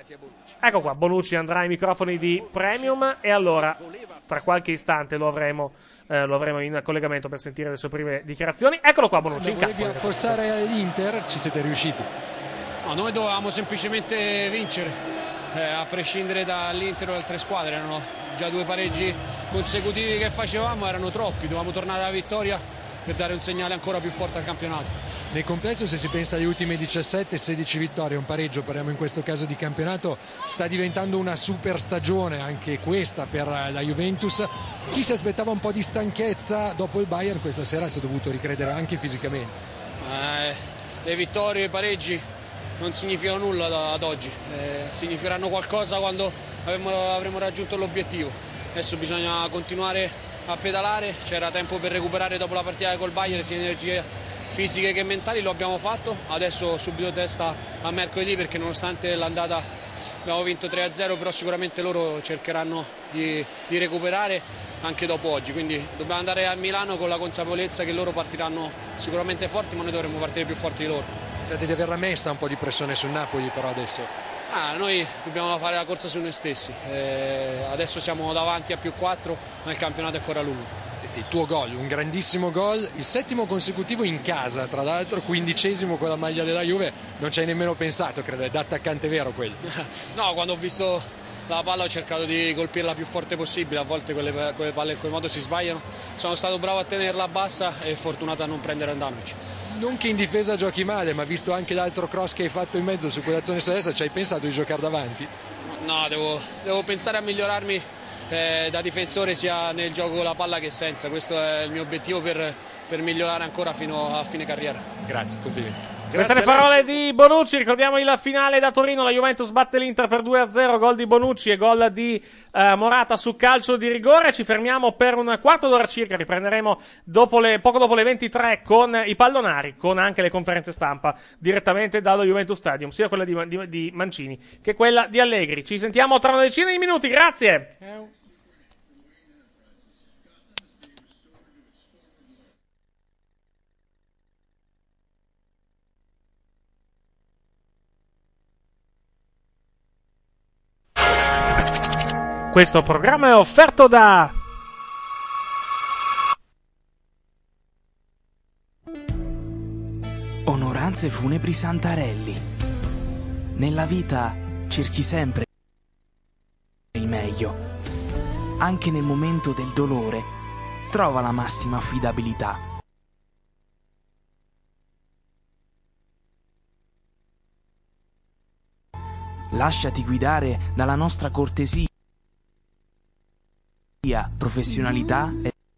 ecco qua, Bonucci andrà ai microfoni di Premium e allora tra qualche istante lo avremo, eh, lo avremo in collegamento per sentire le sue prime dichiarazioni. Eccolo qua Bonucci in campo. Volevi affossare l'Inter, ci siete riusciti? No, noi dovevamo semplicemente vincere, eh, a prescindere dall'Inter o da altre squadre. Erano già due pareggi consecutivi che facevamo, erano troppi, dovevamo tornare alla vittoria per dare un segnale ancora più forte al campionato. Nel complesso, se si pensa alle ultime diciassette sedici vittorie, un pareggio, parliamo in questo caso di campionato, sta diventando una super stagione anche questa per la Juventus. Chi si aspettava un po' di stanchezza dopo il Bayern questa sera si è dovuto ricredere anche fisicamente. Eh, le vittorie e i pareggi non significano nulla da, ad oggi, eh, significheranno qualcosa quando avremo, avremo raggiunto l'obiettivo. Adesso bisogna continuare a pedalare, c'era tempo per recuperare dopo la partita col Bayern sia energie fisiche che mentali, lo abbiamo fatto. Adesso subito testa a mercoledì, perché nonostante l'andata abbiamo vinto tre a zero, però sicuramente loro cercheranno di, di recuperare anche dopo oggi, quindi dobbiamo andare a Milano con la consapevolezza che loro partiranno sicuramente forti, ma noi dovremmo partire più forti di loro. Pensate di averla messa un po' di pressione sul Napoli però adesso? Ah, noi dobbiamo fare la corsa su noi stessi, eh, adesso siamo davanti a più quattro, ma il campionato è ancora lungo. Il tuo gol, un grandissimo gol, il settimo consecutivo in casa, tra l'altro, quindicesimo con la maglia della Juve, non ci hai nemmeno pensato, credo, è da attaccante vero quello. No, quando ho visto la palla ho cercato di colpirla più forte possibile, a volte quelle, quelle palle in quel modo si sbagliano, sono stato bravo a tenerla bassa e fortunato a non prendere Andanovic. Non che in difesa giochi male, ma visto anche l'altro cross che hai fatto in mezzo su quell'azione destra, ci hai pensato di giocare davanti? No, devo, devo pensare a migliorarmi eh, da difensore sia nel gioco con la palla che senza, questo è il mio obiettivo per, per migliorare ancora fino a fine carriera. Grazie, complimenti. Queste le parole di Bonucci. Ricordiamo il finale da Torino, la Juventus batte l'Inter per due a zero, gol di Bonucci e gol di eh, Morata su calcio di rigore. Ci fermiamo per un quarto d'ora circa, riprenderemo dopo le, poco dopo le ventitré con i pallonari, con anche le conferenze stampa direttamente dallo Juventus Stadium, sia quella di, di, di Mancini che quella di Allegri. Ci sentiamo tra una decina di minuti, grazie. Questo programma è offerto da Onoranze Funebri Santarelli. Nella vita cerchi sempre il meglio. Anche nel momento del dolore, trova la massima affidabilità. Lasciati guidare dalla nostra cortesia, professionalità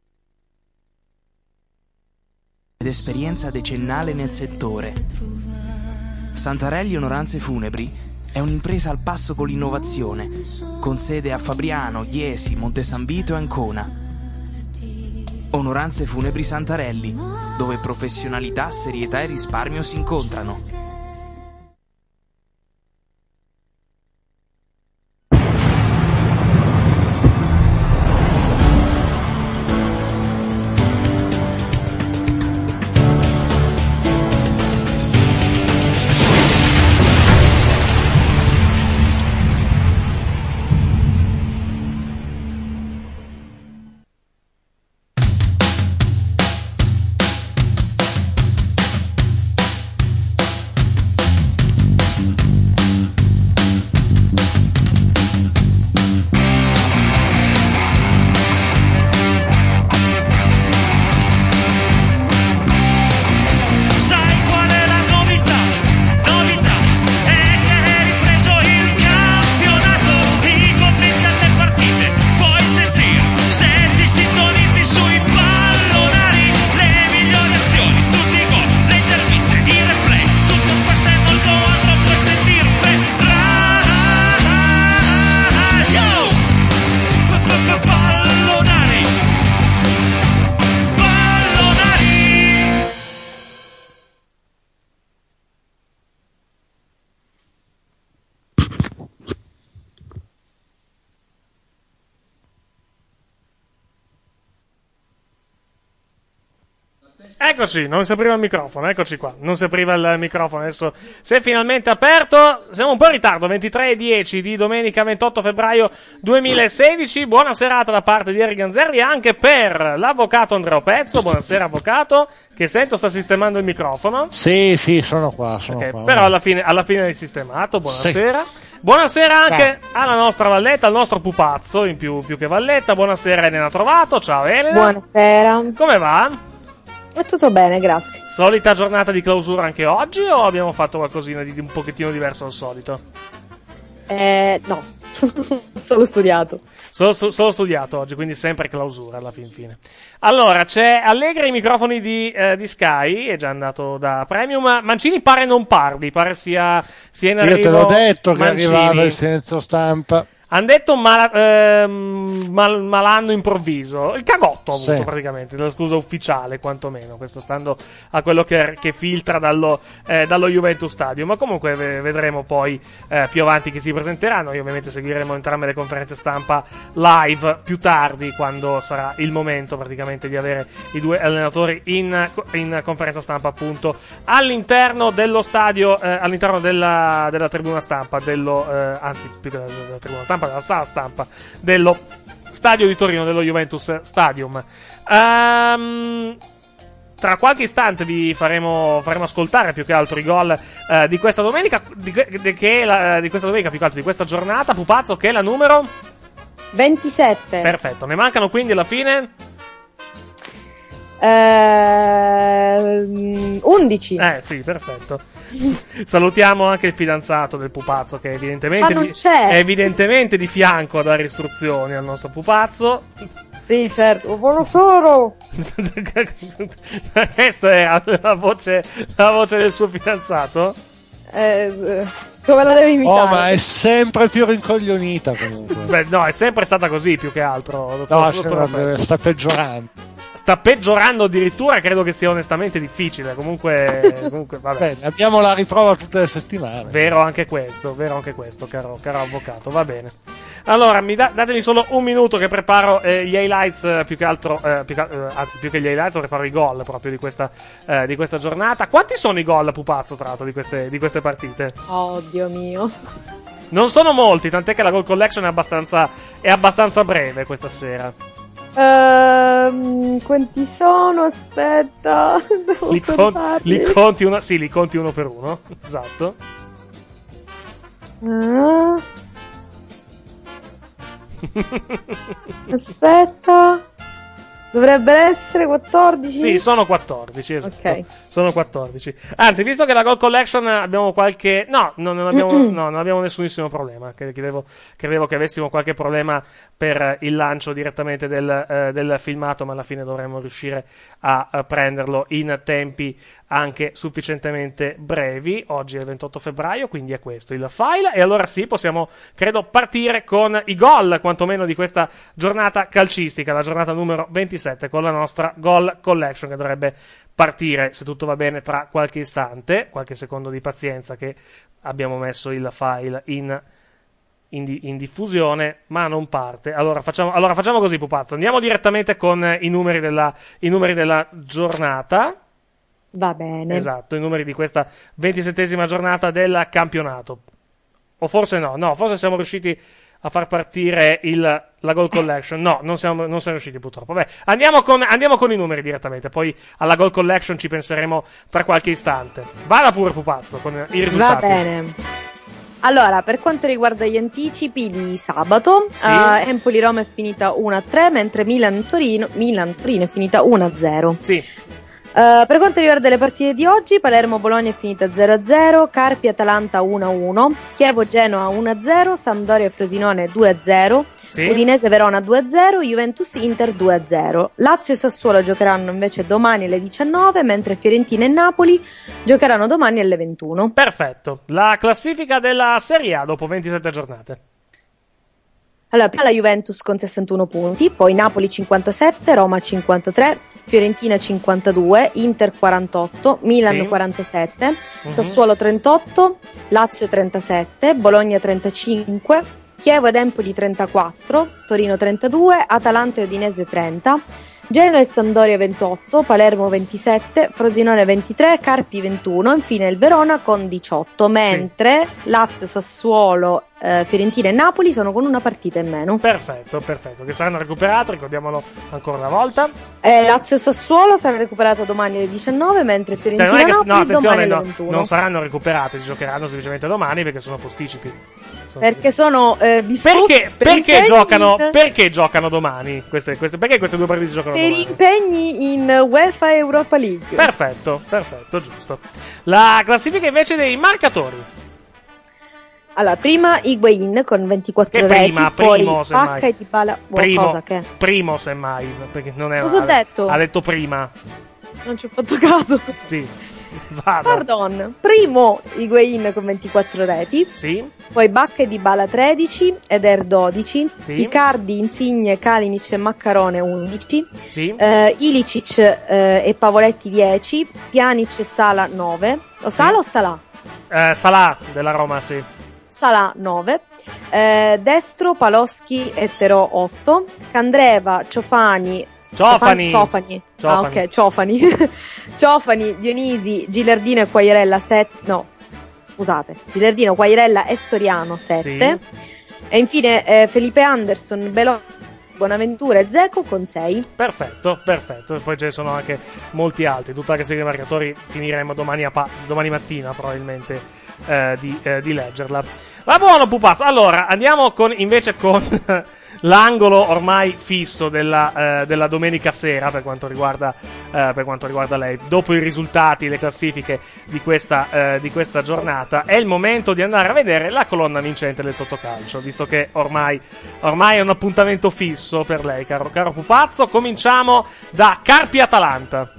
ed esperienza decennale nel settore. Santarelli Onoranze Funebri è un'impresa al passo con l'innovazione, con sede a Fabriano, Iesi, Monte San Vito e Ancona. Onoranze Funebri Santarelli, dove professionalità, serietà e risparmio si incontrano. Eccoci, non si apriva il microfono, eccoci qua, non si apriva il microfono, adesso si è finalmente aperto, siamo un po' in ritardo, ventitré e dieci di domenica ventotto febbraio duemilasedici, buona serata da parte di Eric Ganzerli anche per l'avvocato Andrea Pezzo, buonasera avvocato, che sento sta sistemando il microfono. Sì, sì, sono qua, sono okay, qua. Però alla fine, alla fine l'hai sistemato, buonasera. Sì. Buonasera anche ciao. Alla nostra Valletta, al nostro pupazzo, in più, più che Valletta, buonasera Elena Trovato, ciao Elena. Buonasera. Come va? È tutto bene, grazie. Solita giornata di clausura anche oggi o abbiamo fatto qualcosina di, di un pochettino diverso dal solito? Eh, no, solo studiato. Solo, solo studiato oggi, quindi sempre clausura alla fin fine. Allora, c'è Allegri ai microfoni di, eh, di Sky, è già andato da Premium. Mancini pare non parli, pare sia, sia in arrivo. Io te l'ho detto che Mancini. Arrivava il senso stampa. Hanno detto mal, ehm, mal, malanno improvviso. Il cagotto ha avuto sì. praticamente, la scusa ufficiale quantomeno, questo stando a quello che, che filtra dallo, eh, dallo Juventus Stadium. Ma comunque v- vedremo poi eh, più avanti che si presenteranno. Noi ovviamente seguiremo entrambe le conferenze stampa live più tardi, quando sarà il momento praticamente di avere i due allenatori in, in conferenza stampa appunto all'interno dello stadio, eh, all'interno della, della tribuna stampa, dello, eh, anzi più che della tribuna stampa, della sala stampa dello stadio di Torino, dello Juventus Stadium. Um, tra qualche istante vi faremo, faremo ascoltare più che altro i gol uh, di questa domenica, di, di, che la, di questa domenica più che altro di questa giornata. Pupazzo, che è la numero ventisette. Perfetto, ne mancano quindi alla fine eh, undici. Eh sì, perfetto. Salutiamo anche il fidanzato del pupazzo, che evidentemente, Ma non di, c'è. è evidentemente di fianco a dare istruzioni al nostro pupazzo. Sì, certo. Buonasera. Questa è la voce, la voce del suo fidanzato? Eh, come la devi imitare? Oh, ma è sempre più rincoglionita comunque. Beh, no, è sempre stata così più che altro. Dottor, no, dottor sta peggiorando. Sta peggiorando addirittura, credo che sia onestamente difficile. Comunque, comunque vabbè. Bene, abbiamo la riprova tutte le settimane. Vero anche questo, vero anche questo, caro, caro avvocato, va bene. Allora, mi da, datemi solo un minuto che preparo eh, gli highlights, eh, più che altro, eh, più che, eh, anzi più che gli highlights, preparo i gol proprio di questa, eh, di questa giornata. Quanti sono i gol, pupazzo, tra l'altro, di queste, di queste partite? Oh, Dio mio. Non sono molti, tant'è che la goal collection è abbastanza, è abbastanza breve questa sera. Uh, quanti sono? Aspetta, devo li, con, li conti uno, sì, li conti uno per uno, esatto. Uh. Aspetta, dovrebbe essere quattordici? Sì, sono quattordici, esatto. Ok. Sono quattordici. Anzi, visto che la goal collection abbiamo qualche... No, no non, abbiamo, no, non abbiamo nessunissimo problema. Credevo, credevo che avessimo qualche problema per il lancio direttamente del, eh, del filmato, ma alla fine dovremmo riuscire a, a prenderlo in tempi anche sufficientemente brevi. Oggi è il ventotto febbraio, quindi è questo il file. E allora sì, possiamo, credo, partire con i gol, quantomeno di questa giornata calcistica, la giornata numero ventisette, con la nostra goal collection, che dovrebbe partire, se tutto va bene, tra qualche istante, qualche secondo di pazienza, che abbiamo messo il file in, in, di, in diffusione, ma non parte. Allora facciamo, allora facciamo così, pupazzo, andiamo direttamente con i numeri della, i numeri della giornata. Va bene. Esatto, i numeri di questa ventisettesima giornata del campionato. O forse no, no, forse siamo riusciti a far partire il, la goal collection. No, non siamo, non siamo riusciti purtroppo. Vabbè, andiamo con, andiamo con i numeri direttamente, poi alla goal collection ci penseremo tra qualche istante. Vada pure, pupazzo, con i risultati. Va bene. Allora, per quanto riguarda gli anticipi di sabato, sì. uh, Empoli-Roma è finita uno a tre, mentre Milan-Torino, Milan-Torino è finita uno a zero. Sì. Uh, per quanto riguarda le partite di oggi, Palermo-Bologna è finita zero a zero, Carpi-Atalanta uno a uno, Chievo-Genoa uno a zero, Sampdoria-Frosinone due a zero, sì. Udinese-Verona due a zero, Juventus-Inter due a zero. Lazio e Sassuolo giocheranno invece domani alle diciannove, mentre Fiorentina e Napoli giocheranno domani alle ventuno. Perfetto. La classifica della Serie A dopo ventisette giornate. Allora, prima la Juventus con sessantuno punti, poi Napoli cinquantasette, Roma cinquantatré, Fiorentina cinquantadue, Inter quarantotto, Milan sì. quarantasette, uh-huh. Sassuolo trentotto, Lazio trentasette, Bologna trentacinque, Chievo ed Empoli trentaquattro, Torino trentadue, Atalanta e Udinese trenta, Genoa e Sampdoria ventotto, Palermo ventisette, Frosinone ventitré, Carpi ventuno, infine il Verona con diciotto, mentre sì. Lazio, Sassuolo, eh, Fiorentina e Napoli sono con una partita in meno. Perfetto, perfetto, che saranno recuperate, ricordiamolo ancora una volta. Eh, Lazio e Sassuolo sarà recuperato domani alle diciannove, mentre Fiorentina cioè, e Napoli no, attenzione, domani alle no, ventuno. Non saranno recuperate, si giocheranno semplicemente domani perché sono posticipi. Sono perché sono eh, disposti perché, per perché giocano in... perché giocano domani queste, queste, perché queste due partite giocano per domani? Impegni in UEFA Europa League. Perfetto, perfetto, giusto. La classifica invece dei marcatori. Allora, prima Higuain con ventiquattro che prima, reti, primo, poi semmai. Pacca e Dybala. Primo, cosa che? primo semmai, perché non è. Cosa ho detto? Ha detto prima. Non ci ho fatto caso. Sì. Vado. Pardon. Primo Higuain con ventiquattro reti. Sì. Poi Bacca e Dybala tredici, Eder dodici, sì. Icardi, Insigne, Kalinic e Maccarone undici, sì. eh, Ilicic eh, e Pavoletti dieci, Pjanic e Sala nove. O Sala sì. o Salà? Eh, Salà della Roma, sì. Salà nove, eh, destro Paloschi e Terò otto, Candreva, Ciofani, Ciofani, Ciofani, Ciofani. ah ok, Ciofani, Ciofani, Dionisi, Gilardino e Quagliarella sette, no, scusate, Gilardino, Quagliarella e Soriano sette, sì. E infine eh, Felipe Anderson, Belo, Bonaventura e Dzeko con sei. Perfetto, perfetto. E poi ce ne sono anche molti altri. Tutta la classifica dei marcatori finiremo domani, a pa- domani mattina probabilmente eh, di, eh, di leggerla. Va buono, pupazzo. Allora, andiamo con invece con l'angolo ormai fisso della, eh, della domenica sera per quanto riguarda eh, per quanto riguarda lei. Dopo i risultati, le classifiche di questa, eh, di questa giornata, è il momento di andare a vedere la colonna vincente del Totocalcio, visto che ormai, ormai è un appuntamento fisso per lei, caro, caro pupazzo. Cominciamo da Carpi Atalanta.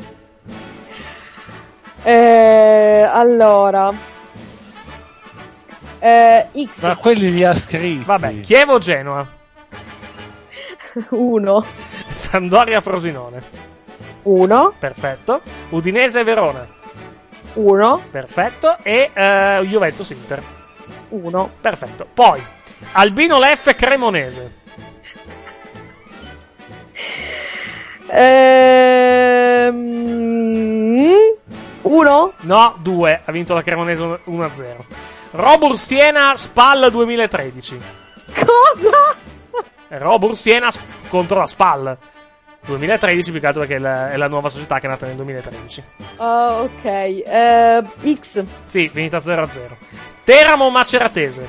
Eh, allora eh, X. Ma quelli li ha scritti. Vabbè, Chievo Genoa uno, Sampdoria Frosinone uno, perfetto. Udinese Verona uno, perfetto. E uh, Juventus Inter uno, perfetto. Poi Albino Leffe Cremonese ehm, uno, no, due, ha vinto la Cremonese uno a zero. Robur Siena Spal duemilatredici. Cosa? Robur Siena sp- contro la Spal duemilatredici, più che altro perché è la, è la nuova società che è nata nel duemilatredici. Oh, ok. Uh, X. Sì, finita zero a zero. Teramo Maceratese.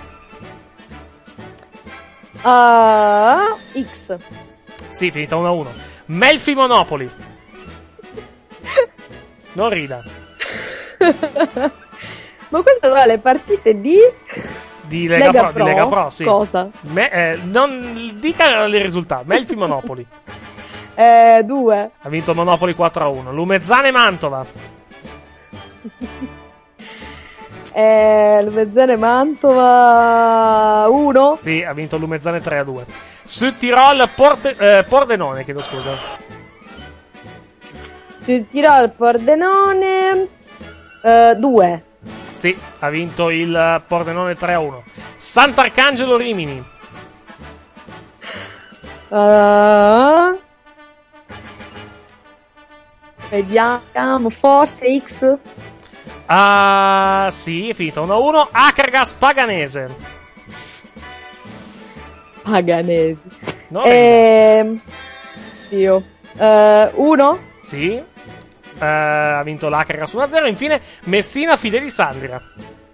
Uh, X. Sì, finita uno a uno. Melfi Monopoli. Non rida. Ma queste sono le partite di... Di Lega, Lega Pro, Pro? Di Lega Pro, sì. Cosa? Me, eh, non dica il risultato. Melfi Monopoli. Eh, due. Ha vinto Monopoli quattro a uno. Lumezzane Mantova. eh, Lumezzane Mantova uno. Sì, ha vinto Lumezzane tre a due. Südtirol Porte, eh, Pordenone, chiedo scusa. Südtirol Pordenone due. Sì, ha vinto il Pordenone tre a uno. Sant'Arcangelo Rimini. Uh, vediamo, forse X. Ah, sì, è finito uno a uno. Akragas Paganese. Paganese. No, eh, Dio. uno. Sì. Uh, ha vinto l'Akragas uno a zero. Infine Messina Fidelisandria.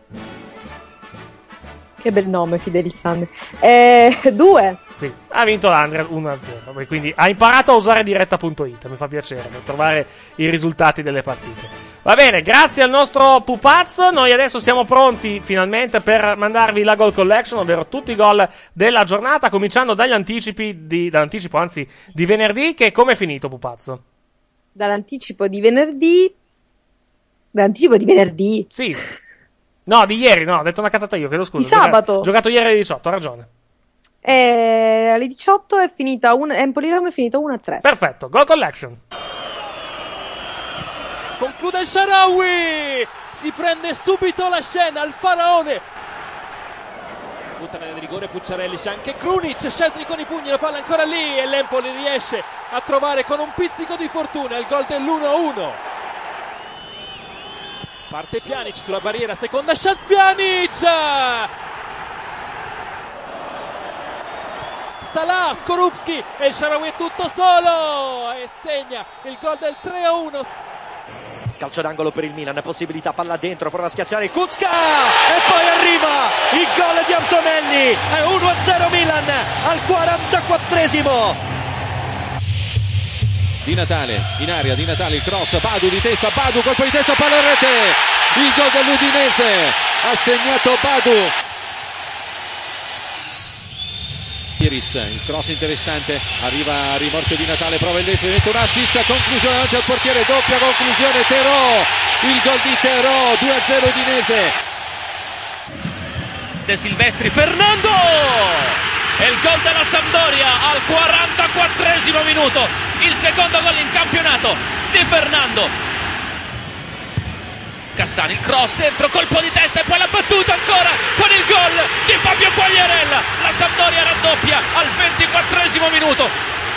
Che bel nome, Fidelisandria. Eh, due. Sì, ha vinto l'Andria uno a zero. Quindi ha imparato a usare diretta punto it. Mi fa piacere per trovare i risultati delle partite. Va bene, grazie al nostro pupazzo. Noi adesso siamo pronti finalmente per mandarvi la Goal Collection, ovvero tutti i gol della giornata, cominciando dagli anticipi di, dall'anticipo anzi di venerdì. Che come è finito, pupazzo? Dall'anticipo di venerdì. Dall'anticipo di venerdì? Sì. No, di ieri, no, ho detto una cazzata io, chiedo scusa. Di sabato. Ho giocato ieri alle diciotto, ho ragione. E alle diciotto è finita un... Empoli Roma è finita uno a tre. Perfetto, Goal Collection. Conclude il Shaarawy, si prende subito la scena, il faraone. Butta nel rigore Pucciarelli, c'è anche Krunic, Szczesny con i pugni, la palla ancora lì e l'Empoli riesce a trovare con un pizzico di fortuna il gol dell'uno a uno. Parte Pjanic sulla barriera, seconda shot, Pjanic! Salah, Skorupski e il Shaarawy è tutto solo e segna il gol del tre a uno. Calcio d'angolo per il Milan, possibilità, palla dentro, prova a schiacciare Kucka e poi arriva il gol di Antonelli, è uno a zero Milan al quarantaquattresimo. Di Natale in aria, Di Natale il cross, Badu di testa, Badu colpo di testa, palla in rete, il gol dell'Udinese, ha segnato Badu. Iris, il cross interessante, arriva a rimorchio Di Natale, prova il destro, mette un assist, conclusione davanti al portiere, doppia conclusione, Terò, il gol di Terò, due a zero Udinese. De Silvestri, Fernando! E il gol della Sampdoria al quarantaquattresimo minuto, il secondo gol in campionato di Fernando. Cassani, il cross dentro, colpo di testa e poi la battuta ancora con il gol di Fabio Quagliarella. La Sampdoria raddoppia al ventiquattresimo minuto.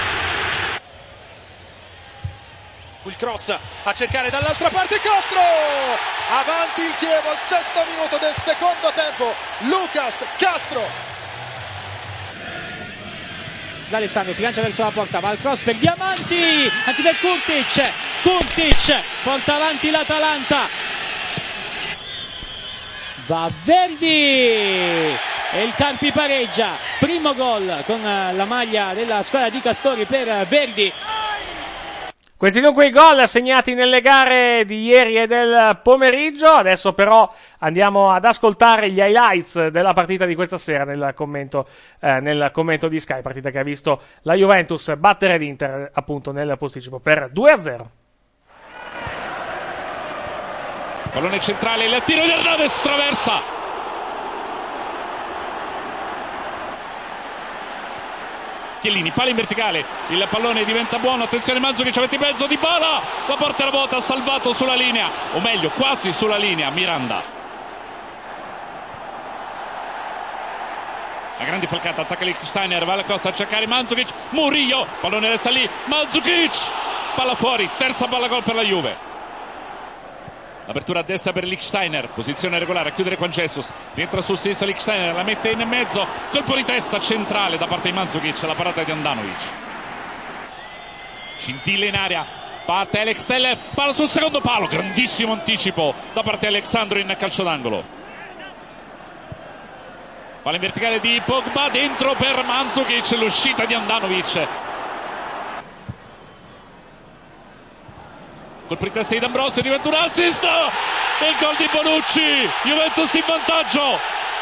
Il cross a cercare dall'altra parte Castro, avanti il Chievo al sesto minuto del secondo tempo, Lucas Castro. D'Alessandro si lancia verso la porta, va al cross per Diamanti, anzi per Kurtic, Kurtic porta avanti l'Atalanta, va Verdi e il Carpi pareggia, primo gol con la maglia della squadra di Castori per Verdi. Questi dunque i gol segnati nelle gare di ieri e del pomeriggio. Adesso però andiamo ad ascoltare gli highlights della partita di questa sera nel commento, eh, nel commento di Sky, partita che ha visto la Juventus battere l'Inter appunto nel posticipo per due a zero. Pallone centrale, il tiro di Hernandez, traversa. Chiellini, palla in verticale, il pallone diventa buono, attenzione Mandzukic, avete in mezzo, Dybala, la porta vuota, salvato sulla linea, o meglio quasi sulla linea, Miranda. La grande falcata, attacca Lichtsteiner, va alla cross a cercare Mandzukic, Murillo, pallone resta lì, Mandzukic, palla fuori, terza palla gol per la Juve. Apertura a destra per Lichtsteiner, posizione regolare a chiudere con Jesus, rientra sul sinistro Lichtsteiner, la mette in mezzo, colpo di testa centrale da parte di Mandzukic, la parata di Andanovic. Scintilla in aria, parte Alex Teller, palla sul secondo palo, grandissimo anticipo da parte di Alexandro in calcio d'angolo. Palla in verticale di Pogba, dentro per Mandzukic, l'uscita di Andanovic. Colpo di testa di D'Ambrosio, diventa un assist e il gol di Bonucci, Juventus in vantaggio.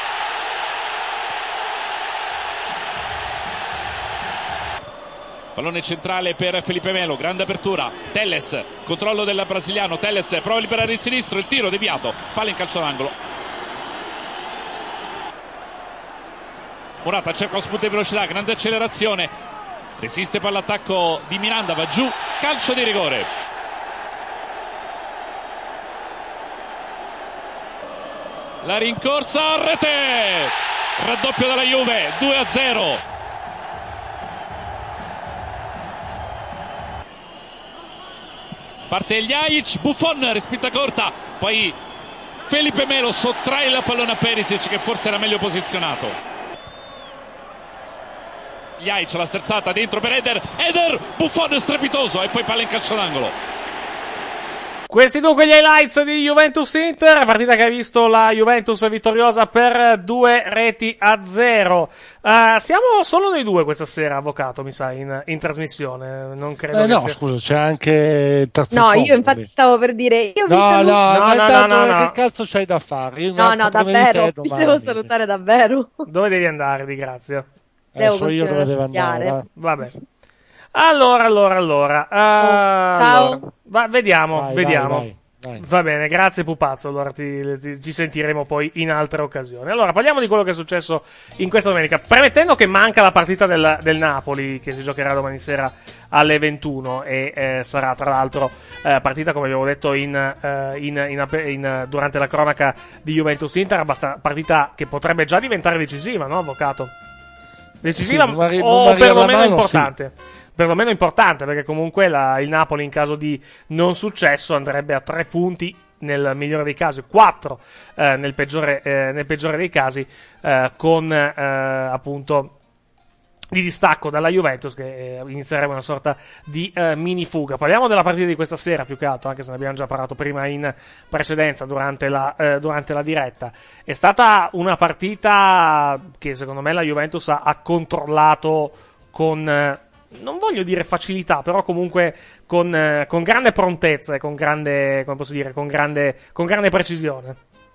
Pallone centrale per Felipe Melo, grande apertura, Telles, controllo del brasiliano, Telles prova a liberare il sinistro, il tiro deviato, palla in calcio d'angolo. Morata cerca lo spunto di velocità, grande accelerazione, resiste per l'attacco di Miranda, va giù, calcio di rigore. La rincorsa a rete, raddoppio della Juve, due a zero. Parte Ljajic, Buffon, respinta corta, poi Felipe Melo sottrae la pallone a Perisic che forse era meglio posizionato. Ljajic la sterzata dentro per Eder, Eder, Buffon strepitoso e poi palla in calcio d'angolo. Questi dunque gli highlights di Juventus-Inter, partita che ha visto la Juventus vittoriosa per due reti a zero. Uh, siamo solo noi due questa sera, avvocato, mi sa, in, in trasmissione. Non credo eh che no, sia... scusa, c'è anche... No, io infatti stavo per dire... Io no, vi no, saluto... no, no, no, no, no, che cazzo c'hai da fare? Io no, no, davvero, vi devo salutare davvero. Dove devi andare, di grazia? Devo Adesso io dove devo studiare. andare, va. Vabbè. Allora, allora, allora. Uh, ciao. Allora. Va, vediamo, Vai, vediamo. vai, vai, vai. Va bene, grazie Pupazzo, allora ti, ti, ci sentiremo poi in altre occasioni. Allora, parliamo di quello che è successo in questa domenica, premettendo che manca la partita del, del Napoli, che si giocherà domani sera alle ventuno e eh, sarà tra l'altro eh, partita, come abbiamo detto in, eh, in, in, in, durante la cronaca di Juventus-Inter, abbast- partita che potrebbe già diventare decisiva, no, avvocato? Decisiva sì, Maria, o Maria perlomeno mano, importante? Sì. perlomeno importante, perché comunque la, il Napoli in caso di non successo andrebbe a tre punti nel migliore dei casi, quattro eh, nel, peggiore, eh, nel peggiore dei casi, eh, con eh, appunto di distacco dalla Juventus, che eh, inizierebbe una sorta di eh, mini fuga. Parliamo della partita di questa sera più che altro, anche se ne abbiamo già parlato prima in precedenza durante la, eh, durante la diretta. È stata una partita che secondo me la Juventus ha, ha controllato con eh, non voglio dire facilità, però comunque con, eh, con grande prontezza e con grande, come posso dire, con grande, con grande precisione.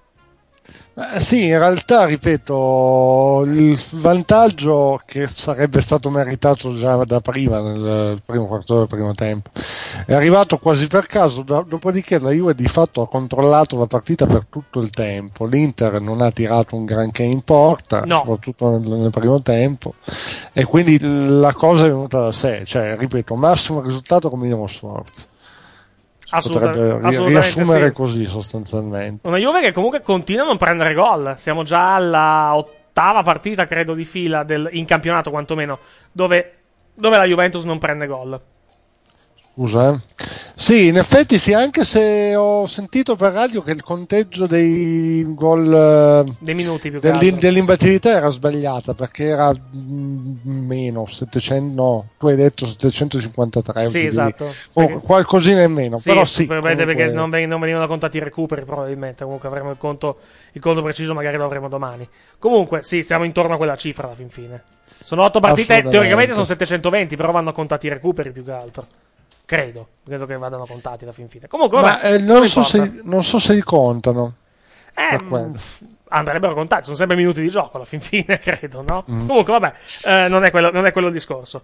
Eh, sì, in realtà, ripeto, il vantaggio che sarebbe stato meritato già da prima, nel primo quarto del primo tempo, è arrivato quasi per caso, do- dopodiché la Juve di fatto ha controllato la partita per tutto il tempo. L'Inter non ha tirato un granché in porta, no. soprattutto nel, nel primo tempo, e quindi la cosa è venuta da sé, cioè, ripeto, massimo risultato con minimo sforzo. Assolutamente, potrebbe ri- assolutamente riassumere sì. Così sostanzialmente. Una Juve che comunque continua a non prendere gol. Siamo già alla ottava partita, credo, di fila del, in campionato quantomeno, dove, dove la Juventus non prende gol. Scusa, eh. Sì, in effetti sì, anche se ho sentito per radio che il conteggio dei gol dei minuti più che dell'in- altro. dell'imbattibilità era sbagliata, perché era mm, meno settecento, no, tu hai detto settecentocinquantatré. Sì, esatto. Oh, Perché- qualcosina in meno, Sì, però sì. probabilmente comunque- perché non, ven- non venivano contati i recuperi, probabilmente. Comunque avremo il conto, il conto preciso, magari lo avremo domani. Comunque, sì, siamo intorno a quella cifra alla fin fine. Sono otto partite, Assolutamente. teoricamente sono settecentoventi, però vanno contati i recuperi più che altro. Credo, credo che vadano contati alla fin fine. Comunque, vabbè, Ma eh, non, non so importa. se, non so se li contano. Eh, per quello. andrebbero contati, sono sempre minuti di gioco alla fin fine, credo, no? Mm. Comunque, vabbè, eh, non, è quello, non è quello il discorso.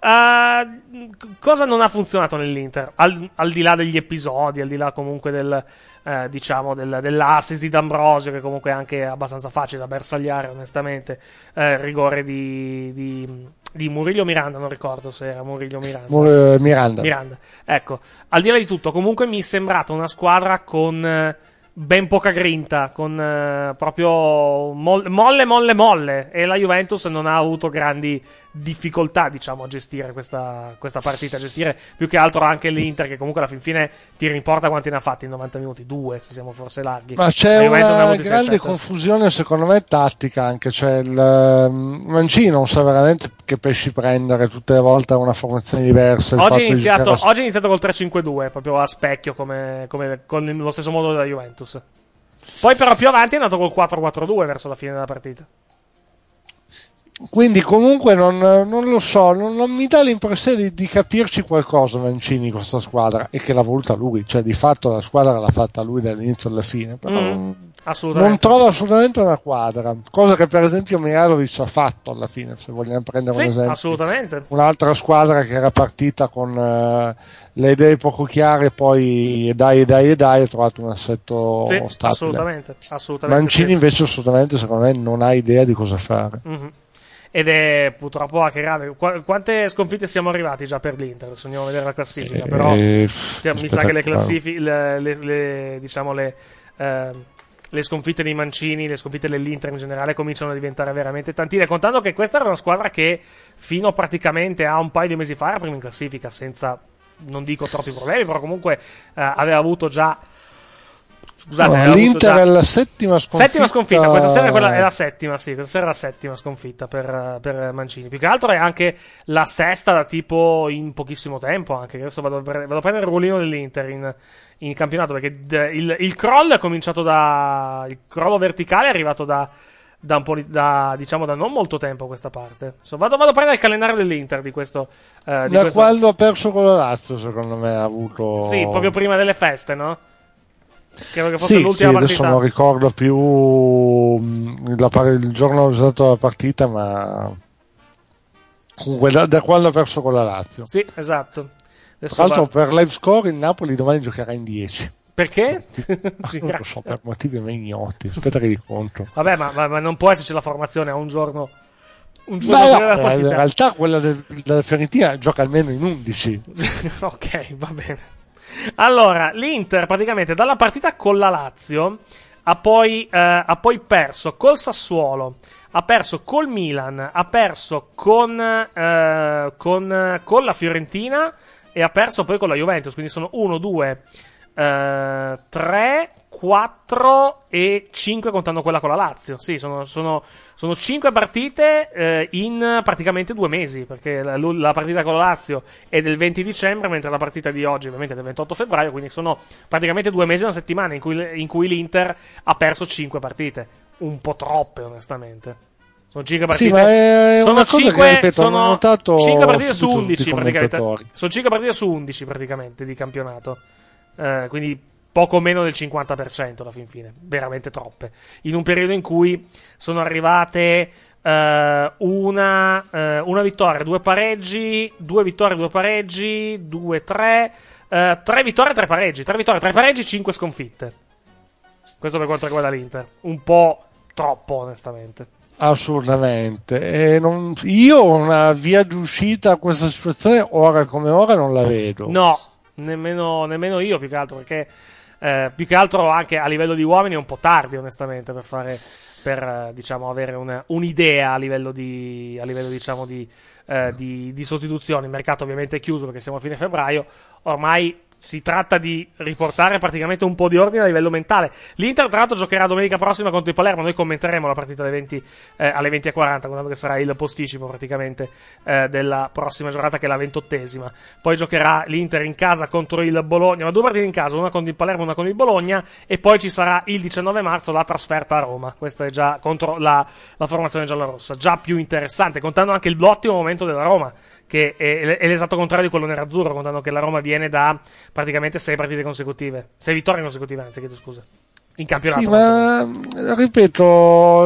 Uh, cosa non ha funzionato nell'Inter? Al, al di là degli episodi, al di là comunque del, eh, diciamo, del, dell'assist di D'Ambrosio, che comunque è anche abbastanza facile da bersagliare, onestamente, eh, rigore di... di di Murillo Miranda, non ricordo se era Murillo Miranda. Mur- Miranda. Miranda. Ecco, al di là di tutto, comunque mi è sembrata una squadra con eh, ben poca grinta, con eh, proprio mol- molle, molle, molle, e la Juventus non ha avuto grandi difficoltà, diciamo, a gestire questa, questa partita, a gestire più che altro anche l'Inter, che comunque alla fin fine tira in porta quanti ne ha fatti in novanta minuti? Due, se siamo forse larghi. Ma c'è La Juventus ne ha una avuti sei grande sette. confusione, secondo me, tattica anche. Cioè, il um, Mancini non sa veramente che pesci prendere, tutte le volte ha una formazione diversa. Il Oggi fatto è, di iniziato, giocare- oggi è iniziato col tre cinque due, proprio a specchio, come, come con lo stesso modo della Juventus. Poi però più avanti è andato col quattro quattro due verso la fine della partita. Quindi comunque non, non lo so, non, non mi dà l'impressione di, di capirci qualcosa Mancini con questa squadra, e che l'ha voluta lui, cioè di fatto la squadra l'ha fatta lui dall'inizio alla fine, però Mm, assolutamente. non trovo assolutamente una quadra, cosa che per esempio Mihajlovic ha fatto alla fine, se vogliamo prendere Sì, un esempio. assolutamente. Un'altra squadra che era partita con eh, le idee poco chiare, poi e dai e dai e dai ha trovato un assetto Sì, stabile. assolutamente, assolutamente Mancini sì. invece assolutamente secondo me non ha idea di cosa fare. Mhm. Ed è purtroppo anche grave. Qu- quante sconfitte siamo arrivati già per l'Inter? Adesso andiamo a vedere la classifica. Eh, Però eh, sia- mi aspetta, sa che le claro. classifiche, le, le- le- diciamo le, eh, le sconfitte dei Mancini, le sconfitte dell'Inter in generale cominciano a diventare veramente tantine. Contando che questa era una squadra che fino praticamente a un paio di mesi fa era prima in classifica, senza, non dico troppi problemi, però comunque eh, aveva avuto già. Scusate, No, aveva avuto l'Inter già- è la settima sconfitta. Settima sconfitta, questa sera è, quella, è la settima, sì, questa sera è la settima sconfitta per, per Mancini. Più che altro è anche la sesta da tipo in pochissimo tempo, anche adesso vado, a pre- vado a prendere il ruolino dell'Inter in, in campionato, perché d- il, il crollo è cominciato da... il crollo verticale è arrivato da, da un po' di, da, diciamo da non molto tempo a questa parte. Adesso vado, vado a prendere il calendario dell'Inter di questo... eh, di Da questo... quando ha perso con la Lazio, secondo me ha avuto. Sì, proprio prima delle feste, no? Credo che fosse Sì, l'ultima sì, adesso partita. non ricordo più mh, la par- il giorno usato della partita, ma comunque da, da quando ha perso con la Lazio. Sì, esatto. Adesso Tra l'altro va- per live score il Napoli domani giocherà in dieci. Perché? Non lo so, per motivi a me ignoti. Aspetta che li conto. Vabbè, ma, ma- ma non può esserci la formazione a un giorno. Un giorno Beh, prima no, della in partita. realtà quella del- della Fiorentina gioca almeno in undici. Ok, va bene. Allora, l'Inter praticamente dalla partita con la Lazio ha poi, eh, ha poi perso col Sassuolo, ha perso col Milan, ha perso con, eh, con, con la Fiorentina e ha perso poi con la Juventus, quindi sono uno, due, tre, quattro e cinque contando quella con la Lazio. Sì, sono, sono, sono cinque partite eh, in praticamente due mesi, perché la, la partita con la Lazio è del venti dicembre, mentre la partita di oggi ovviamente è del ventotto febbraio, quindi sono praticamente due mesi e una settimana in cui, in cui l'Inter ha perso cinque partite. Un po' troppe, onestamente. Sono cinque partite. Sì, ma è sono una cosa cinque, che, ripeto, sono hanno notato cinque partite su tutti undici i praticamente. commentatori. Sono cinque partite su undici praticamente di campionato. Eh, quindi poco meno del cinquanta per cento alla fin fine. Veramente troppe. In un periodo in cui sono arrivate eh, una, eh, una vittoria, due pareggi, due vittorie, due pareggi, due, tre, eh, tre vittorie, tre pareggi, tre vittorie, tre pareggi, cinque sconfitte. Questo per quanto riguarda l'Inter. Un po' troppo, onestamente. Assolutamente. E non, io una via d'uscita a questa situazione, ora come ora, non la vedo. No, nemmeno, nemmeno io, più che altro, perché eh, più che altro anche a livello di uomini è un po' tardi, onestamente, per fare, per eh, diciamo, avere una, un'idea a livello di, a livello, diciamo, di, eh, di, di sostituzioni. Il mercato ovviamente è chiuso perché siamo a fine febbraio, ormai si tratta di riportare praticamente un po' di ordine a livello mentale. L'Inter tra l'altro giocherà domenica prossima contro il Palermo. Noi commenteremo la partita alle venti, eh, alle venti e quaranta, guardando che sarà il posticipo praticamente eh, della prossima giornata, che è la ventottesima. Poi giocherà l'Inter in casa contro il Bologna, ma due partite in casa, una con il Palermo e una con il Bologna, e poi ci sarà il diciannove marzo la trasferta a Roma. Questa è già contro la, la formazione giallorossa, già più interessante, contando anche il ottimo momento della Roma, che è, è l'esatto contrario di quello nerazzurro, contando che la Roma viene da praticamente sei partite consecutive, sei vittorie consecutive, anzi, chiedo scusa, in campionato. Sì, ma ripeto,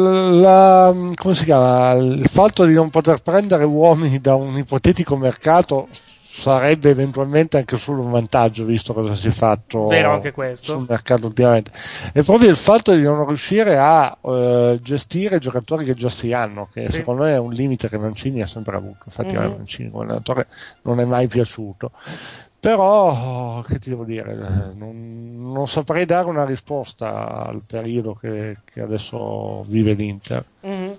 la, come si chiama, il fatto di non poter prendere uomini da un ipotetico mercato sarebbe eventualmente anche solo un vantaggio, visto cosa si è fatto Vero anche questo. sul mercato ultimamente. È proprio il fatto di non riuscire a uh, gestire giocatori che già si hanno, che Sì. secondo me è un limite che Mancini ha sempre avuto. Infatti Mhm. a Mancini come allenatore non è mai piaciuto. Però, che ti devo dire, non, non saprei dare una risposta al periodo che, che adesso vive l'Inter. Mhm.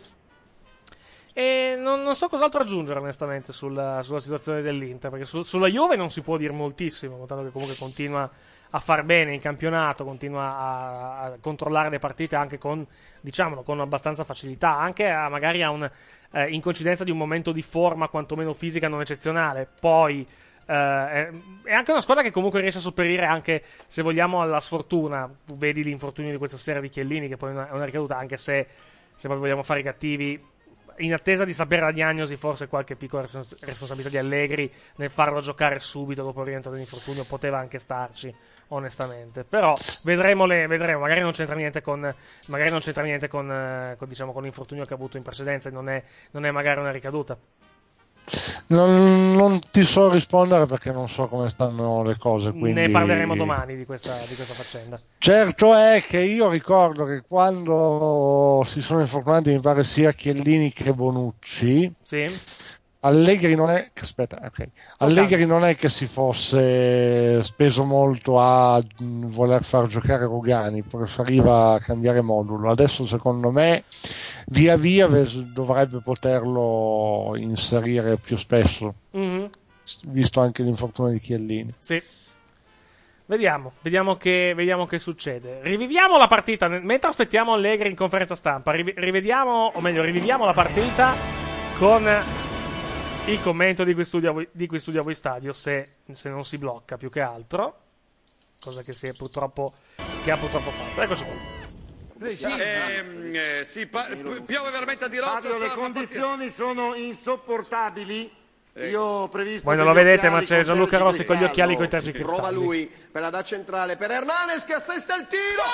E non, non so cos'altro aggiungere onestamente sulla, sulla situazione dell'Inter, perché su, sulla Juve non si può dire moltissimo, contanto che comunque continua a far bene in campionato, continua a, a controllare le partite anche con, diciamolo, con abbastanza facilità, anche a, magari a un, eh, in coincidenza di un momento di forma quantomeno fisica non eccezionale. Poi eh, è, è anche una squadra che comunque riesce a sopperire anche, se vogliamo, alla sfortuna. Vedi l'infortunio di questa sera di Chiellini, che poi è una, è una ricaduta, anche se, se poi vogliamo fare i cattivi, in attesa di sapere la diagnosi, forse qualche piccola respons- responsabilità di Allegri nel farlo giocare subito dopo il rientro dell'infortunio poteva anche starci, onestamente. Però vedremo, le, vedremo. magari non c'entra niente con magari non c'entra niente con, eh, con, diciamo, con l'infortunio che ha avuto in precedenza, e non è, non è magari una ricaduta. Non, non ti so rispondere perché non so come stanno le cose, quindi... Ne parleremo domani di questa, di questa faccenda. Certo è che io ricordo che quando si sono infortunati, mi pare sia Chiellini che Bonucci, Sì. Allegri non è aspetta, ok. Allegri non è che si fosse speso molto a mh, voler far giocare Rugani, preferiva cambiare modulo. Adesso secondo me via via ves- dovrebbe poterlo inserire più spesso, Mhm. visto anche l'infortunio di Chiellini. Sì. Vediamo, vediamo che, vediamo che succede. Riviviamo la partita, mentre aspettiamo Allegri in conferenza stampa, riv- rivediamo, o meglio, riviviamo la partita con il commento di cui studia voi, di cui studia voi stadio, se, se non si blocca più che altro, cosa che si è purtroppo, che ha purtroppo fatto. Eccoci qua. Ehm, eh, sì, pa- pi- piove veramente a dirotto. Fabio, le condizioni sono insopportabili. Io ho previsto Voi non lo degli vedete, ma occhiali c'è con Gianluca tergi Rossi con gli occhiali coi cristallo. tergi Prova cristalli. lui per la da centrale per Hernanes che assesta il tiro.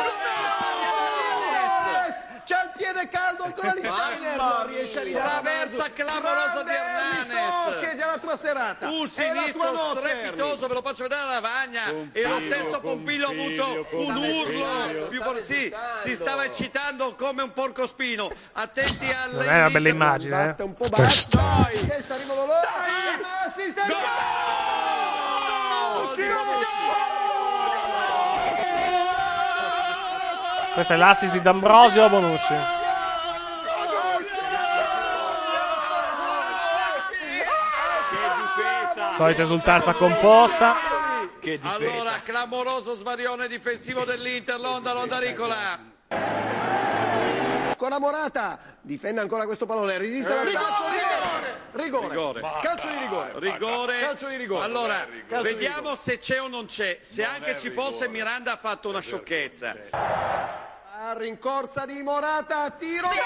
C'è il piede caldo ancora di Steiner, non riesce a ridare Traversa clamorosa di Hernanes. Che è già la tua serata. Un È la tua sinistro notte, strepitoso, ve lo faccio vedere alla lavagna. E lo stesso Pompilio ha avuto un urlo più forte. Sì, si stava eccitando come un porcospino. Attenti al Non è una bella immagine, eh. Batte un po' basso. Testa arriva dolore. Assist il Questo è l'assist di D'Ambrosio Bonucci. Solita esultanza composta. Che allora, clamoroso svarione difensivo dell'Inter, l'onda, l'onda Ricola. Ancora Morata, difende ancora questo pallone, resiste la rigore, rigore, calcio di rigore, rigore, calcio di rigore. Allora, calcio vediamo di rigore. se c'è o non c'è. Se non anche ci rigore. fosse, Miranda ha fatto una sciocchezza. A rincorsa di Morata, tiro. Sì!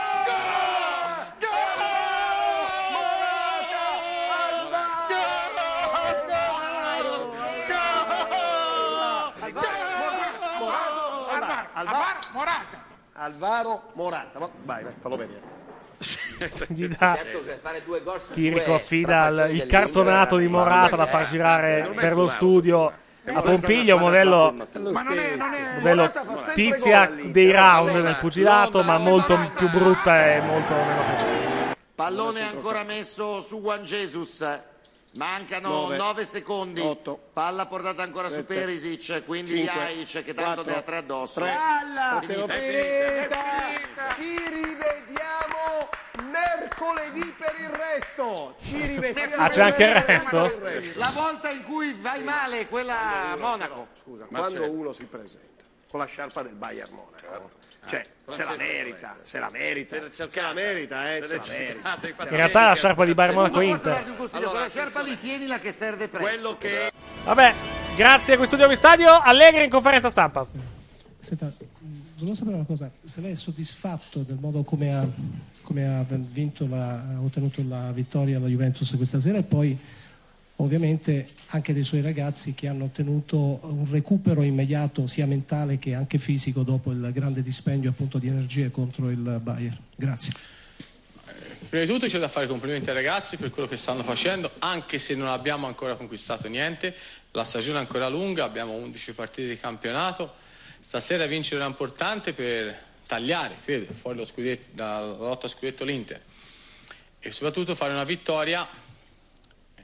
Alvaro Morata. Alvaro Morata. Vai, vai, fallo vedere. Gli dà Chirico affida il, il cartonato di Morata da far girare per lo studio a Pompiglia, un modello, modello tizia dei round nel pugilato, ma molto più brutta e molto meno piaciuta. Pallone ancora messo su Juan Jesus. Mancano nove secondi. otto, Palla portata ancora sette, su Perisic, quindi cinque, Ljajic che tanto quattro, ne ha tre addosso. Palla, finita, finita, finita. Ci rivediamo mercoledì per il resto. Ci rivediamo. Ah, c'è anche il resto? La volta in cui vai male è quella a Monaco. Scusa, quando uno si presenta con la sciarpa del Bayern Monaco, cioè, se la merita, se la merita, se la merita, eh, se la merita. In realtà è la sciarpa di Bayern Monaco Inter. Allora, la sciarpa lì tienila che serve presto. Quello che... Vabbè, grazie a questo studio di stadio. Allegri in conferenza stampa. Senta, volevo sapere una cosa, se lei è soddisfatto del modo come ha, come ha vinto la, ha ottenuto la vittoria alla Juventus questa sera, e poi ovviamente anche dei suoi ragazzi che hanno ottenuto un recupero immediato sia mentale che anche fisico dopo il grande dispendio appunto di energie contro il Bayern. Grazie. Prima di tutto c'è da fare complimenti ai ragazzi per quello che stanno facendo, anche se non abbiamo ancora conquistato niente. La stagione è ancora lunga, abbiamo undici partite di campionato. Stasera vincere era importante per tagliare, credo, fuori lo scudetto, dalla lotta a scudetto l'Inter, e soprattutto fare una vittoria, eh,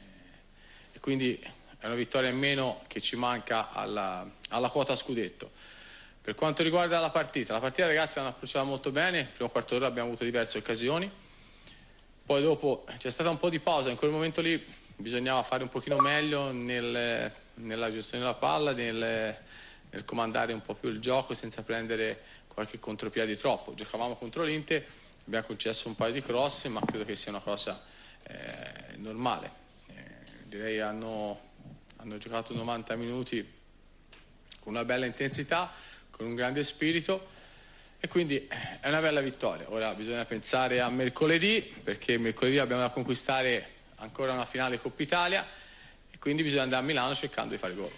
e quindi è una vittoria in meno che ci manca alla, alla quota scudetto. Per quanto riguarda la partita, la partita ragazzi hanno approcciato molto bene, il primo quarto d'ora abbiamo avuto diverse occasioni, poi dopo c'è stata un po' di pausa, in quel momento lì bisognava fare un pochino meglio nel, nella gestione della palla, nel, nel comandare un po' più il gioco senza prendere qualche contropiede troppo. Giocavamo contro l'Inter, abbiamo concesso un paio di cross, ma credo che sia una cosa eh, normale. Eh, direi hanno, hanno giocato novanta minuti con una bella intensità, con un grande spirito, e quindi è una bella vittoria. Ora bisogna pensare a mercoledì, perché mercoledì abbiamo da conquistare ancora una finale Coppa Italia, e quindi bisogna andare a Milano cercando di fare gol.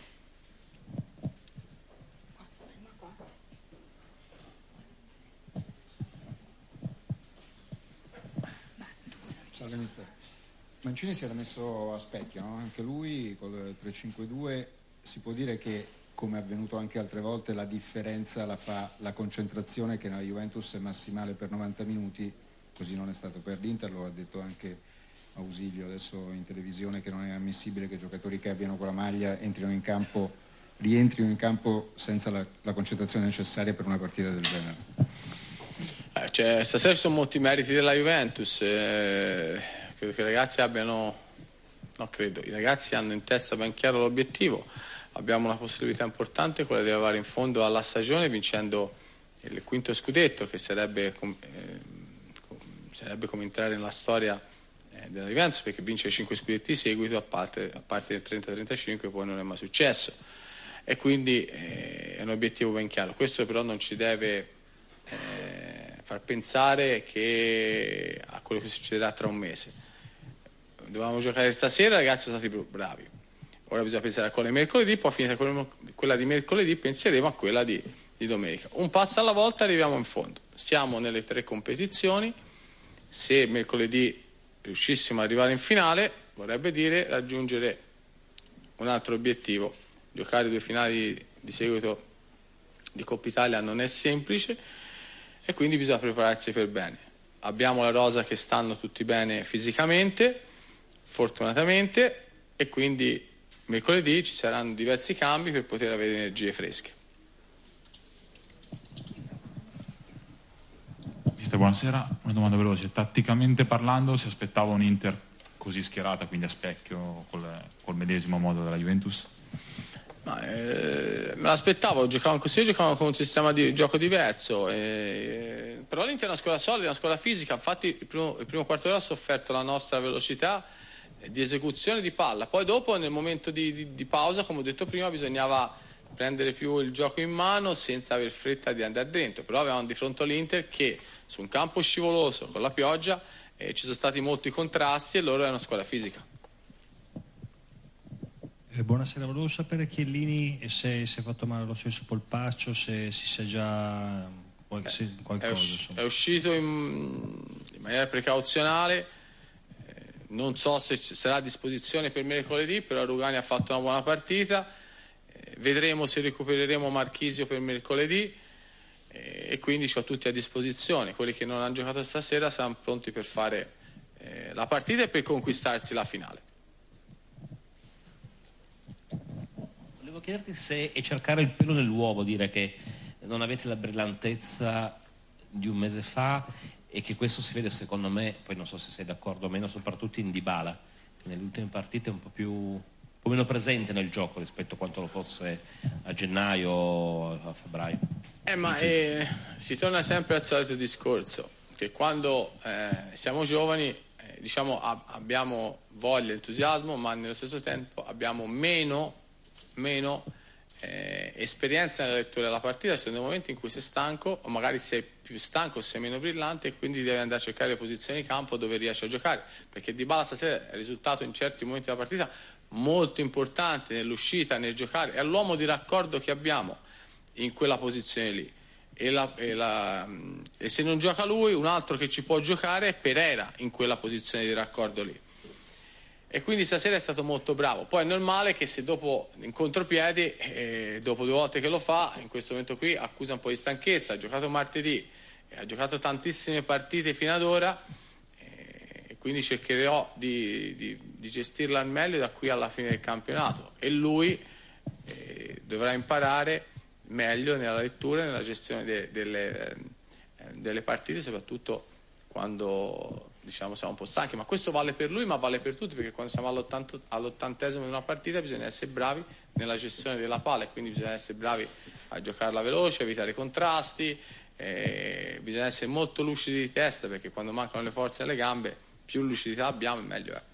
Salve mister. Mancini si era messo a specchio, no? Anche lui col tre cinque due. Si può dire che, come è avvenuto anche altre volte, la differenza la fa la concentrazione, che nella Juventus è massimale per novanta minuti, così non è stato per l'Inter, lo ha detto anche Ausilio adesso in televisione, che non è ammissibile che giocatori che abbiano quella maglia entrino in campo, rientrino in campo senza la, la concentrazione necessaria per una partita del genere. Eh, cioè, stasera ci sono molti meriti della Juventus, eh, credo che i ragazzi abbiano, no credo, i ragazzi hanno in testa ben chiaro l'obiettivo. Abbiamo una possibilità importante, quella di arrivare in fondo alla stagione vincendo il quinto scudetto, che sarebbe, com- eh, sarebbe come entrare nella storia eh, della Juventus, perché vincere cinque scudetti di seguito, a parte, a parte del trenta trentacinque, poi non è mai successo, e quindi eh, è un obiettivo ben chiaro. Questo però non ci deve eh, far pensare che a quello che succederà tra un mese. Dovevamo giocare stasera, i ragazzi sono stati bravi. Ora bisogna pensare a quella di mercoledì, poi finita quella di mercoledì penseremo a quella di, di domenica. Un passo alla volta, arriviamo in fondo. Siamo nelle tre competizioni. Se mercoledì riuscissimo ad arrivare in finale, vorrebbe dire raggiungere un altro obiettivo. Giocare due finali di seguito di Coppa Italia non è semplice, e quindi bisogna prepararsi per bene. Abbiamo la rosa che stanno tutti bene fisicamente, fortunatamente, e quindi mercoledì ci saranno diversi cambi per poter avere energie fresche. Mister, buonasera. Una domanda veloce. Tatticamente parlando, si aspettava un Inter così schierata, quindi a specchio, col, col medesimo modo della Juventus? Ma, eh, me l'aspettavo, giocavano così, giocavano con un sistema di gioco diverso, eh, però l'Inter è una scuola solida, una scuola fisica. Infatti il primo, il primo quarto d'ora ha sofferto la nostra velocità di esecuzione di palla, poi dopo nel momento di, di, di pausa, come ho detto prima, bisognava prendere più il gioco in mano senza aver fretta di andare dentro. Però avevamo di fronte all'Inter che su un campo scivoloso con la pioggia eh, ci sono stati molti contrasti e loro è una squadra fisica. Eh, buonasera, volevo sapere Chiellini se si è fatto male lo stesso polpaccio, se si sa già qualche, se, qualcosa. È, usci- è uscito in, in maniera precauzionale, eh, non so se c- sarà a disposizione per mercoledì, però Rugani ha fatto una buona partita. Vedremo se recupereremo Marchisio per mercoledì eh, e quindi ci ho tutti a disposizione. Quelli che non hanno giocato stasera saranno pronti per fare eh, la partita e per conquistarsi la finale. Volevo chiederti se è cercare il pelo nell'uovo dire che non avete la brillantezza di un mese fa e che questo si vede secondo me, poi non so se sei d'accordo o meno, soprattutto in Dybala, che nelle ultime partite è un po' più... un po' meno presente nel gioco rispetto a quanto lo fosse a gennaio o a febbraio. Eh, ma eh, si torna sempre al solito discorso, che quando eh, siamo giovani eh, diciamo ab- abbiamo voglia, entusiasmo, ma nello stesso tempo abbiamo meno, meno eh, esperienza nella lettura della partita. Ci sono dei momenti in cui sei stanco, o magari sei più stanco, sei meno brillante, e quindi devi andare a cercare le posizioni di campo dove riesci a giocare, perché Dybala stasera è risultato in certi momenti della partita molto importante nell'uscita, nel giocare, è l'uomo di raccordo che abbiamo in quella posizione lì, e, la, e, la, e se non gioca lui, un altro che ci può giocare è Pereira in quella posizione di raccordo lì, e quindi stasera è stato molto bravo. Poi è normale che se dopo in contropiedi eh, dopo due volte che lo fa, in questo momento qui accusa un po' di stanchezza. Ha giocato martedì, ha giocato tantissime partite fino ad ora, e quindi cercherò di, di, di gestirla al meglio da qui alla fine del campionato, e lui eh, dovrà imparare meglio nella lettura e nella gestione de, delle, eh, delle partite, soprattutto quando diciamo siamo un po' stanchi. Ma questo vale per lui, ma vale per tutti, perché quando siamo all'ottantesimo di una partita bisogna essere bravi nella gestione della palla, e quindi bisogna essere bravi a giocarla veloce, evitare contrasti, eh, bisogna essere molto lucidi di testa, perché quando mancano le forze alle gambe, più lucidità abbiamo e meglio è.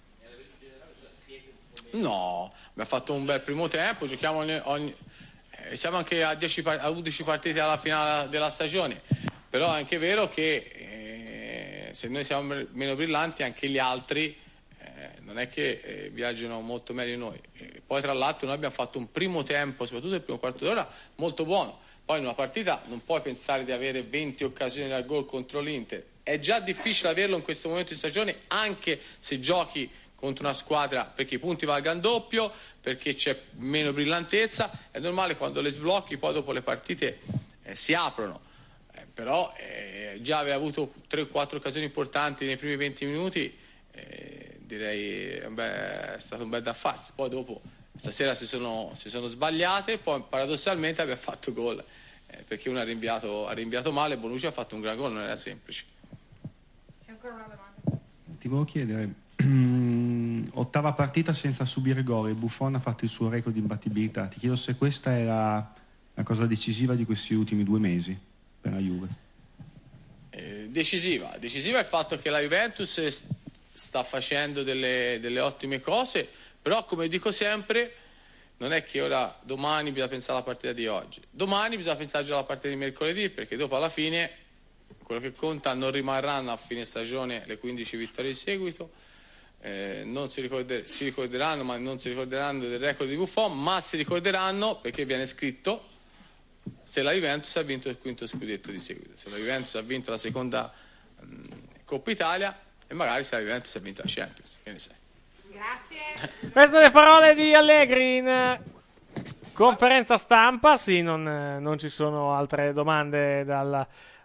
No, abbiamo fatto un bel primo tempo, giochiamo ogni, ogni, eh, siamo anche a, dieci, a undici partite alla finale della stagione, però è anche vero che eh, se noi siamo meno brillanti, anche gli altri eh, non è che eh, viaggiano molto meglio di noi. E poi tra l'altro noi abbiamo fatto un primo tempo, soprattutto il primo quarto d'ora, molto buono. Poi in una partita non puoi pensare di avere venti occasioni da gol contro l'Inter. È già difficile averlo in questo momento di stagione, anche se giochi contro una squadra, perché i punti valgano doppio, perché c'è meno brillantezza. È normale, quando le sblocchi poi dopo le partite eh, si aprono, eh, però eh, già aveva avuto tre quattro occasioni importanti nei primi venti minuti, eh, direi eh, beh, è stato un bel da farsi. Poi dopo stasera si sono, si sono sbagliate, poi paradossalmente abbiamo fatto gol, eh, perché uno ha rinviato, ha rinviato male, Bonucci ha fatto un gran gol, non era semplice. C'è ancora una domanda? Ti volevo chiedere, ottava partita senza subire gol, e Buffon ha fatto il suo record di imbattibilità. Ti chiedo se questa era la cosa decisiva di questi ultimi due mesi per la Juve. Eh, decisiva, decisiva il fatto che la Juventus sta facendo delle, delle ottime cose, però come dico sempre, non è che ora domani bisogna pensare alla partita di oggi, domani bisogna pensare già alla partita di mercoledì, perché dopo alla fine quello che conta, non rimarranno a fine stagione le quindici vittorie di seguito, eh, non si, ricorder- si ricorderanno, ma non si ricorderanno del record di Buffon, ma si ricorderanno, perché viene scritto, se la Juventus ha vinto il quinto scudetto di seguito, se la Juventus ha vinto la seconda mh, Coppa Italia, e magari se la Juventus ha vinto la Champions, che ne sai. Grazie. Queste le parole di Allegri in conferenza stampa. Sì, non, non ci sono altre domande dal,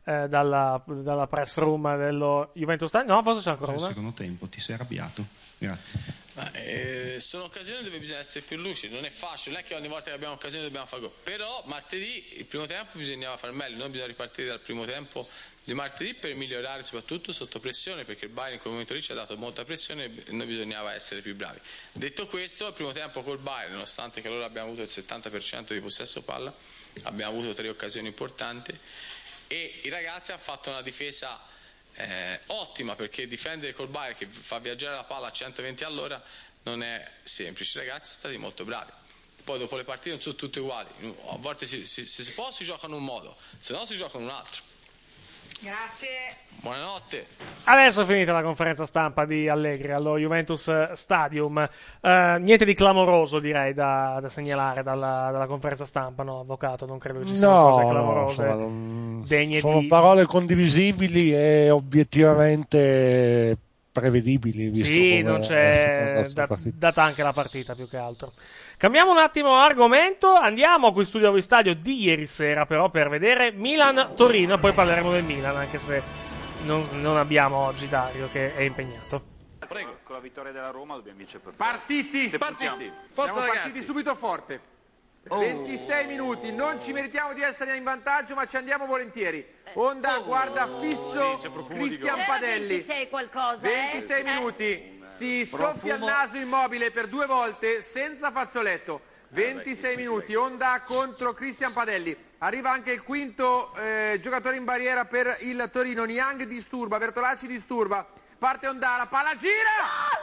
eh, dalla, dalla press room dello Juventus Stadium. No, forse c'è ancora una. Nel secondo tempo ti sei arrabbiato. Grazie. Ma, eh, sono occasioni dove bisogna essere più lucidi, non è facile, non è che ogni volta che abbiamo occasione dobbiamo fare gol, però martedì il primo tempo bisognava fare meglio, noi bisogna ripartire dal primo tempo di martedì per migliorare soprattutto sotto pressione, perché il Bayern in quel momento lì ci ha dato molta pressione e noi bisognava essere più bravi. Detto questo, il primo tempo col Bayern, nonostante che loro abbiamo avuto il settanta per cento di possesso palla, abbiamo avuto tre occasioni importanti e i ragazzi hanno fatto una difesa Eh, ottima, perché difendere col Bayern che fa viaggiare la palla a centoventi all'ora non è semplice. I ragazzi sono stati molto bravi. Poi dopo le partite non sono tutte uguali, a volte si, si, se si può si gioca in un modo, se no si gioca in un altro. Grazie. Buonanotte. Adesso è finita la conferenza stampa di Allegri allo Juventus Stadium. Uh, niente di clamoroso, direi, da, da segnalare dalla, dalla conferenza stampa, no, avvocato? Non credo che ci siano no, cose clamorose, no, non... degne sono di... parole condivisibili e obiettivamente prevedibili. Visto sì, non c'è da, data anche la partita, più che altro. Cambiamo un attimo argomento, andiamo qui in studio a stadio di ieri sera però per vedere Milan-Torino, poi parleremo del Milan, anche se non, non abbiamo oggi Dario che è impegnato. Prego. Con la vittoria della Roma dobbiamo vincere per partiti, Se partiti. Forza, Siamo ragazzi. partiti subito forte. Oh. ventisei minuti, non ci meritiamo di essere in vantaggio, ma ci andiamo volentieri. Onda Oh. guarda fisso Sì, c'è profumo Cristian di gol. Padelli. ventisei qualcosa, ventisei eh? minuti, si Profumo. soffia il naso immobile per due volte senza fazzoletto. ventisei minuti, Onda contro Cristian Padelli. Arriva anche il quinto eh, giocatore in barriera per il Torino. Niang disturba, Bertolacci disturba. Parte Ondara, palla gira!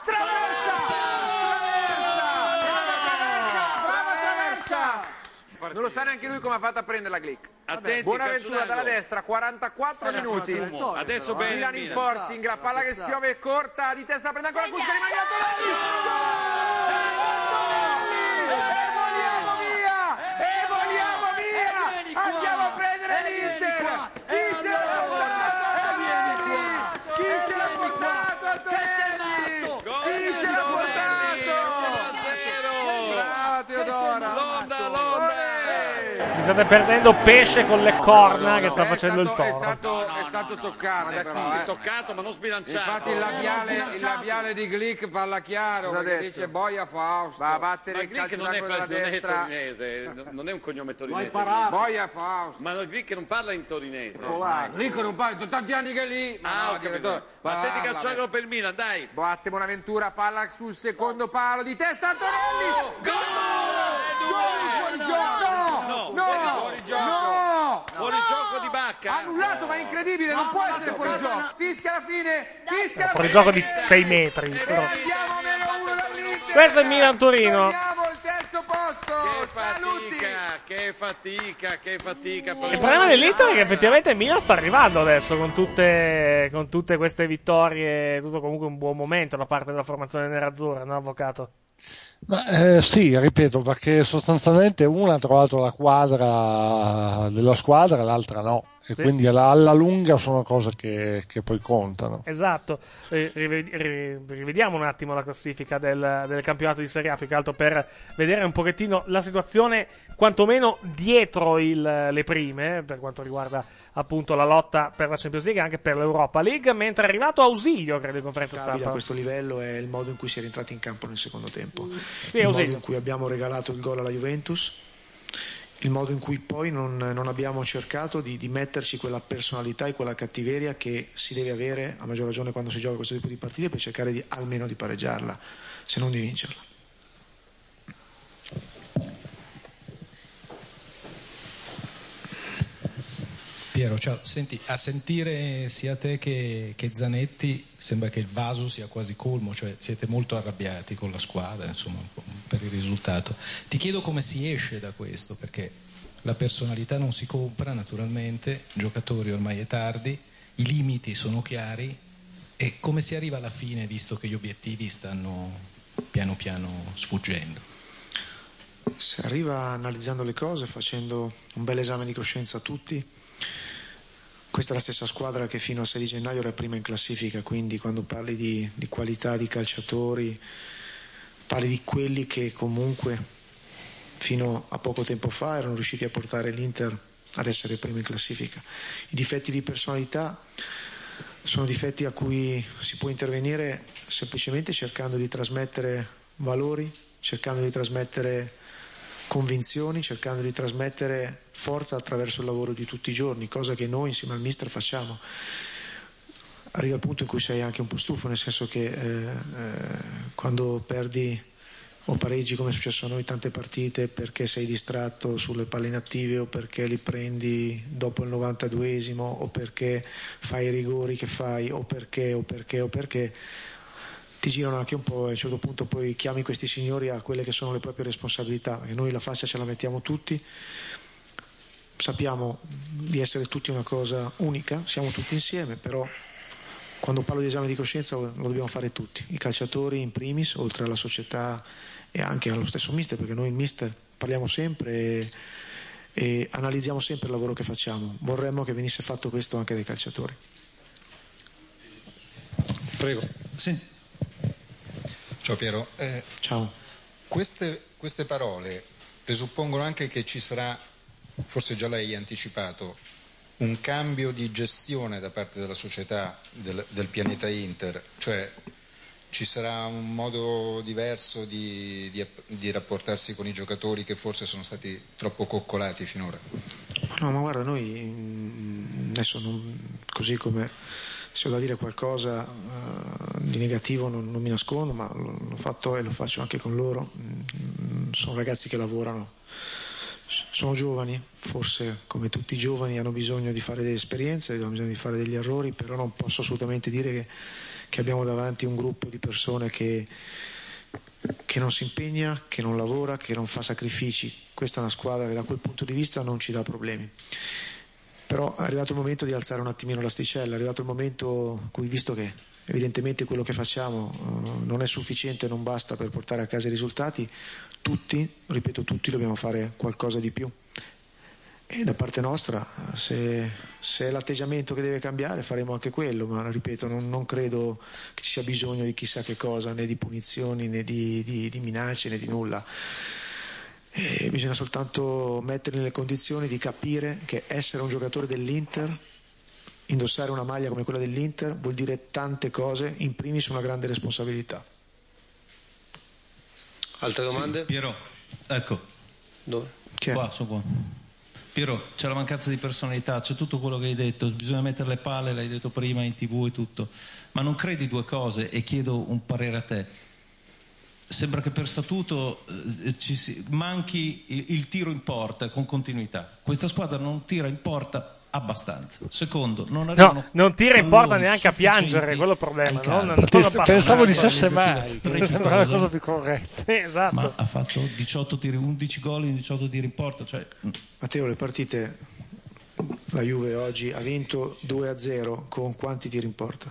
Traversa! Non lo sa neanche lui come ha fatto a prendere la Glick. Attenti, Buonaventura calcio dalla d'angolo. destra, quarantaquattro Eh, minuti. adesso bene Milan il in Milan. forcing, la palla che spiove è corta, di testa prende ancora Cusca, rimane E voliamo via! E voliamo via! Andiamo a prendere l'Inter! Chi ce l'ha portato? Chi ce l'ha portato, Antonelli? Chi ce l'ha portato? Brava Teodora! Vi state perdendo pesce con le corna che sta facendo il È toro. stato, è stato toccato, però, Si eh. è toccato ma non sbilanciato. Infatti il labiale, il labiale di Glick parla chiaro, perché dice Boia Fausto. Va a battere Ma il Glick calcio non è, d'angolo della non è destra. torinese, non- non è un cognome torinese. imparato. Boia Fausto. Ma Glick non parla in torinese. Glick non parla, sono tanti anni che è lì. Ma Ah, no, ho capito. direttore, Battenti parla, calcio d'angolo per il Milan, dai. Batte Bonaventura, palla sul secondo palo di testa Antonelli. Gol! Gol! Fuori gioco! No! No! Fuori gioco! No! Fuori gioco di Bacca. Annullato, ma è incredibile, non può essere fuori gioco. Fischia alla fine, fischia alla Fuori fine. gioco di sei metri. Però. Andiamo a meno uno dall'Inter. Questo è Milan-Torino. Andiamo al terzo posto. Che fatica, che fatica, che fatica. Il problema dell'Inter è che effettivamente il Milan sta arrivando adesso con tutte, con tutte queste vittorie, tutto comunque un buon momento da parte della formazione nerazzurra, no, avvocato? Ma, eh, sì, ripeto, perché sostanzialmente una ha trovato la quadra della squadra, l'altra no. E Sì. quindi alla, alla lunga sono cose che, che poi contano. Esatto. Eh, rivedi- ri- rivediamo un attimo la classifica del, del campionato di Serie A, più che altro per vedere un pochettino la situazione quantomeno dietro il, le prime, per quanto riguarda appunto la lotta per la Champions League e anche per l'Europa League, mentre è arrivato Ausilio, credo, in conferenza Stabile stampa. a questo livello è il modo in cui si è rientrati in campo nel secondo tempo, Sì, il Ausilio. modo in cui abbiamo regalato il gol alla Juventus, il modo in cui poi non, non abbiamo cercato di, di metterci quella personalità e quella cattiveria che si deve avere, a maggior ragione quando si gioca questo tipo di partite, per cercare di, almeno di pareggiarla, se non di vincerla. Piero, ciao. Senti, a sentire sia te che, che Zanetti sembra che il vaso sia quasi colmo, cioè siete molto arrabbiati con la squadra, insomma, per il risultato. Ti chiedo come si esce da questo, perché la personalità non si compra naturalmente, giocatori ormai è tardi, i limiti sono chiari, e come si arriva alla fine visto che gli obiettivi stanno piano piano sfuggendo? Si arriva analizzando le cose, facendo un bel esame di coscienza a tutti. Questa è la stessa squadra che fino al sei di gennaio era prima in classifica, quindi quando parli di, di qualità di calciatori, parli di quelli che comunque fino a poco tempo fa erano riusciti a portare l'Inter ad essere primo in classifica. I difetti di personalità sono difetti a cui si può intervenire semplicemente cercando di trasmettere valori, cercando di trasmettere convinzioni, cercando di trasmettere forza attraverso il lavoro di tutti i giorni, cosa che noi insieme al mister facciamo. Arriva il punto in cui sei anche un po' stufo, nel senso che eh, eh, quando perdi o pareggi, come è successo a noi tante partite, perché sei distratto sulle palle inattive o perché li prendi dopo il novantaduesimo o perché fai i rigori che fai o perché o perché o perché ti girano anche un po' e a un certo punto poi chiami questi signori a quelle che sono le proprie responsabilità, perché noi la faccia ce la mettiamo tutti, sappiamo di essere tutti una cosa unica, siamo tutti insieme, però quando parlo di esame di coscienza lo dobbiamo fare tutti, i calciatori in primis, oltre alla società e anche allo stesso mister, perché noi il mister parliamo sempre e, e analizziamo sempre il lavoro che facciamo. Vorremmo che venisse fatto questo anche dai calciatori. Prego. Sì. Ciao Piero. Eh, Ciao. Queste, queste parole presuppongono anche che ci sarà, forse già lei ha anticipato, un cambio di gestione da parte della società del, del pianeta Inter, cioè ci sarà un modo diverso di, di, di rapportarsi con i giocatori che forse sono stati troppo coccolati finora? No, ma guarda, noi adesso non, così come se ho da dire qualcosa uh, di negativo non, non mi nascondo, ma l'ho fatto e lo faccio anche con loro. Sono ragazzi che lavorano, sono giovani, forse come tutti i giovani hanno bisogno di fare delle esperienze, hanno bisogno di fare degli errori, però non posso assolutamente dire che, che abbiamo davanti un gruppo di persone che, che non si impegna, che non lavora, che non fa sacrifici. Questa è una squadra che da quel punto di vista non ci dà problemi. Però è arrivato il momento di alzare un attimino l'asticella, è arrivato il momento in cui, visto che evidentemente quello che facciamo uh, non è sufficiente, non basta per portare a casa i risultati, tutti, ripeto tutti, dobbiamo fare qualcosa di più. E da parte nostra, se, se è l'atteggiamento che deve cambiare, faremo anche quello, ma ripeto, non, non credo che ci sia bisogno di chissà che cosa, né di punizioni, né di, di, di minacce, né di nulla. E bisogna soltanto metterli nelle condizioni di capire che essere un giocatore dell'Inter, indossare una maglia come quella dell'Inter, vuol dire tante cose, in primis una grande responsabilità. Altre domande? Sì, Piero, ecco. Dove? Chi è? Qua, sono qua. Piero, c'è la mancanza di personalità, c'è tutto quello che hai detto, bisogna mettere le palle, l'hai detto prima in tv e tutto, ma non credi due cose e chiedo un parere a te. Sembra che per statuto eh, ci si, manchi il, il tiro in porta con continuità. Questa squadra non tira in porta abbastanza. Secondo, non arrivano, no, non tira in porta neanche a piangere, quello è il problema. No? Non pensavo dicesse mai, mi sembra la cosa più corretta. Sì, esatto. Ma ha fatto diciotto tiri, undici gol in diciotto tiri in porta. Cioè... Matteo, le partite, la Juve oggi ha vinto due a zero con quanti tiri in porta?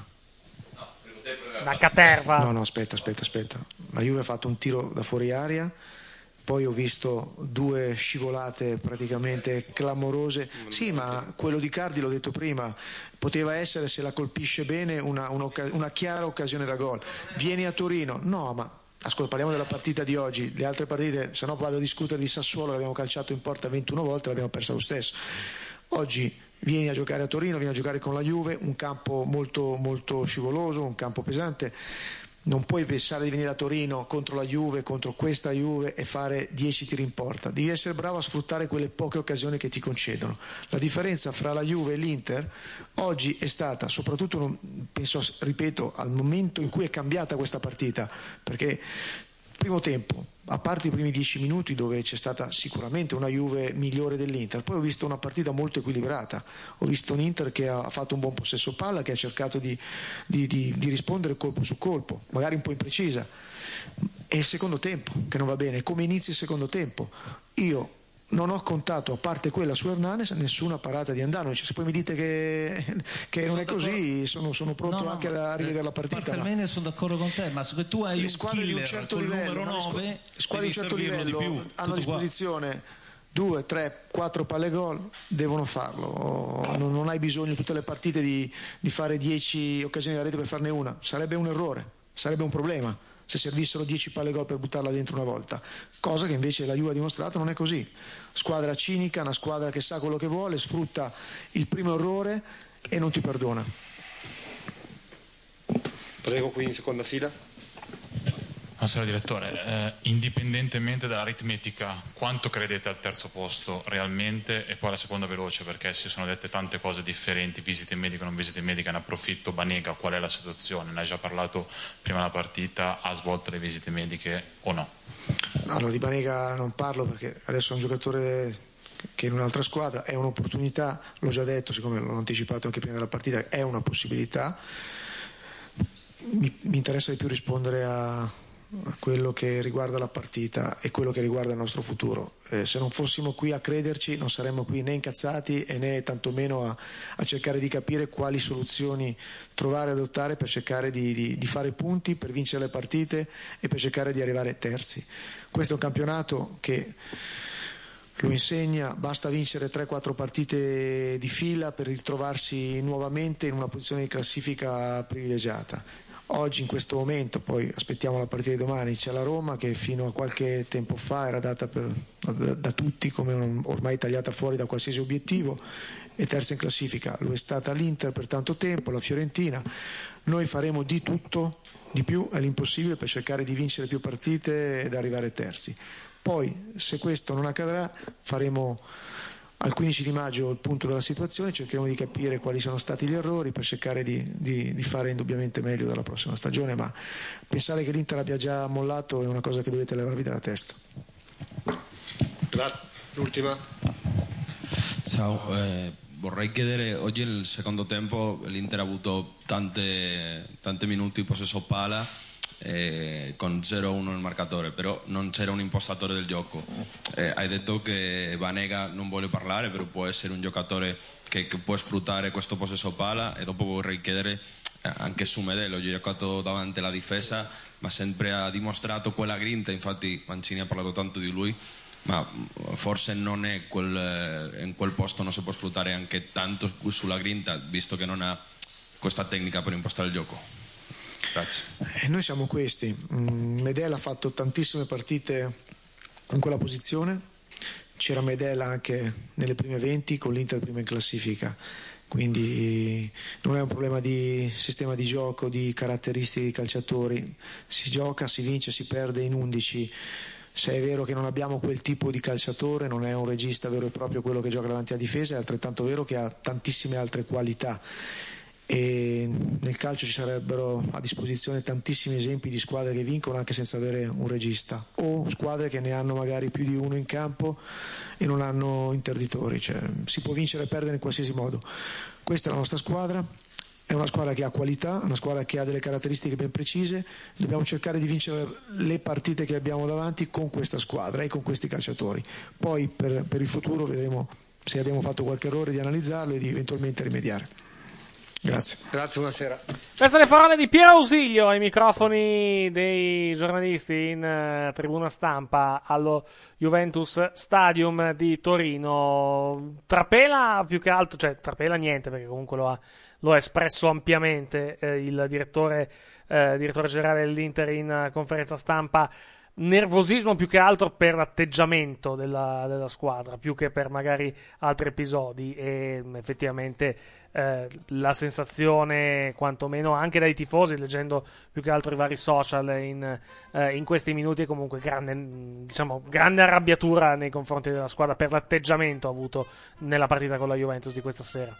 Da caterva. No, no, aspetta, aspetta, aspetta. La Juve ha fatto un tiro da fuori area, poi ho visto due scivolate praticamente clamorose. Sì, ma quello di Cardi, l'ho detto prima, poteva essere, se la colpisce bene, una, una, una chiara occasione da gol. Vieni a Torino. No, ma ascolta, parliamo della partita di oggi. Le altre partite, se no vado a discutere di Sassuolo, che abbiamo calciato in porta ventuno volte, l'abbiamo persa lo stesso. Oggi vieni a giocare a Torino, vieni a giocare con la Juve, un campo molto, molto scivoloso, un campo pesante. Non puoi pensare di venire a Torino contro la Juve, contro questa Juve e fare dieci tiri in porta. Devi essere bravo a sfruttare quelle poche occasioni che ti concedono. La differenza fra la Juve e l'Inter oggi è stata, soprattutto, penso, ripeto, al momento in cui è cambiata questa partita, perché primo tempo, a parte i primi dieci minuti dove c'è stata sicuramente una Juve migliore dell'Inter, poi ho visto una partita molto equilibrata, ho visto un Inter che ha fatto un buon possesso palla, che ha cercato di, di, di, di rispondere colpo su colpo, magari un po' imprecisa. È il secondo tempo che non va bene, come inizia il secondo tempo. Io non ho contato, a parte quella su Hernanes, nessuna parata di Andanovic. Se poi mi dite che, che non è così, sono, sono pronto no, no, anche a rivedere la partita. Parzialmente ma... sono d'accordo con te, ma se tu hai le un squadre di un certo livello, nove, le squadre di un certo livello più, hanno a disposizione due, tre, quattro palle gol, devono farlo. Non, non hai bisogno tutte le partite di, di fare dieci occasioni da rete per farne una. Sarebbe un errore, sarebbe un problema. se servissero dieci palle gol per buttarla dentro una volta, cosa che invece la Juve ha dimostrato non è così. Squadra cinica, una squadra che sa quello che vuole, sfrutta il primo errore e non ti perdona. Prego, qui in seconda fila. Buonasera direttore, eh, indipendentemente dall'aritmetica, quanto credete al terzo posto realmente? E poi la seconda veloce, perché si sono dette tante cose differenti, visite mediche, non visite mediche, ne approfitto. Banega, qual è la situazione? Ne hai già parlato prima della partita, ha svolto le visite mediche o no? No, no, di Banega non parlo perché adesso è un giocatore che in un'altra squadra, è un'opportunità, l'ho già detto, siccome l'ho anticipato anche prima della partita, è una possibilità. Mi, mi interessa di più rispondere a, a quello che riguarda la partita e quello che riguarda il nostro futuro. Eh, se non fossimo qui a crederci non saremmo qui né incazzati e né tantomeno a, a cercare di capire quali soluzioni trovare e adottare per cercare di, di, di fare punti, per vincere le partite e per cercare di arrivare terzi. Questo è un campionato che lo insegna, basta vincere tre quattro partite di fila per ritrovarsi nuovamente in una posizione di classifica privilegiata. Oggi in questo momento, poi aspettiamo la partita di domani, c'è la Roma che fino a qualche tempo fa era data per, da, da tutti come un, ormai tagliata fuori da qualsiasi obiettivo, e terza in classifica. Lo è stata l'Inter per tanto tempo, la Fiorentina. Noi faremo di tutto, di più è l'impossibile, per cercare di vincere più partite ed arrivare terzi. Poi se questo non accadrà faremo al quindici di maggio il punto della situazione, cercheremo di capire quali sono stati gli errori per cercare di, di, di fare indubbiamente meglio dalla prossima stagione, ma pensare che l'Inter abbia già mollato è una cosa che dovete levarvi dalla testa. L'ultima. Ciao, eh, vorrei chiedere, oggi nel secondo tempo l'Inter ha avuto tante, tante minuti possesso palla, Eh, con zero uno nel marcatore, però non c'era un impostatore del gioco. Eh, hai detto che Banega non vuole parlare, però può essere un giocatore che, che può sfruttare questo possesso palla. E dopo vorrei chiedere eh, anche su Medel, ho giocato davanti alla difesa, ma sempre ha dimostrato quella grinta. Infatti Mancini ha parlato tanto di lui, ma forse non è quel, in quel posto non si può sfruttare anche tanto sulla grinta, visto che non ha questa tecnica per impostare il gioco. Eh, noi siamo questi. Medel ha fatto tantissime partite in quella posizione, c'era Medel anche nelle prime venti con l'Inter prima in classifica, quindi non è un problema di sistema di gioco, di caratteristiche di calciatori. Si gioca, si vince, si perde in undici. Se è vero che non abbiamo quel tipo di calciatore, non è un regista vero e proprio quello che gioca davanti alla difesa, è altrettanto vero che ha tantissime altre qualità. E nel calcio ci sarebbero a disposizione tantissimi esempi di squadre che vincono anche senza avere un regista, o squadre che ne hanno magari più di uno in campo e non hanno interditori. Cioè, si può vincere e perdere in qualsiasi modo. Questa è la nostra squadra, è una squadra che ha qualità, una squadra che ha delle caratteristiche ben precise. Dobbiamo cercare di vincere le partite che abbiamo davanti con questa squadra e con questi calciatori. Poi per, per il futuro vedremo se abbiamo fatto qualche errore, di analizzarlo e di eventualmente rimediare. Grazie. Grazie, buonasera. Queste le parole di Piero Ausilio ai microfoni dei giornalisti in uh, tribuna stampa allo Juventus Stadium di Torino. Trapela più che altro, cioè trapela niente, perché comunque lo ha, lo ha espresso ampiamente eh, il direttore, eh, direttore generale dell'Inter in uh, conferenza stampa. Nervosismo più che altro per l'atteggiamento della, della squadra, più che per magari altri episodi, e effettivamente eh, la sensazione, quantomeno anche dai tifosi, leggendo più che altro i vari social in, eh, in questi minuti, è comunque grande, diciamo, grande arrabbiatura nei confronti della squadra per l'atteggiamento avuto nella partita con la Juventus di questa sera.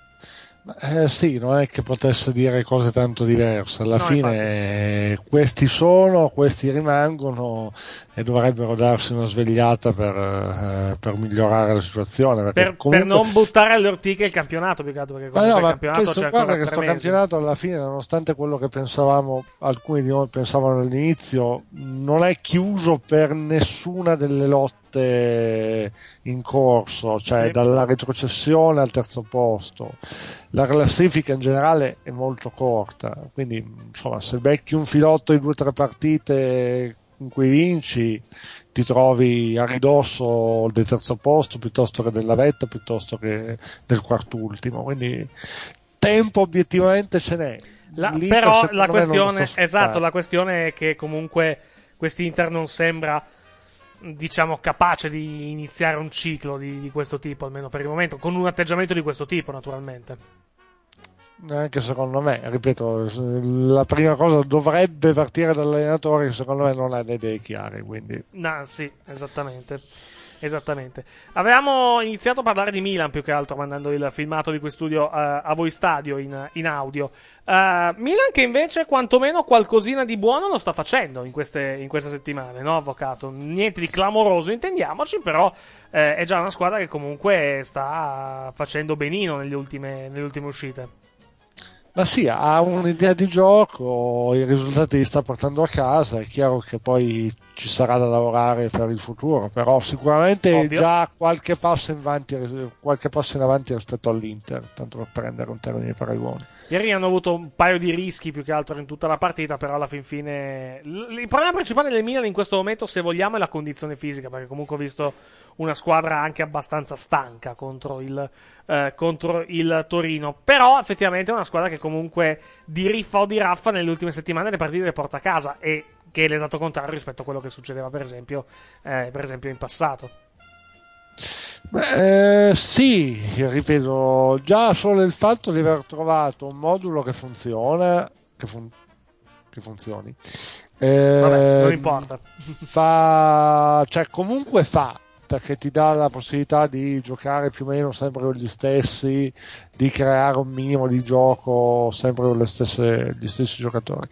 Eh, sì, non è che potesse dire cose tanto diverse. Alla no, fine eh, questi sono, questi rimangono, e dovrebbero darsi una svegliata per, eh, per migliorare la situazione. Per, comunque... per non buttare alle ortiche il campionato, più che altro, perché ma no, il ma campionato questo, c'è guarda ancora che tre sto mesi. campionato alla fine, nonostante quello che pensavamo, alcuni di noi pensavano all'inizio, non è chiuso per nessuna delle lotte in corso, cioè sì. dalla retrocessione al terzo posto. La classifica in generale è molto corta, quindi insomma, se becchi un filotto di due o tre partite in cui vinci, ti trovi a ridosso del terzo posto piuttosto che della vetta, piuttosto che del quart'ultimo, quindi tempo obiettivamente ce n'è. La, l'Inter, però secondo la me, non lo questione, sta esatto, sfruttando. la questione è che comunque quest'Inter non sembra, diciamo, capace di iniziare un ciclo di, di questo tipo, almeno per il momento, con un atteggiamento di questo tipo, naturalmente. Anche secondo me, ripeto, la prima cosa dovrebbe partire dall'allenatore che secondo me non ha le idee chiare, quindi... No, sì, esattamente. Esattamente. Avevamo iniziato a parlare di Milan più che altro mandando il filmato di quest'studio uh, a voi stadio in, in audio. Uh, Milan che invece quantomeno qualcosina di buono lo sta facendo in queste, in queste settimane, no, avvocato? Niente di clamoroso, intendiamoci, però eh, è già una squadra che comunque sta facendo benino nelle ultime, nelle ultime uscite. Ma sì, ha un'idea di gioco, i risultati li sta portando a casa, è chiaro che poi ci sarà da lavorare per il futuro, però sicuramente Ovvio. già qualche passo in avanti, qualche passo in avanti rispetto all'Inter, tanto per prendere un termine di paragone. Ieri hanno avuto un paio di rischi più che altro in tutta la partita, però alla fin fine l- il problema principale del Milan in questo momento, se vogliamo, è la condizione fisica, perché comunque ho visto una squadra anche abbastanza stanca contro il, eh, contro il Torino, però effettivamente è una squadra che comunque di riffa o di raffa nelle ultime settimane le partite le porta a casa, e che è l'esatto contrario rispetto a quello che succedeva per esempio, eh, per esempio in passato. Beh, eh, sì, ripeto, già solo il fatto di aver trovato un modulo che funziona, che, fun- che funzioni, eh, Vabbè, non importa. fa, cioè comunque fa, perché ti dà la possibilità di giocare più o meno sempre con gli stessi, di creare un minimo di gioco sempre con le stesse, gli stessi giocatori.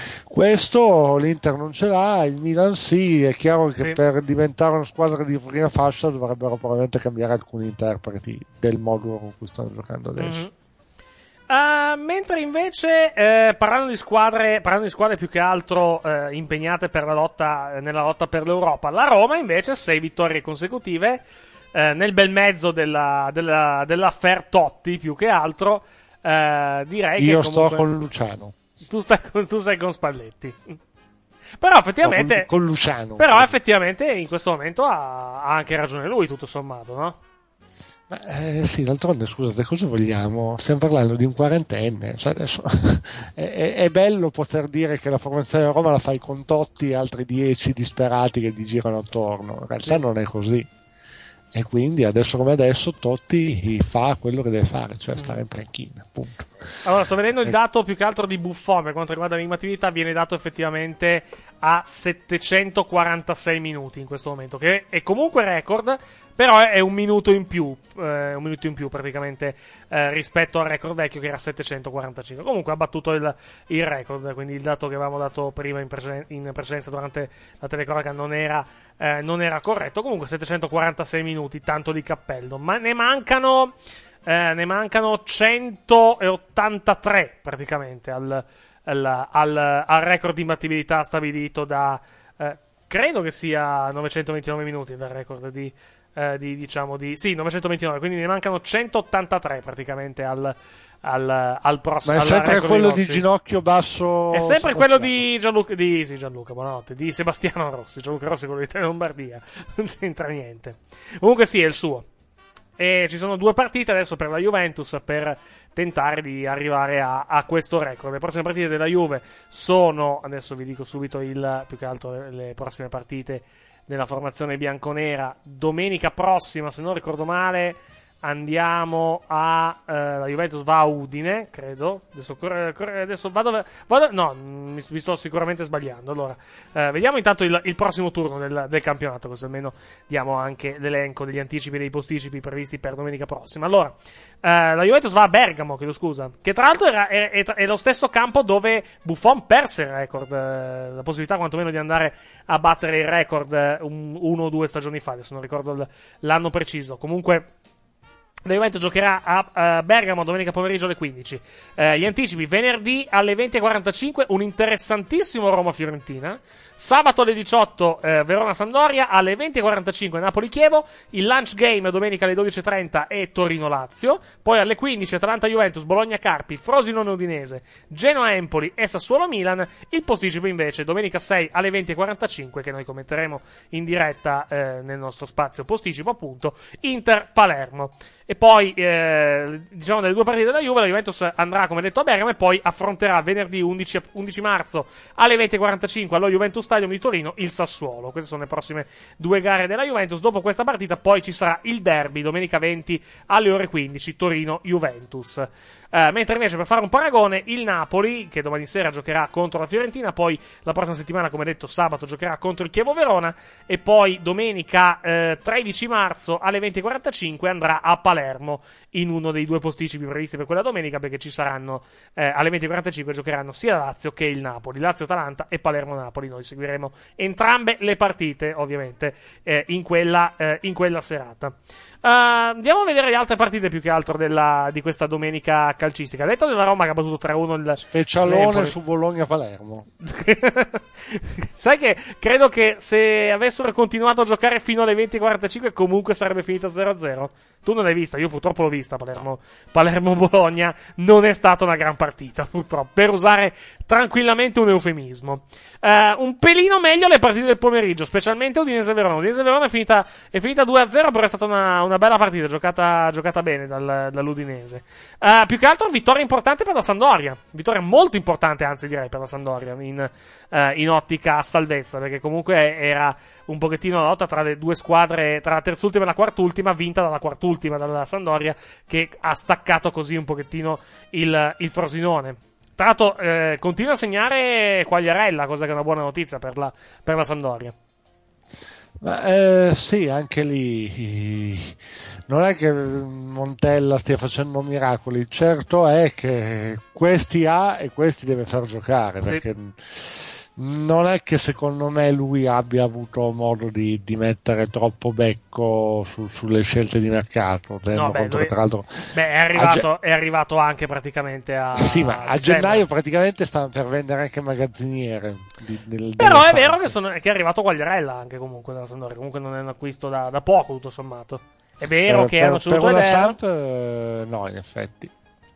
Questo l'Inter non ce l'ha, il Milan sì, è chiaro che Sì. per diventare una squadra di prima fascia dovrebbero probabilmente cambiare alcuni interpreti del modulo con cui stanno giocando adesso. Mm-hmm. Uh, mentre invece, eh, parlando di squadre, parlando di squadre più che altro eh, impegnate per la lotta, nella lotta per l'Europa, la Roma invece sei vittorie consecutive eh, nel bel mezzo della, della, dell'affair Totti più che altro. Eh, direi Io che comunque, sto con Luciano. Tu stai con, tu sei con Spalletti. Però effettivamente, No, con, con Luciano. Però effettivamente in questo momento ha, ha anche ragione lui, tutto sommato, no? Ma, eh, sì, d'altronde, scusate, cosa vogliamo? Stiamo parlando di un quarantenne, cioè adesso è, è, è bello poter dire che la formazione di Roma la fai con Totti e altri dieci disperati che gli girano attorno, in realtà Sì. non è così, e quindi adesso come adesso Totti fa quello che deve fare, cioè stare in panchina, punto. Allora, sto vedendo il dato più che altro di Buffon per quanto riguarda l'animatività, viene dato effettivamente a settecentoquarantasei minuti in questo momento, che è comunque record, però è un minuto in più, eh, un minuto in più praticamente eh, rispetto al record vecchio che era settecentoquarantacinque. Comunque ha battuto il, il record, quindi il dato che avevamo dato prima in, prece- in precedenza durante la telecronaca non era, eh, non era corretto. Comunque settecentoquarantasei minuti, tanto di cappello, ma ne mancano... Eh, ne mancano centottantatré praticamente al, al, al, al record di imbattibilità stabilito da eh, credo che sia novecentoventinove minuti dal record di, eh, di diciamo di sì novecentoventinove, quindi ne mancano centottantatré praticamente al, al, al prossimo. Ma è sempre quello di ginocchio basso. È sempre quello di Gianluca, di, sì, Gianluca, buonanotte, di Sebastiano Rossi. Gianluca Rossi, quello di Tele Lombardia, non c'entra niente. Comunque sì, è il suo. E ci sono due partite adesso per la Juventus per tentare di arrivare a, a questo record. Le prossime partite della Juve sono, adesso vi dico subito il, più che altro le, le prossime partite della formazione bianconera. Domenica prossima, se non ricordo male, andiamo a eh, la Juventus va a Udine, credo. Adesso, corre, corre, adesso vado, vado no, mi, mi sto sicuramente sbagliando. Allora, eh, vediamo intanto il, il prossimo turno del, del campionato, così almeno diamo anche l'elenco degli anticipi e dei posticipi previsti per domenica prossima. Allora, eh, la Juventus va a Bergamo, chiedo scusa, che tra l'altro era, è, è, è lo stesso campo dove Buffon perse il record, eh, la possibilità quantomeno di andare a battere il record eh, un, uno o due stagioni fa, adesso non ricordo l, l'anno preciso. Comunque la Juventus giocherà a uh, Bergamo domenica pomeriggio alle quindici. Uh, gli anticipi: venerdì alle venti e quarantacinque un interessantissimo Roma-Fiorentina. Sabato alle diciotto uh, Verona-Sampdoria, alle venti e quarantacinque Napoli-Chievo. Il lunch game domenica alle dodici e trenta è Torino-Lazio. Poi alle quindici Atalanta-Juventus, Bologna-Carpi, Frosinone-Udinese, Genoa-Empoli e Sassuolo-Milan. Il posticipo invece domenica sei alle venti e quarantacinque, che noi commenteremo in diretta uh, nel nostro spazio posticipo, appunto, Inter-Palermo. e poi eh, diciamo nelle due partite della Juve la Juventus andrà come detto a Bergamo e poi affronterà venerdì undici, undici marzo alle venti e quarantacinque allo Juventus Stadium di Torino il Sassuolo. Queste sono le prossime due gare della Juventus. Dopo questa partita poi ci sarà il derby domenica venti alle ore quindici Torino-Juventus. Uh, mentre invece per fare un paragone il Napoli, che domani sera giocherà contro la Fiorentina, poi la prossima settimana come detto sabato giocherà contro il Chievo Verona e poi domenica eh, tredici marzo alle venti e quarantacinque andrà a Palermo in uno dei due posticipi previsti per quella domenica, perché ci saranno eh, alle venti e quarantacinque giocheranno sia Lazio che il Napoli, Lazio-Atalanta e Palermo-Napoli. Noi seguiremo entrambe le partite ovviamente eh, in, quella, eh, in quella serata. Uh, andiamo a vedere le altre partite più che altro della, di questa domenica calcistica. Detto della Roma che ha battuto tre a uno il specialone Napoli. Su Bologna-Palermo. Sai che credo che se avessero continuato a giocare fino alle venti e quarantacinque comunque sarebbe finita zero a zero. Tu non l'hai vista, io purtroppo l'ho vista Palermo, Palermo-Bologna. Non è stata una gran partita purtroppo, per usare tranquillamente un eufemismo. uh, Un pelino meglio le partite del pomeriggio, specialmente Udinese-Verona. Udinese-Verona è finita, è finita due a zero, però è stata una una bella partita, giocata, giocata bene dal, dall'Udinese. Uh, più che altro vittoria importante per la Sampdoria, vittoria molto importante anzi direi per la Sampdoria in, uh, in ottica salvezza, perché comunque era un pochettino la lotta tra le due squadre, tra la terzultima e la quartultima, vinta dalla quartultima, dalla Sampdoria, che ha staccato così un pochettino il, il Frosinone. Tra l'altro eh, continua a segnare Quagliarella, cosa che è una buona notizia per la, per la Sampdoria. Ma, eh, sì, anche lì non è che Montella stia facendo miracoli, certo è che questi ha e questi deve far giocare, sì. Perché non è che secondo me lui abbia avuto modo di, di mettere troppo becco su, sulle scelte di mercato. No, beh, contro, lui, tra l'altro, beh, è arrivato, ge- è arrivato anche praticamente a sì, ma a dicembre. gennaio praticamente stavano per vendere anche magazziniere di, del, però è vero che, sono, che è arrivato Quagliarella anche comunque dalla Sampdoria, comunque non è un acquisto da, da poco tutto sommato. È vero per, che per, hanno ceduto per una Eder. Samp, eh, no, in effetti.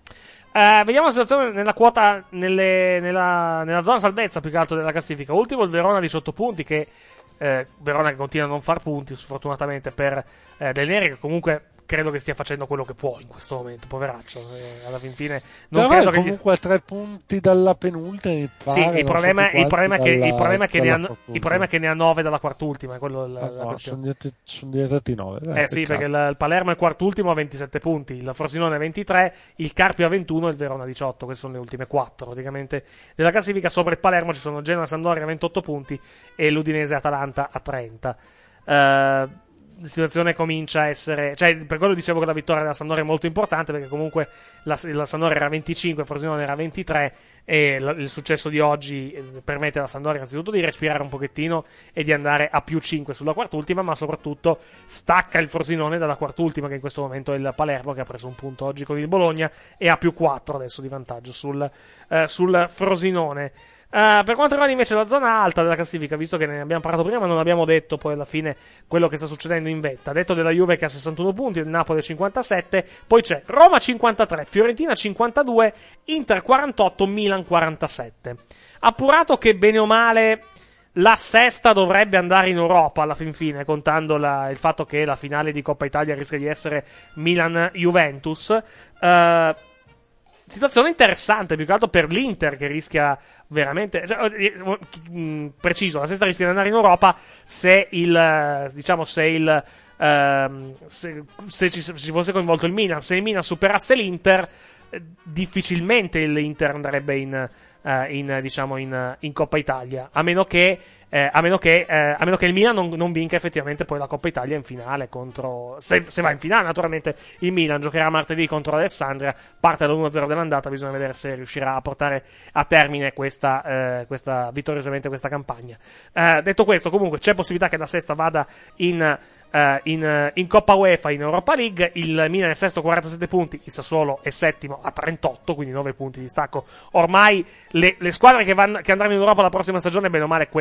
Uh, vediamo la situazione nella quota, nelle, nella, nella zona salvezza più che altro della classifica. Ultimo il Verona, diciotto punti, che eh, Verona che continua a non far punti sfortunatamente per eh, Del Neri, che comunque credo che stia facendo quello che può in questo momento, poveraccio. Eh, alla fin fine non Però credo è che comunque gli... a tre punti dalla penultima, mi pare, Sì, il problema, so il problema è che, dalla, il problema è che ne ha, il problema è che ne ha nove dalla quartultima, è quello la, ah, la no, questione. sono, diventati, sono diventati nove. Eh, eh sì, perché il, il Palermo è quartultimo a ventisette punti, il Frosinone a ventitré, il Carpio a ventuno e il Verona a diciotto. Queste sono le ultime quattro praticamente della classifica. Sopra il Palermo ci sono Genoa e Sampdoria a ventotto punti e l'Udinese Atalanta a trenta. Uh, la situazione comincia a essere, cioè per quello dicevo che la vittoria della Sampdoria è molto importante, perché comunque la, la Sampdoria era a venticinque, il Frosinone era a ventitré e l- il successo di oggi permette alla Sampdoria innanzitutto di respirare un pochettino e di andare a più cinque sulla quartultima, ma soprattutto stacca il Frosinone dalla quartultima, che in questo momento è il Palermo, che ha preso un punto oggi con il Bologna e ha più quattro adesso di vantaggio sul, eh, sul Frosinone. Uh, per quanto riguarda invece la zona alta della classifica, visto che ne abbiamo parlato prima, ma non abbiamo detto poi alla fine quello che sta succedendo in vetta. Detto della Juve che ha sessantuno punti, il Napoli cinquantasette, poi c'è Roma cinquantatré, Fiorentina cinquantadue, Inter quarantotto, Milan quarantasette. Appurato che bene o male la sesta dovrebbe andare in Europa alla fin fine, contando la, il fatto che la finale di Coppa Italia rischia di essere Milan-Juventus. Uh, Situazione interessante, più che altro per l'Inter, che rischia veramente, cioè, preciso, la sesta rischia di andare in Europa se il, diciamo, se il, ehm, se, se ci, ci fosse coinvolto il Milan. Se il Milan superasse l'Inter, difficilmente l'Inter andrebbe in, uh, in diciamo, in, in Coppa Italia, a meno che Eh, a meno che eh, a meno che il Milan non, non vinca effettivamente poi la Coppa Italia in finale contro, se, se va in finale naturalmente il Milan giocherà martedì contro Alessandria, parte dall'uno a zero dell'andata, bisogna vedere se riuscirà a portare a termine questa, eh, questa vittoriosamente questa campagna. Eh, detto questo, comunque c'è possibilità che la sesta vada in Uh, in, in Coppa UEFA, in Europa League. Il Milan è sesto, quarantasette punti, il Sassuolo è settimo a trentotto, quindi nove punti di stacco. Ormai le, le squadre che, vanno, che andranno in Europa la prossima stagione bene o male queste sono.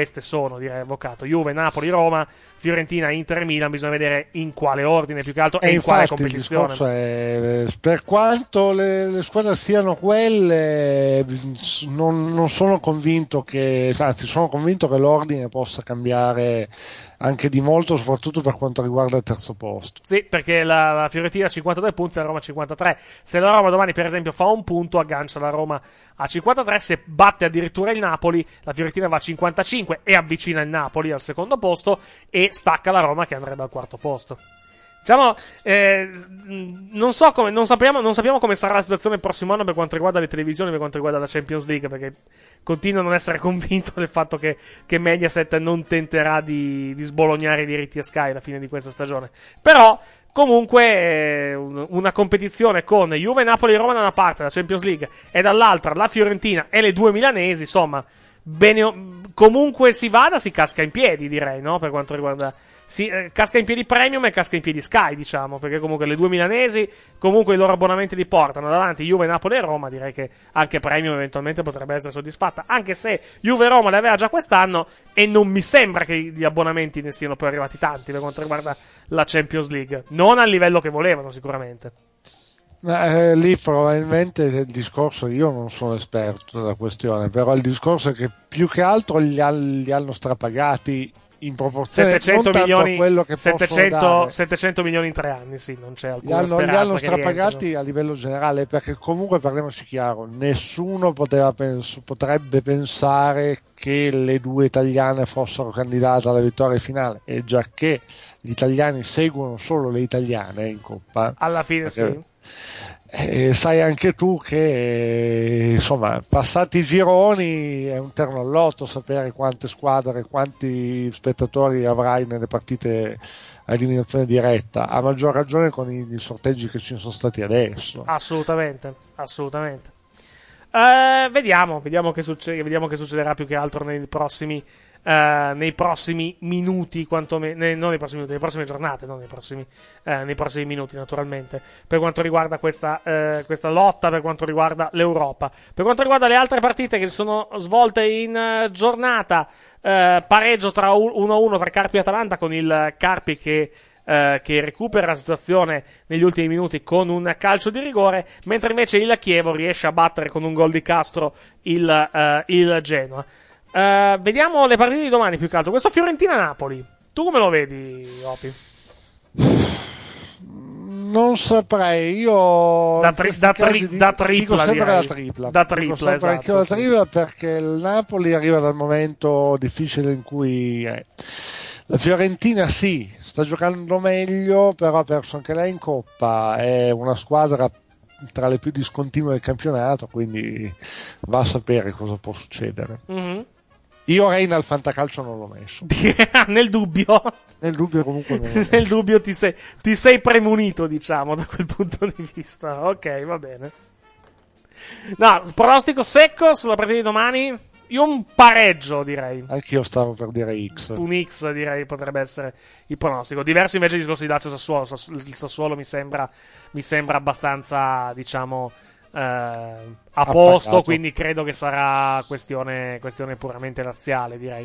sono, direi, Avvocato. Juve, Napoli, Roma, Fiorentina, Inter e Milan. Bisogna vedere in quale ordine più che altro e, e in quale competizione. Il discorso è, per quanto le, le squadre siano quelle, non, non sono convinto che, anzi sono convinto che l'ordine possa cambiare anche di molto, soprattutto per quanto riguarda il terzo posto. Sì, perché la, la Fiorentina ha cinquantadue punti, la Roma ha cinquantatré. Se la Roma domani, per esempio, fa un punto, aggancia la Roma a cinquantatré. Se batte addirittura il Napoli, la Fiorentina va a cinquantacinque e avvicina il Napoli al secondo posto e stacca la Roma che andrebbe al quarto posto. Diciamo, eh, non so come, non sappiamo, non sappiamo come sarà la situazione il prossimo anno per quanto riguarda le televisioni, per quanto riguarda la Champions League, perché continuo a non essere convinto del fatto che, che Mediaset non tenterà di, di sbolognare i diritti a Sky alla fine di questa stagione. Però, comunque, eh, una competizione con Juve, Napoli e Roma da una parte, la Champions League, e dall'altra la Fiorentina e le due milanesi, insomma, bene, comunque si vada, si casca in piedi, direi, no? Per quanto riguarda... Si, eh, casca in piedi Premium e casca in piedi Sky, diciamo, perché comunque le due milanesi comunque i loro abbonamenti li portano davanti Juve, Napoli e Roma. Direi che anche Premium eventualmente potrebbe essere soddisfatta, anche se Juve e Roma le aveva già quest'anno e non mi sembra che gli abbonamenti ne siano poi arrivati tanti per quanto riguarda la Champions League, non al livello che volevano sicuramente. Ma, eh, lì probabilmente il discorso, io non sono esperto della questione, però il discorso è che più che altro li, ha, li hanno strapagati in proporzione settecento milioni, a quello che settecento, settecento milioni in tre anni, sì, non c'è alcuna li hanno, speranza. Li hanno che strapagati rientrino. a livello generale, perché comunque, parliamoci chiaro, nessuno poteva pens- potrebbe pensare che le due italiane fossero candidate alla vittoria finale, e già che gli italiani seguono solo le italiane in Coppa, alla fine perché, sì. Eh, sai anche tu che eh, insomma, passati i gironi è un terno al lotto sapere quante squadre, quanti spettatori avrai nelle partite a eliminazione diretta, a maggior ragione con i, i sorteggi che ci sono stati adesso. Assolutamente, assolutamente. Uh, vediamo, vediamo che, succe- vediamo che succederà più che altro nei prossimi Uh, nei prossimi minuti, quantomeno, ne, non nei prossimi minuti, nelle prossime giornate, non nei prossimi, uh, nei prossimi minuti, naturalmente, per quanto riguarda questa, uh, questa lotta, per quanto riguarda l'Europa. Per quanto riguarda le altre partite che si sono svolte in uh, giornata, uh, pareggio tra uno a uno tra Carpi e Atalanta, con il Carpi che Uh, che recupera la situazione negli ultimi minuti con un calcio di rigore, mentre invece il Chievo riesce a battere con un gol di Castro il, uh, il Genoa. Uh, vediamo le partite di domani più che altro. Questo Fiorentina-Napoli, tu come lo vedi, Opi? Non saprei, io da, tri- da, tri- di- da tripla, dico sempre direi. la tripla, da dico tripla, sempre esatto, anche la sì. tripla, perché il Napoli arriva dal momento difficile in cui eh. la Fiorentina sì, sta giocando meglio, però ha perso anche lei in Coppa, è una squadra tra le più discontinue del campionato, quindi va a sapere cosa può succedere. Mm-hmm. Io Reina al fantacalcio non l'ho messo. Nel dubbio? Nel dubbio comunque non l'ho messo. Nel dubbio ti sei, ti sei premunito, diciamo, da quel punto di vista. Ok, va bene. No, pronostico secco sulla partita di domani? Io un pareggio, direi. Anch'io stavo per dire X. Un X, direi, potrebbe essere il pronostico. Diverso invece il discorso di Lazio Sassuolo. Il Sassuolo mi sembra, mi sembra abbastanza, diciamo, eh, a posto, Appagato. quindi credo che sarà questione, questione puramente razziale, direi.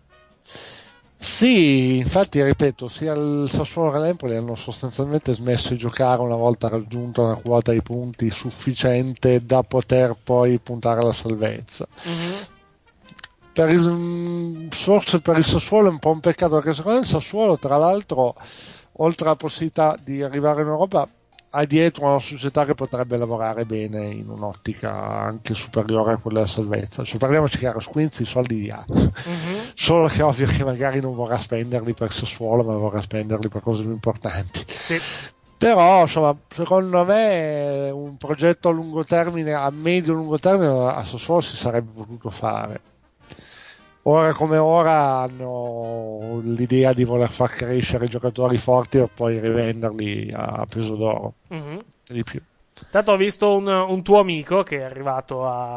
Sì, infatti, ripeto, sia il Sassuolo che l'Empoli hanno sostanzialmente smesso di giocare una volta raggiunta una quota di punti sufficiente da poter poi puntare alla salvezza. Mm-hmm. Per il, forse per il Sassuolo è un po' un peccato, perché secondo me il Sassuolo, tra l'altro, oltre alla possibilità di arrivare in Europa, ha dietro una società che potrebbe lavorare bene in un'ottica anche superiore a quella della salvezza. Cioè, parliamoci chiaro, Squinzi i soldi li ha, mm-hmm. solo che è ovvio che magari non vorrà spenderli per Sassuolo, ma vorrà spenderli per cose più importanti. Sì. Però, insomma, secondo me un progetto a lungo termine, a medio-lungo termine, a Sassuolo si sarebbe potuto fare. Ora come ora hanno l'idea di voler far crescere giocatori forti e poi rivenderli a peso d'oro. Mm-hmm. Di più. Tanto ho visto un, un tuo amico che è arrivato a,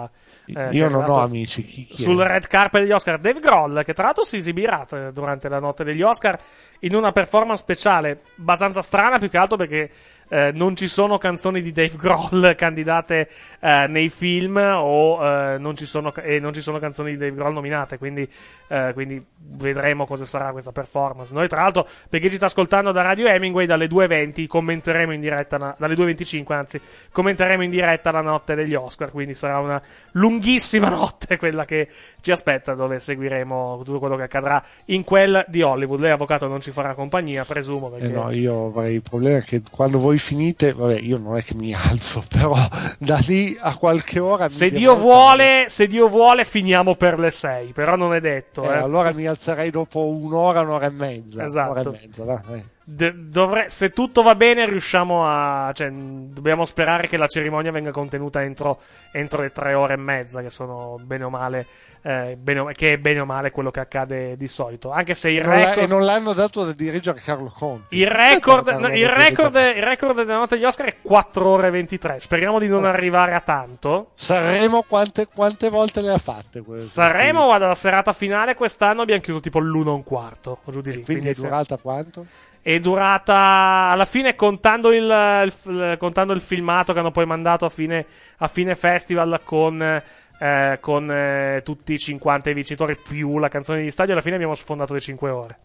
Eh, Io che è non ho arrivato amici. Chi, chi sul è? red carpet degli Oscar. Dave Grohl, che tra l'altro si esibirà eh, durante la notte degli Oscar in una performance speciale abbastanza strana, più che altro perché eh, non ci sono canzoni di Dave Grohl candidate eh, nei film o eh, non ci sono, e non ci sono canzoni di Dave Grohl nominate, quindi, eh, quindi vedremo cosa sarà questa performance. Noi tra l'altro, perché ci sta ascoltando da Radio Hemingway, dalle due e venti commenteremo in diretta, na- dalle due e venticinque anzi, commenteremo in diretta la notte degli Oscar, quindi sarà una lunghissima notte quella che ci aspetta, dove seguiremo tutto quello che accadrà in quel di Hollywood. Lei, avvocato, non ci farà compagnia, presumo, perché... Eh no, io avrei il problema che quando voi finite, vabbè, io non è che mi alzo, però da lì a qualche ora se mi Dio devo vuole se Dio vuole finiamo per le sei, però non è detto, eh, eh. allora mi alzerei dopo un'ora, un'ora e mezza. Esatto. Un'ora e mezza, va, eh. De- dovre- se tutto va bene riusciamo a, cioè, dobbiamo sperare che la cerimonia venga contenuta entro, entro le tre ore e mezza, che sono bene o male eh, bene o, che è bene o male quello che accade di solito, anche se il E non, l'ha- record e non l'hanno dato da dirigere Carlo Conti. il record, Carlo no, il, Conti record il record della notte degli Oscar è quattro ore e ventitré. Speriamo di non arrivare a tanto. Sanremo quante, quante volte le ha fatte queste? Sanremo, guarda, la serata finale quest'anno abbiamo chiuso tipo l'uno e un quarto o giù di lì, Quindi è se- durata quanto? è durata alla fine, contando il, il- contando il filmato che hanno poi mandato a fine, a fine festival con, eh, con eh, tutti i cinquanta i vincitori più la canzone di stadio, alla fine abbiamo sfondato le cinque ore.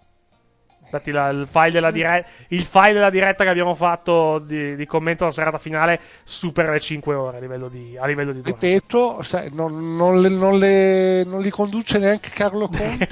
Infatti la- il, file della dire- il file della diretta che abbiamo fatto di, di commento alla serata finale supera le cinque ore a livello di, a livello di durata. Ripeto, sai, non, non le- non le- non li conduce neanche Carlo Conti.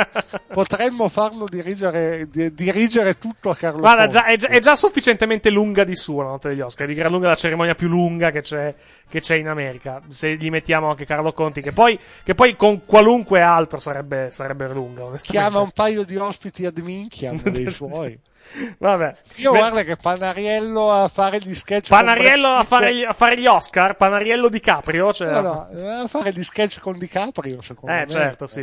Potremmo farlo dirigere, di- dirigere tutto a Carlo Guarda, Conti. già, è, già, è già sufficientemente lunga di suo la notte degli Oscar, è di gran lunga la cerimonia più lunga che c'è, che c'è in America. Se gli mettiamo anche Carlo Conti, che poi, che poi con qualunque altro sarebbe, sarebbe lunga, onestamente. Chiama un paio di ospiti ad minchia dei suoi. Vabbè. Io Beh, guarda che Panariello a fare gli sketch Panariello con a Brad fare, Pitt. gli, a fare gli Oscar, Panariello DiCaprio, cioè, No, no, a fare gli sketch con DiCaprio, secondo eh me. certo, sì.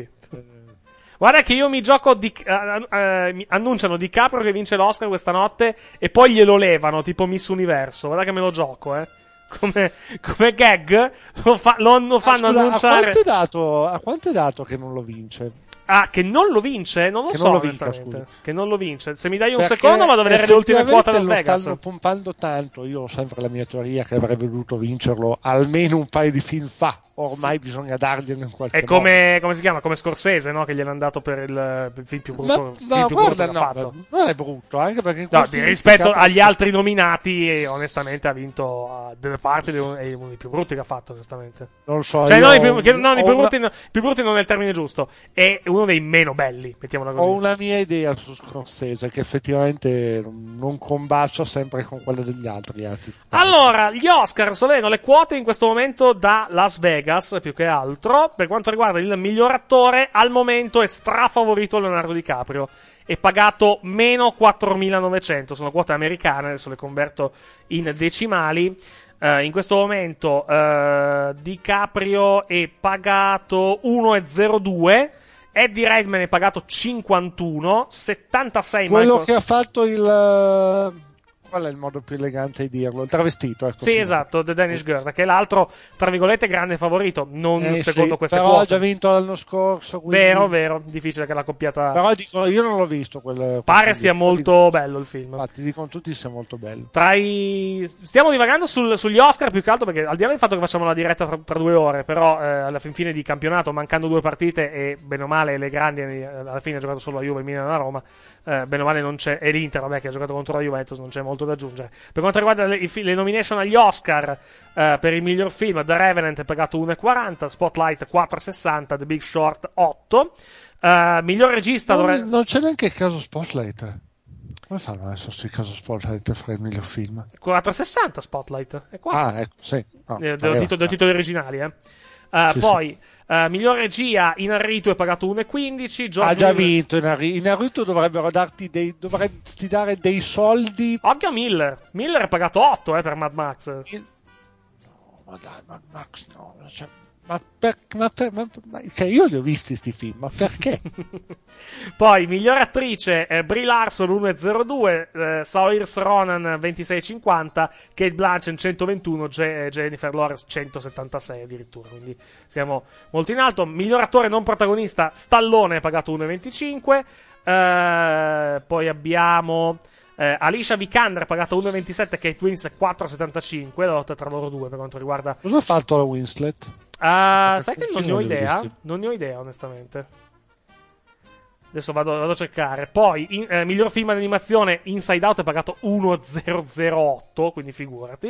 Guarda che io mi gioco di, eh, eh, mi annunciano DiCaprio che vince l'Oscar questa notte e poi glielo levano, tipo Miss Universo. Guarda che me lo gioco, eh. Come, come gag lo, fa, lo, lo fanno Ah, scusa, annunciare. A quanto, è dato, a quanto è dato che non lo vince? Ah, che non lo vince? Non lo Che so, non lo vinca, onestamente. Che non lo vince. Se mi dai un Perché secondo vado a vedere le ultime quote a Las effettivamente Vegas. lo stanno pompando tanto. Io ho sempre la mia teoria che avrebbe dovuto vincerlo almeno un paio di film fa. Ormai bisogna dargliene in qualche È come, come si chiama? Come Scorsese, no? Che gliel'hanno dato per il, per il film più brutto, modo. film Ma no, più brutto guarda, che ha no, fatto. non è brutto, anche perché in No, questi di- film rispetto capo- agli altri nominati, eh, onestamente ha vinto uh, delle parti ed è uno è uno dei più brutti che ha fatto, onestamente. Non lo so, Cioè, io non i più, ho- che, non, i ho più una- brutti, no, più brutti non è il termine giusto. È uno dei meno belli, mettiamola così. Ho una mia idea su Scorsese che effettivamente non combacia sempre con quelle degli altri. Anzi, Allora, gli Oscar sono le quote in questo momento da Las Vegas, più che altro. Per quanto riguarda il miglior attore, al momento è strafavorito Leonardo DiCaprio. È pagato meno quattromilanovecento, sono quote americane, adesso le converto in decimali. Eh, in questo momento eh, DiCaprio è pagato uno virgola zero due, Eddie Redmayne è pagato cinquantuno, settantasei quello Michael... che ha fatto il. Qual è il modo più elegante di dirlo? Il travestito, ecco. Sì, esatto, The Danish Girl, che è l'altro, tra virgolette, grande favorito, non Eh, secondo sì, queste però quote. ha già vinto l'anno scorso. quindi- Vero, vero, difficile che la coppiata... Però dico, io non l'ho visto. Quel, Pare quel sia film. molto bello il film. Infatti, dicono tutti sia molto bello. Tra i... Stiamo divagando sul- sugli Oscar più che altro perché al di là del fatto che facciamo la diretta tra, tra due ore, però eh, alla fin fine di campionato, mancando due partite e bene o male le grandi, eh, alla fine ha giocato solo la Juve, il Milan e la Roma, eh, bene o male non c'è, e l'Inter, vabbè, che ha giocato contro la Juventus, non c'è molto da aggiungere. Per quanto riguarda le, i fi- le nomination agli Oscar, eh, per il miglior film, The Revenant è pagato uno virgola quaranta, Spotlight quattro virgola sessanta, The Big Short otto. Eh, miglior regista Non, dovrebbe... non c'è neanche il caso Spotlight. Come fanno adesso il caso Spotlight a fare il miglior film? quattro virgola sessanta Spotlight, è qua. Ah, ecco, sì. No, Eh, pareva devo titolo, strano. titoli originali, eh. Uh, Sì, poi, uh, miglior regia, Inarritu è pagato uno virgola quindici. Ha già Miller... vinto in Naruto. In Naruto dovrebbero darti dei, dovresti dare dei soldi. Occhio a Miller. Miller è pagato otto eh, per Mad Max. No, ma dai, Mad Max no. Cioè, Ma, per, ma, per, ma, ma cioè io li ho visti sti film, ma perché? Poi, miglior attrice, eh, Brie Larson uno virgola zero due, eh, Saoirse Ronan ventisei virgola cinquanta, Kate Blanchett centoventuno, Ge- Jennifer Lawrence centosettantasei addirittura, quindi siamo molto in alto. Miglior attore non protagonista, Stallone, pagato uno virgola venticinque, eh, poi abbiamo... Eh, Alicia Vikander pagata uno virgola ventisette, Kate Winslet quattro virgola settantacinque, la lotta tra loro due per quanto riguarda. Cosa ha fatto la Winslet? Uh, sai che non ne ho non li ho idea? visti. Non ne ho idea, onestamente. Adesso vado, vado a cercare. Poi, in, eh, miglior film d'animazione, Inside Out è pagato uno virgola zero zero otto, quindi figurati.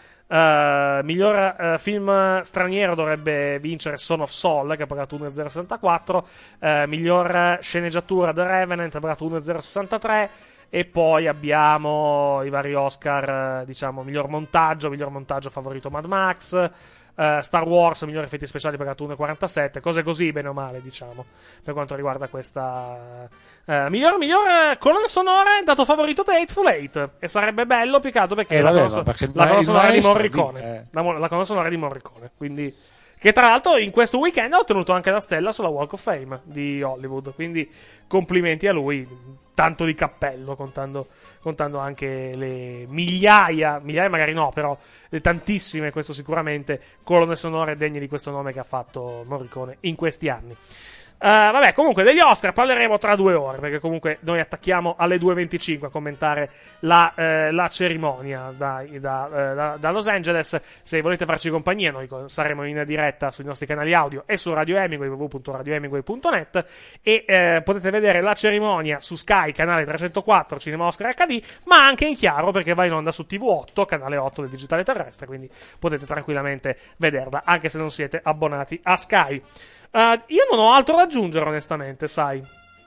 Uh, miglior uh, film straniero dovrebbe vincere Son of Saul, che ha pagato uno virgola zero sessantaquattro. Uh, miglior sceneggiatura The Revenant ha pagato uno virgola zero sessantatré. E poi abbiamo i vari Oscar, diciamo, miglior montaggio, miglior montaggio favorito Mad Max, uh, Star Wars, miglior effetti speciali pagato uno virgola quarantasette, cose così, bene o male, diciamo, per quanto riguarda questa... Uh, miglior, miglior uh, colonna sonora, dato favorito da Hateful Eight, e sarebbe bello, più che altro perché eh, la, vabbè, colonna, perché la colonna sonora di maestro, Morricone, eh. la, la colonna sonora di Morricone, quindi... Che tra l'altro in questo weekend ha ottenuto anche la stella sulla Walk of Fame di Hollywood, quindi complimenti a lui, tanto di cappello, contando, contando anche le migliaia, migliaia magari no, però le tantissime, questo sicuramente, colonne sonore degne di questo nome che ha fatto Morricone in questi anni. Uh, vabbè, comunque degli Oscar parleremo tra due ore, perché comunque noi attacchiamo alle due e venticinque a commentare la, eh, la cerimonia da, da, eh, da, da Los Angeles. Se volete farci compagnia, noi saremo in diretta sui nostri canali audio e su Radio Hemingway, w w w punto radio hemingway punto net, e eh, potete vedere la cerimonia su Sky, canale trecentoquattro, Cinema Oscar H D, ma anche in chiaro perché va in onda su T V otto, canale otto del digitale terrestre, quindi potete tranquillamente vederla, anche se non siete abbonati a Sky. Uh, io non ho altro da aggiungere, onestamente, sai.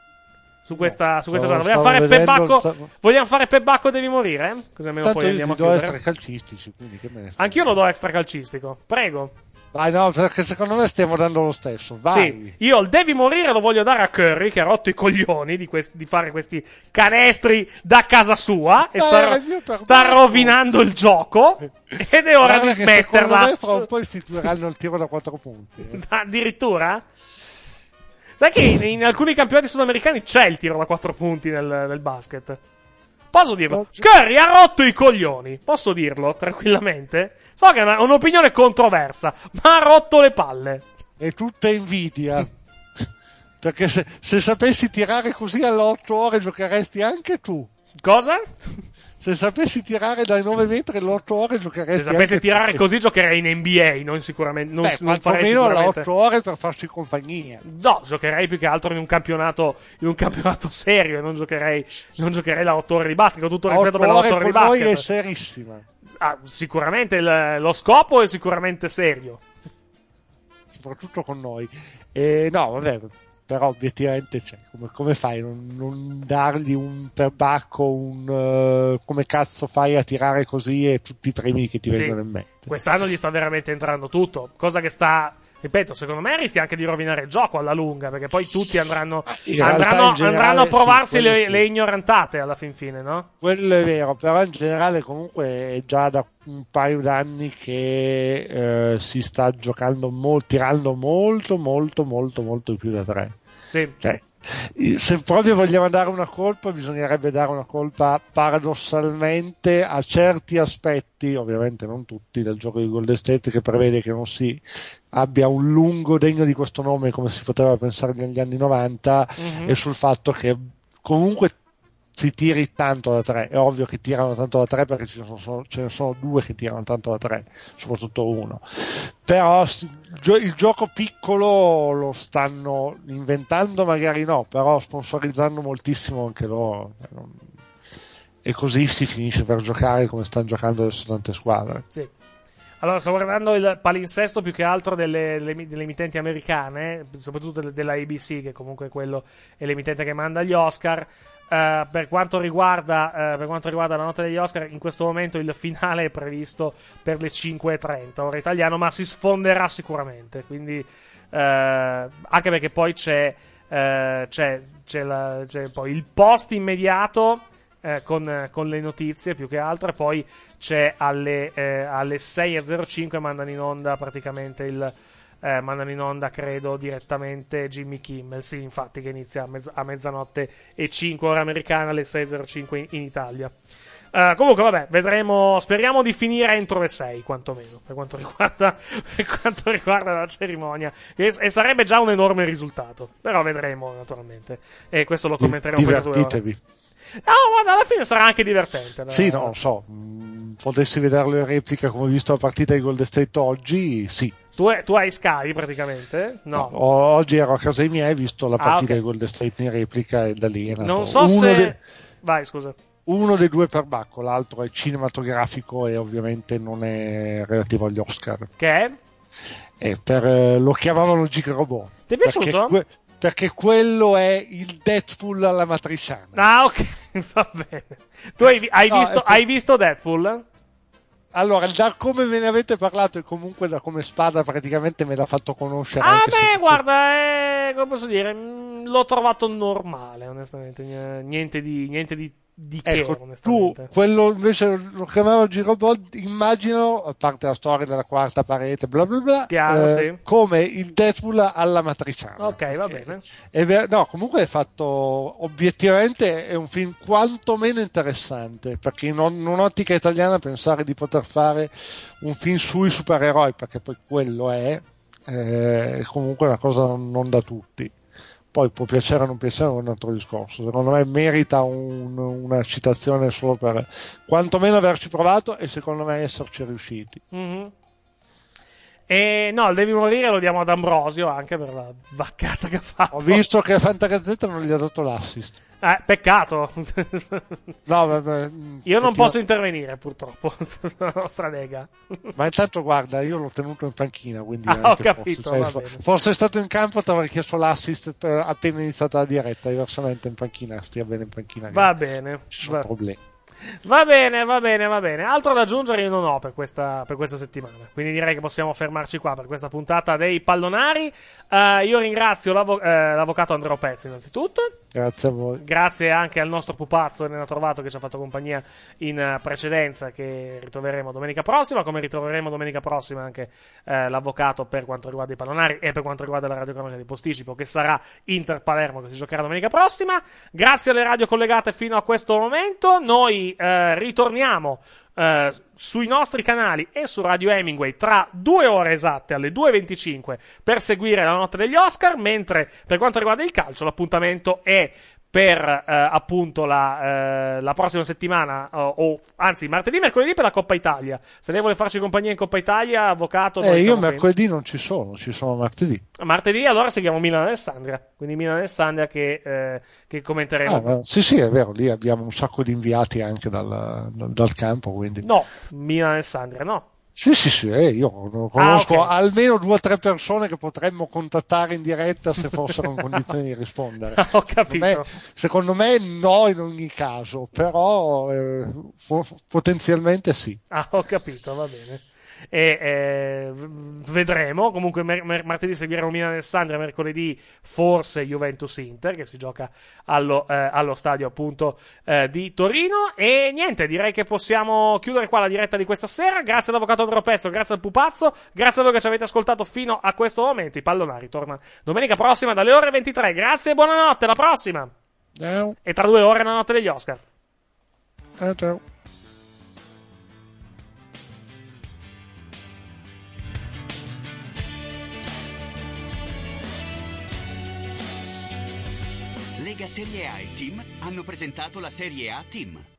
Su questa, no, su questa giornata. Vogliamo fare Pebacco? Stavo... Vogliamo fare Pebacco devi morire? Eh? Così almeno Tanto poi andiamo a do chiudere. Extra calcistici, quindi che me ne Anch'io lo do extra calcistico. Prego. Vai, no, perché secondo me stiamo dando lo stesso. Vai. Sì, io il devi morire lo voglio dare a Curry, che ha rotto i coglioni di, questi, di fare questi canestri da casa sua e sta, ro- sta rovinando il gioco. Ed è ora Guarda di smetterla. Secondo me fra un po' istituiranno il tiro da quattro punti. Eh. Addirittura? Sai che in, in alcuni campionati sudamericani c'è il tiro da quattro punti nel, nel basket? Posso dirlo? Curry ha rotto i coglioni. Posso dirlo tranquillamente? So che è una, un'opinione controversa, ma ha rotto le palle. È tutta invidia. Perché se, se sapessi tirare così alle otto ore giocheresti anche tu. Cosa? Se sapessi tirare dai nove metri alle otto ore giocheresti Se sapessi anche tirare tu. Così giocherei in N B A, non sicuramente. Non, Beh, non farei sicuramente sicuramente otto ore per farci compagnia. No, giocherei più che altro in un campionato in un campionato serio e non giocherei non giocherei la otto ore di basket, con tutto il rispetto per la otto ore di basket. Noi è serissima. Ah, sicuramente il, lo scopo è sicuramente serio. Soprattutto con noi. E no, vabbè, però obiettivamente c'è. Come, come fai a non, non dargli un perbacco, un uh, come cazzo fai a tirare così e tutti i premi che ti Sì. vengono in mente? Quest'anno gli sta veramente entrando tutto, cosa che sta, ripeto, secondo me rischia anche di rovinare il gioco alla lunga, perché poi tutti andranno, In andranno, in generale, andranno a provarsi sì, le, sì. le ignorantate alla fin fine, no? Quello è vero, però in generale comunque è già da un paio d'anni che eh, si sta giocando molto, tirando molto, molto, molto, molto di più da tre. Sì. Cioè, se proprio vogliamo dare una colpa, bisognerebbe dare una colpa paradossalmente a certi aspetti, ovviamente non tutti, del gioco di Golden State, che prevede che non si abbia un lungo degno di questo nome come si poteva pensare negli anni novanta, Mhm. e sul fatto che comunque si tiri tanto da tre. È ovvio che tirano tanto da tre perché ci sono, ce ne sono due che tirano tanto da tre, soprattutto uno. Però il gioco piccolo lo stanno inventando, magari no, però sponsorizzando moltissimo anche loro. E così si finisce per giocare come stanno giocando adesso tante squadre. Sì. Allora, sto guardando il palinsesto più che altro delle, delle, delle emittenti americane, soprattutto delle- della A B C, che comunque quello è l'emittente che manda gli Oscar. Eh, per quanto riguarda eh, per quanto riguarda la notte degli Oscar, in questo momento il finale è previsto per le cinque e trenta ora italiano, ma si sfonderà sicuramente, quindi eh, anche perché poi c'è eh, c'è, c'è, la- c'è poi il post immediato eh, con, con le notizie più che altro, e poi c'è alle, eh, alle sei e zero cinque mandano in onda praticamente il eh, mandano in onda, credo, direttamente Jimmy Kimmel. Sì, infatti, che inizia a, mezz- a mezzanotte e cinque ora americana, alle sei e zero cinque in, in Italia. Uh, comunque, vabbè, vedremo. Speriamo di finire entro le sei, quantomeno, per quanto riguarda, per quanto riguarda la cerimonia. E, e sarebbe già un enorme risultato. Però vedremo, naturalmente. E questo lo commenteremo poi dopo. Divertitevi. No, guarda, alla fine sarà anche divertente. No? Sì, no, non so. Mh, potessi vederlo in replica come ho visto la partita di Golden State oggi, sì. Tu, è, tu hai Sky praticamente? No. no. Oggi ero a casa dei miei, ho visto la partita ah, okay. di Golden State in replica e da lì è nato. Non so Uno se... de... Vai, scusa. Uno dei due per Bacco, l'altro è cinematografico e ovviamente non è relativo agli Oscar. Che è? Eh, per, eh, lo chiamavano Gigrobot. Ti è piaciuto? Perché, que- perché quello è il Deadpool alla matriciana. Ah, ok, va bene. Tu hai, hai, no, visto, hai visto Deadpool? Allora, da come me ne avete parlato e comunque da come Spada praticamente me l'ha fatto conoscere. Ah, beh, guarda, è, come posso dire, l'ho trovato normale, onestamente. Niente di, niente di, di che, ecco, onestamente. Tu, quello invece lo chiamavo Girobot, immagino, a parte la storia della quarta parete, bla bla bla, Chiaro, eh, sì. come il Deadpool alla matriciana. Ok, va bene. È ver- no, comunque è fatto, obiettivamente è un film quantomeno interessante, perché in, in un'ottica italiana pensare di poter fare un film sui supereroi, perché poi quello è, è comunque una cosa non, non da tutti. Poi può piacere o non piacere, è un altro discorso. Secondo me merita un, una citazione solo per quantomeno averci provato e secondo me esserci riusciti. Mm-hmm. E no, il Devi morire lo diamo ad Ambrosio anche per la vaccata che ha fatto. Ho visto che a Fantagazzetta non gli ha dato l'assist. Eh, peccato. No, vabbè, io non posso intervenire purtroppo la nostra lega. Ma intanto guarda, io l'ho tenuto in panchina, quindi ah, ho capito, fosse, cioè, fosse stato in campo ti avrei chiesto l'assist per appena iniziata la diretta, diversamente in panchina stia bene in panchina. Va bene, ci sono va. problemi. Va bene, va bene, va bene. Altro da aggiungere io non ho per questa, per questa settimana. Quindi direi che possiamo fermarci qua per questa puntata dei Pallonari. Uh, io ringrazio l'avo- eh, l'avvocato Andrea Pezzi innanzitutto. Grazie a voi. Grazie anche al nostro pupazzo Elena Trovato che ci ha fatto compagnia in precedenza, che ritroveremo domenica prossima, come ritroveremo domenica prossima anche eh, l'avvocato per quanto riguarda i Pallonari e per quanto riguarda la radiocronaca di posticipo, che sarà Inter Palermo, che si giocherà domenica prossima. Grazie alle radio collegate fino a questo momento. Noi eh, ritorniamo Uh, sui nostri canali e su Radio Hemingway tra due ore esatte alle due e venticinque per seguire la notte degli Oscar, mentre per quanto riguarda il calcio l'appuntamento è per uh, appunto la, uh, la prossima settimana uh, o anzi martedì, mercoledì per la Coppa Italia. Se lei vuole farci compagnia in Coppa Italia, avvocato, eh, io mercoledì non ci sono, ci sono martedì. Martedì allora seguiamo Milan-Alessandria, quindi Milan-Alessandria che, eh, che commenteremo. Ah, sì sì è vero, lì abbiamo un sacco di inviati anche dal, dal, dal campo, quindi. No, Milan-Alessandria no. Sì, sì, sì, eh, io conosco ah, okay. almeno due o tre persone che potremmo contattare in diretta se fossero in condizioni di rispondere. Ho capito. Secondo me, secondo me no in ogni caso, però eh, fo- potenzialmente sì. Ah, ho capito, va bene. E eh, vedremo. Comunque mer- mer- martedì seguiremo Milan-Alessandria, mercoledì forse Juventus-Inter che si gioca allo, eh, allo stadio appunto eh, di Torino. E niente, direi che possiamo chiudere qua la diretta di questa sera. Grazie all'avvocato Andrea Pezzo, grazie al pupazzo, grazie a voi che ci avete ascoltato fino a questo momento. I Pallonari torna domenica prossima dalle ore ventitré. Grazie e buonanotte, alla prossima. Ciao. E tra due ore la notte degli Oscar. Ciao, ciao. Lega Serie A e Team hanno presentato la Serie A Team.